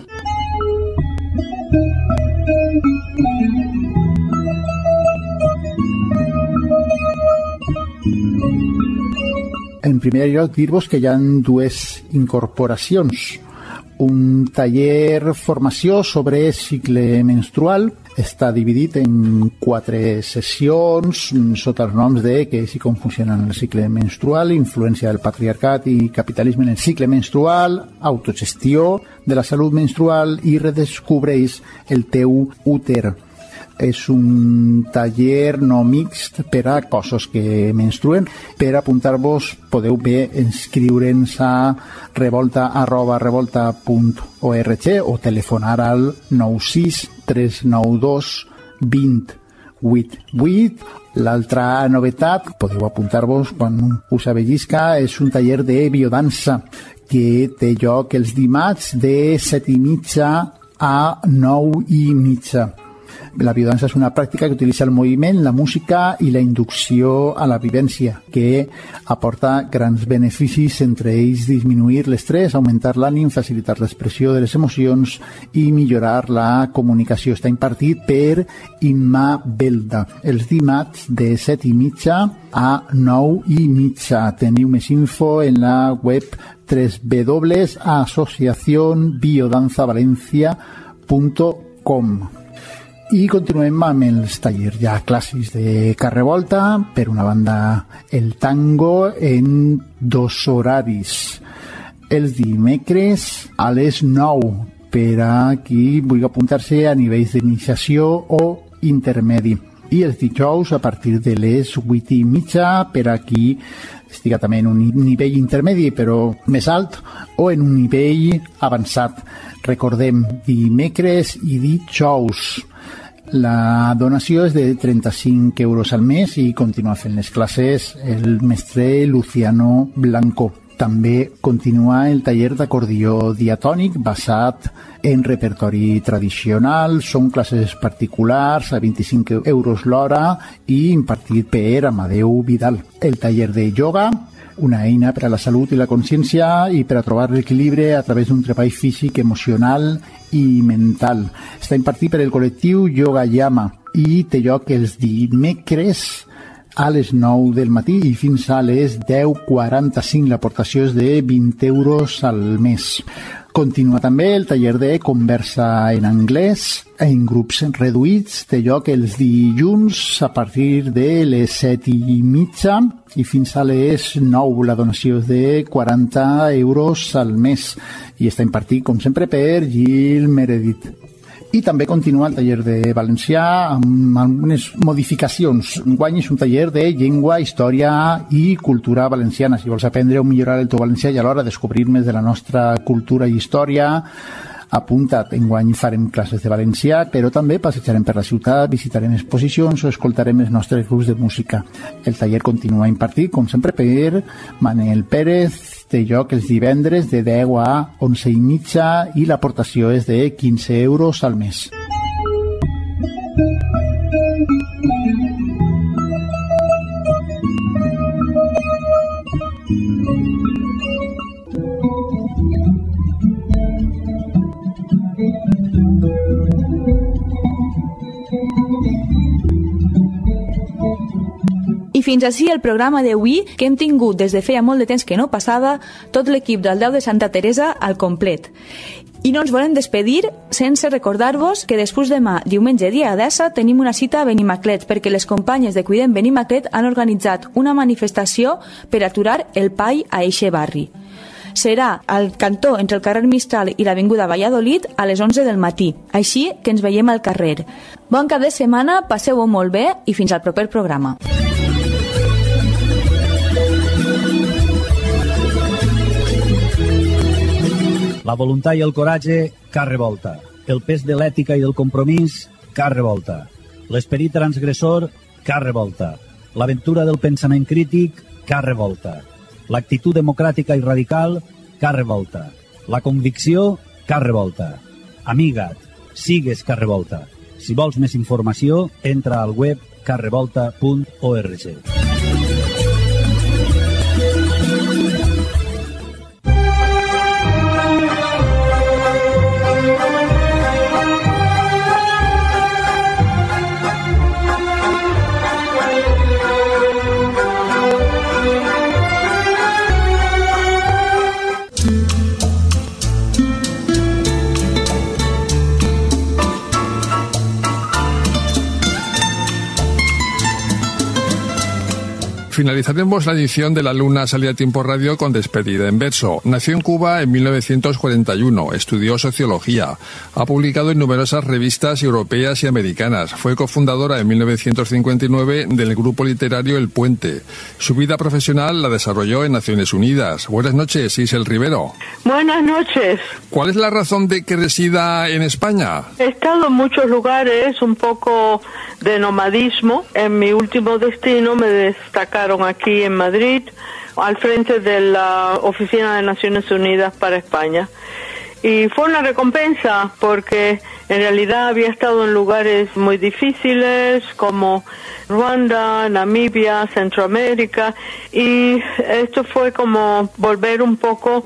En primer lloc, dir-vos que hi ha dues incorporacions. Un taller formació sobre cicle menstrual està dividit en 4 sessions sota els noms de que sí com funciona el cicle menstrual, influència del patriarcat i capitalisme en el cicle menstrual, autogestió de la salut menstrual i redescobreix el teu úter. És un taller no mixt per a cossos que menstruen. Per apuntar-vos podeu bé inscriure'ns a revolta@revolta.org o telefonar al 96 392 2088. L'altra novetat, podeu apuntar-vos quan us avellisca, és un taller de biodansa que té lloc els dimarts de 7:30 a 9:30. La biodansa és una pràctica que utilitza el moviment, la música i la inducció a la vivència, que aporta grans beneficis, entre ells disminuir l'estrès, augmentar l'ànim, facilitar l'expressió de les emocions i millorar la comunicació. Està impartit per Imma Belda, els dimarts de 7:30 a 9:30. Teniu més info en la web www.asociacionbiodanzavalencia.com. I continuem amb els tallers ja clàssics de Carrevolta. Per una banda, el tango en 2 horaris. Els dimecres a les 9, per a qui vulgui apuntar-se a nivells d'iniciació o intermedi. I els dijous a partir de les 8:30, per a qui estiga també en un nivell intermedi però més alt o en un nivell avançat. Recordem, dimecres i dijous. La donació és de 35 euros al mes i continua fent les classes el mestre Luciano Blanco. També continua el taller d'acordió diatònic basat en repertori tradicional. Són classes particulars a 25 euros l'hora i impartit per Amadeu Vidal. El taller de ioga, una eina per a la salut i la consciència i per a trobar l'equilibri a través d'un treball físic, emocional i mental. Està impartit per el col·lectiu Yoga Yama i té lloc els dimecres a les 9 del matí i fins a les 10:45. L'aportació és de 20 euros al mes. Continua també el taller de conversa en anglès en grups reduïts. Té lloc els dilluns a partir de les 7:30 i fins a les 9. La donació és de 40 euros al mes i està impartit, com sempre, per Gil Meredith. I també continua el taller de valencià amb algunes modificacions. Enguany és un taller de llengua, història i cultura valenciana. Si vols aprendre o millorar el teu valencià i alhora descobrir més de la nostra cultura i història, Apunta't, enguany farem classes de valencià, però també passejarem per la ciutat, visitarem exposicions o escoltarem els nostres grups de música. El taller continua impartit, com sempre, per Manel Pérez, té lloc els divendres de 10 a 11:30 i l'aportació és de 15 euros al mes. I fins així el programa d'avui, que hem tingut des de feia molt de temps que no passava tot l'equip del 10 de Santa Teresa al complet. I no ens volem despedir sense recordar-vos que després demà, diumenge dia 10, tenim una cita a Benimaclet perquè les companyes de Cuidem Benimaclet han organitzat una manifestació per aturar el pall a eixe barri. Serà al cantó entre el carrer Mistral i l'avinguda Valladolid a les 11 del matí, així que ens veiem al carrer. Bon cap de setmana, passeu-ho molt bé i fins al proper programa. La voluntat i el coratge, cap revolta. El pes de l'ètica i del compromís, cap revolta. L'esperit transgressor, cap revolta. L'aventura del pensament crític, cap revolta. L'actitud democràtica i radical, cap revolta. La convicció, cap revolta. Amiga't, sigues cap revolta. Si vols més informació, entra al web caprevolta.org. Finalizaremos la edición de La Luna Salida a Tiempo Radio con despedida en verso. Nació en Cuba en 1941, estudió sociología, ha publicado en numerosas revistas europeas y americanas, fue cofundadora en 1959 del grupo literario El Puente. Su vida profesional la desarrolló en Naciones Unidas. Buenas noches, Isel Rivero. Buenas noches. ¿Cuál es la razón de que resida en España? He estado en muchos lugares, un poco de nomadismo. En mi último destino me destacaron aquí en Madrid, al frente de la Oficina de Naciones Unidas para España. Y fue una recompensa porque en realidad había estado en lugares muy difíciles como Ruanda, Namibia, Centroamérica, y esto fue como volver un poco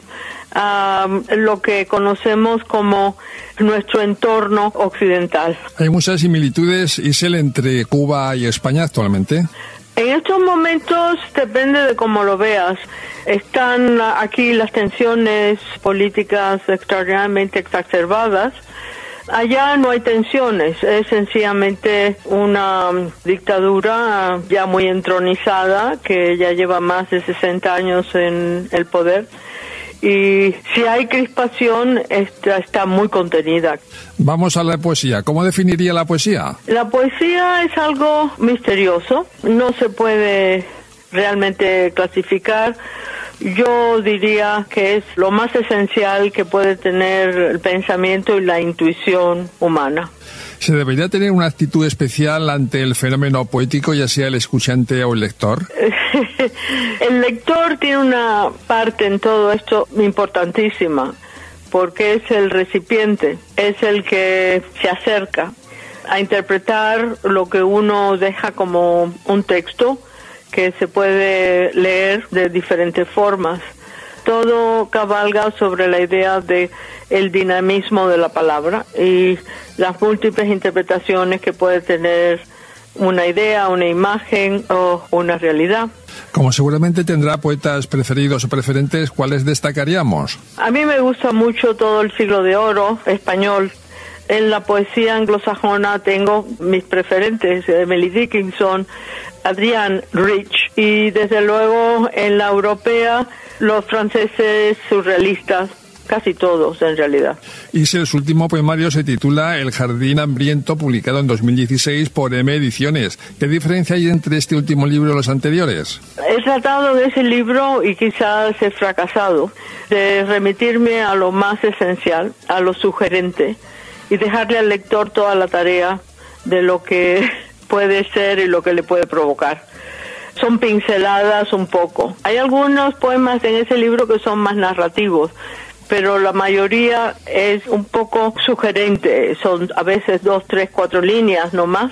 a lo que conocemos como nuestro entorno occidental. Hay muchas similitudes, Isel, entre Cuba y España actualmente. En estos momentos depende de cómo lo veas. Están aquí las tensiones políticas extraordinariamente exacerbadas. Allá no hay tensiones, es sencillamente una dictadura ya muy entronizada que ya lleva más de 60 años en el poder. Y si hay crispación, está muy contenida. Vamos a la poesía. ¿Cómo definiría la poesía? La poesía es algo misterioso. No se puede realmente clasificar. Yo diría que es lo más esencial que puede tener el pensamiento y la intuición humana. ¿Se debería tener una actitud especial ante el fenómeno poético, ya sea el escuchante o el lector? El lector tiene una parte en todo esto importantísima, porque es el recipiente, es el que se acerca a interpretar lo que uno deja como un texto que se puede leer de diferentes formas. Todo cabalga sobre la idea de el dinamismo de la palabra y las múltiples interpretaciones que puede tener una idea, una imagen o una realidad. Como seguramente tendrá poetas preferidos o preferentes, ¿cuáles destacaríamos? A mí me gusta mucho todo el siglo de oro español. En la poesía anglosajona tengo mis preferentes, Emily Dickinson, Adrienne Rich, y desde luego en la europea los franceses surrealistas, casi todos en realidad. Y su último poemario se titula El jardín hambriento, publicado en 2016 por M Ediciones. ¿Qué diferencia hay entre este último libro y los anteriores? He tratado de ese libro, y quizás he fracasado, de remitirme a lo más esencial, a lo sugerente, y dejarle al lector toda la tarea de lo que puede ser y lo que le puede provocar. Son pinceladas un poco. Hay algunos poemas en ese libro que son más narrativos, pero la mayoría es un poco sugerente. Son a veces 2, 3, 4 líneas no más.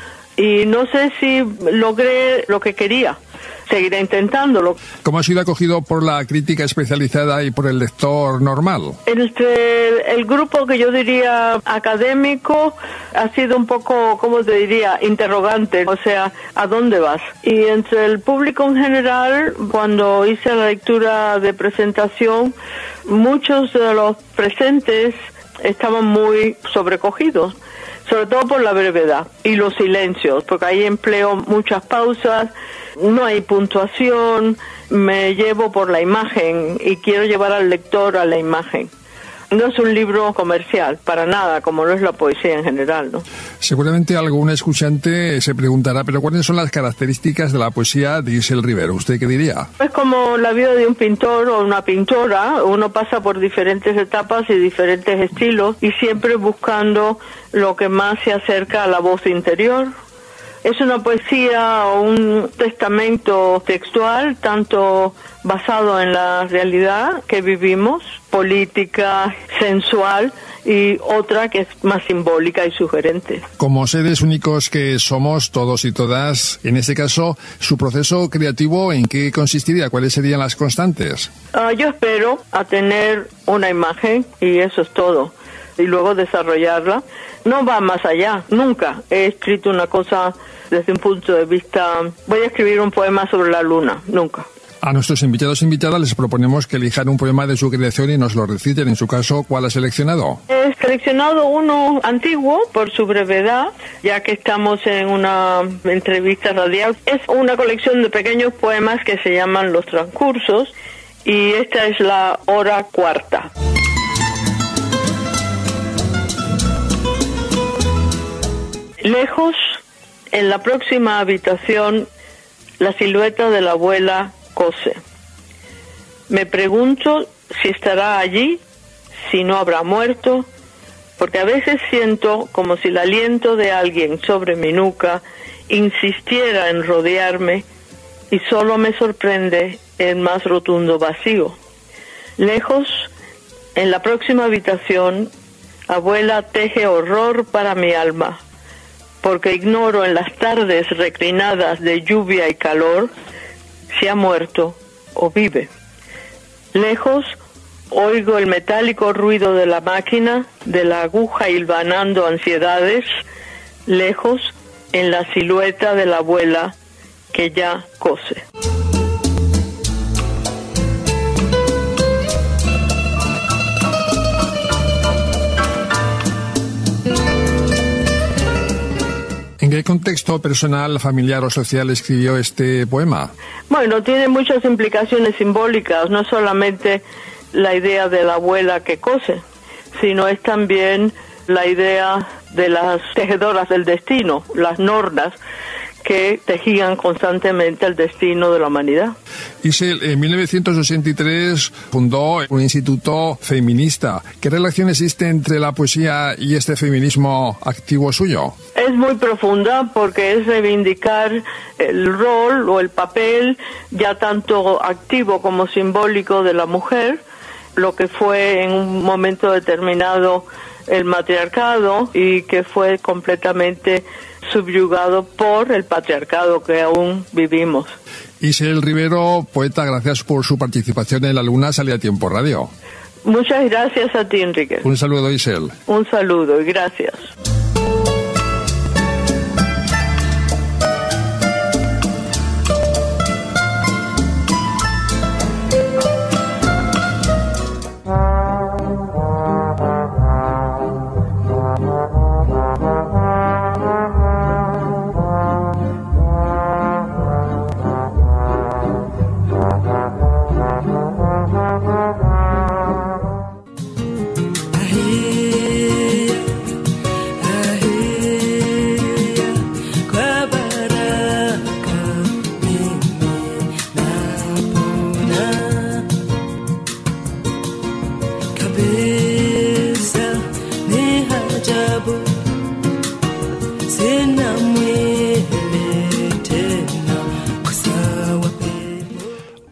Y no sé si logré lo que quería. Seguiré intentándolo. ¿Cómo ha sido acogido por la crítica especializada y por el lector normal? Entre el grupo que yo diría académico ha sido un poco, ¿cómo te diría?, interrogante, o sea, ¿a dónde vas? Y entre el público en general, cuando hice la lectura de presentación, muchos de los presentes estaban muy sobrecogidos, sobre todo por la brevedad y los silencios, porque ahí empleo muchas pausas, no hay puntuación, me llevo por la imagen y quiero llevar al lector a la imagen. No es un libro comercial, para nada, como no es la poesía en general, ¿no? Seguramente algún escuchante se preguntará, ¿pero cuáles son las características de la poesía de Isel Rivero? ¿Usted qué diría? Es como la vida de un pintor o una pintora, uno pasa por diferentes etapas y diferentes estilos y siempre buscando lo que más se acerca a la voz interior. Es una poesía o un testamento textual, tanto basado en la realidad que vivimos, política, sensual, y otra que es más simbólica y sugerente. Como seres únicos que somos todos y todas, en este caso, ¿su proceso creativo en qué consistiría? ¿Cuáles serían las constantes? Yo espero a tener una imagen y eso es todo. Y luego desarrollarla. No va más allá, nunca he escrito una cosa desde un punto de vista, voy a escribir un poema sobre la luna, nunca. A nuestros invitados e invitadas les proponemos que elijan un poema de su creación y nos lo reciten. En su caso, ¿cuál ha seleccionado? He seleccionado uno antiguo por su brevedad, ya que estamos en una entrevista radial. Es una colección de pequeños poemas que se llaman Los Transcursos y esta es la hora cuarta. Lejos, en la próxima habitación, la silueta de la abuela cose. Me pregunto si estará allí, si no habrá muerto, porque a veces siento como si el aliento de alguien sobre mi nuca insistiera en rodearme y solo me sorprende el más rotundo vacío. Lejos, en la próxima habitación, abuela teje horror para mi alma, porque ignoro en las tardes reclinadas de lluvia y calor si ha muerto o vive. Lejos, oigo el metálico ruido de la máquina, de la aguja hilvanando ansiedades. Lejos, en la silueta de la abuela que ya cose. ¿En qué contexto personal, familiar o social escribió este poema? Bueno, tiene muchas implicaciones simbólicas, no solamente la idea de la abuela que cose, sino es también la idea de las tejedoras del destino, las nornas, que tejían constantemente el destino de la humanidad. Isel, en 1983 fundó un instituto feminista. ¿Qué relación existe entre la poesía y este feminismo activo suyo? Es muy profunda porque es reivindicar el rol o el papel ya tanto activo como simbólico de la mujer, lo que fue en un momento determinado el matriarcado y que fue completamente subyugado por el patriarcado que aún vivimos. Isel Rivero, poeta, gracias por su participación en La Luna Sale a Tiempo Radio. Muchas gracias a ti, Enrique. Un saludo, Isel. Un saludo y gracias.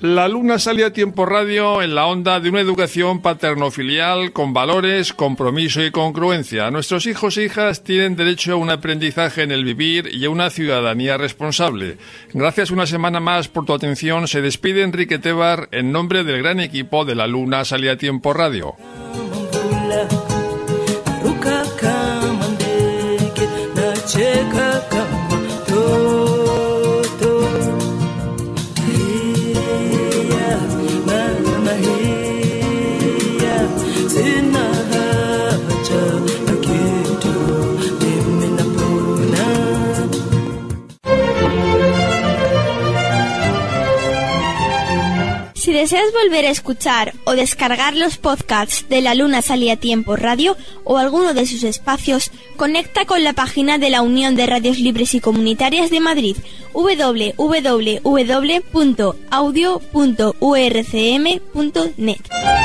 La Luna sale a Tiempo Radio en la onda de una educación paterno-filial con valores, compromiso y congruencia. Nuestros hijos e hijas tienen derecho a un aprendizaje en el vivir y a una ciudadanía responsable. Gracias una semana más por tu atención. Se despide Enrique Tebar en nombre del gran equipo de La Luna sale a Tiempo Radio. Si deseas volver a escuchar o descargar los podcasts de La Luna sale a Tiempo Radio o alguno de sus espacios, conecta con la página de la Unión de Radios Libres y Comunitarias de Madrid, www.audio.urcm.net.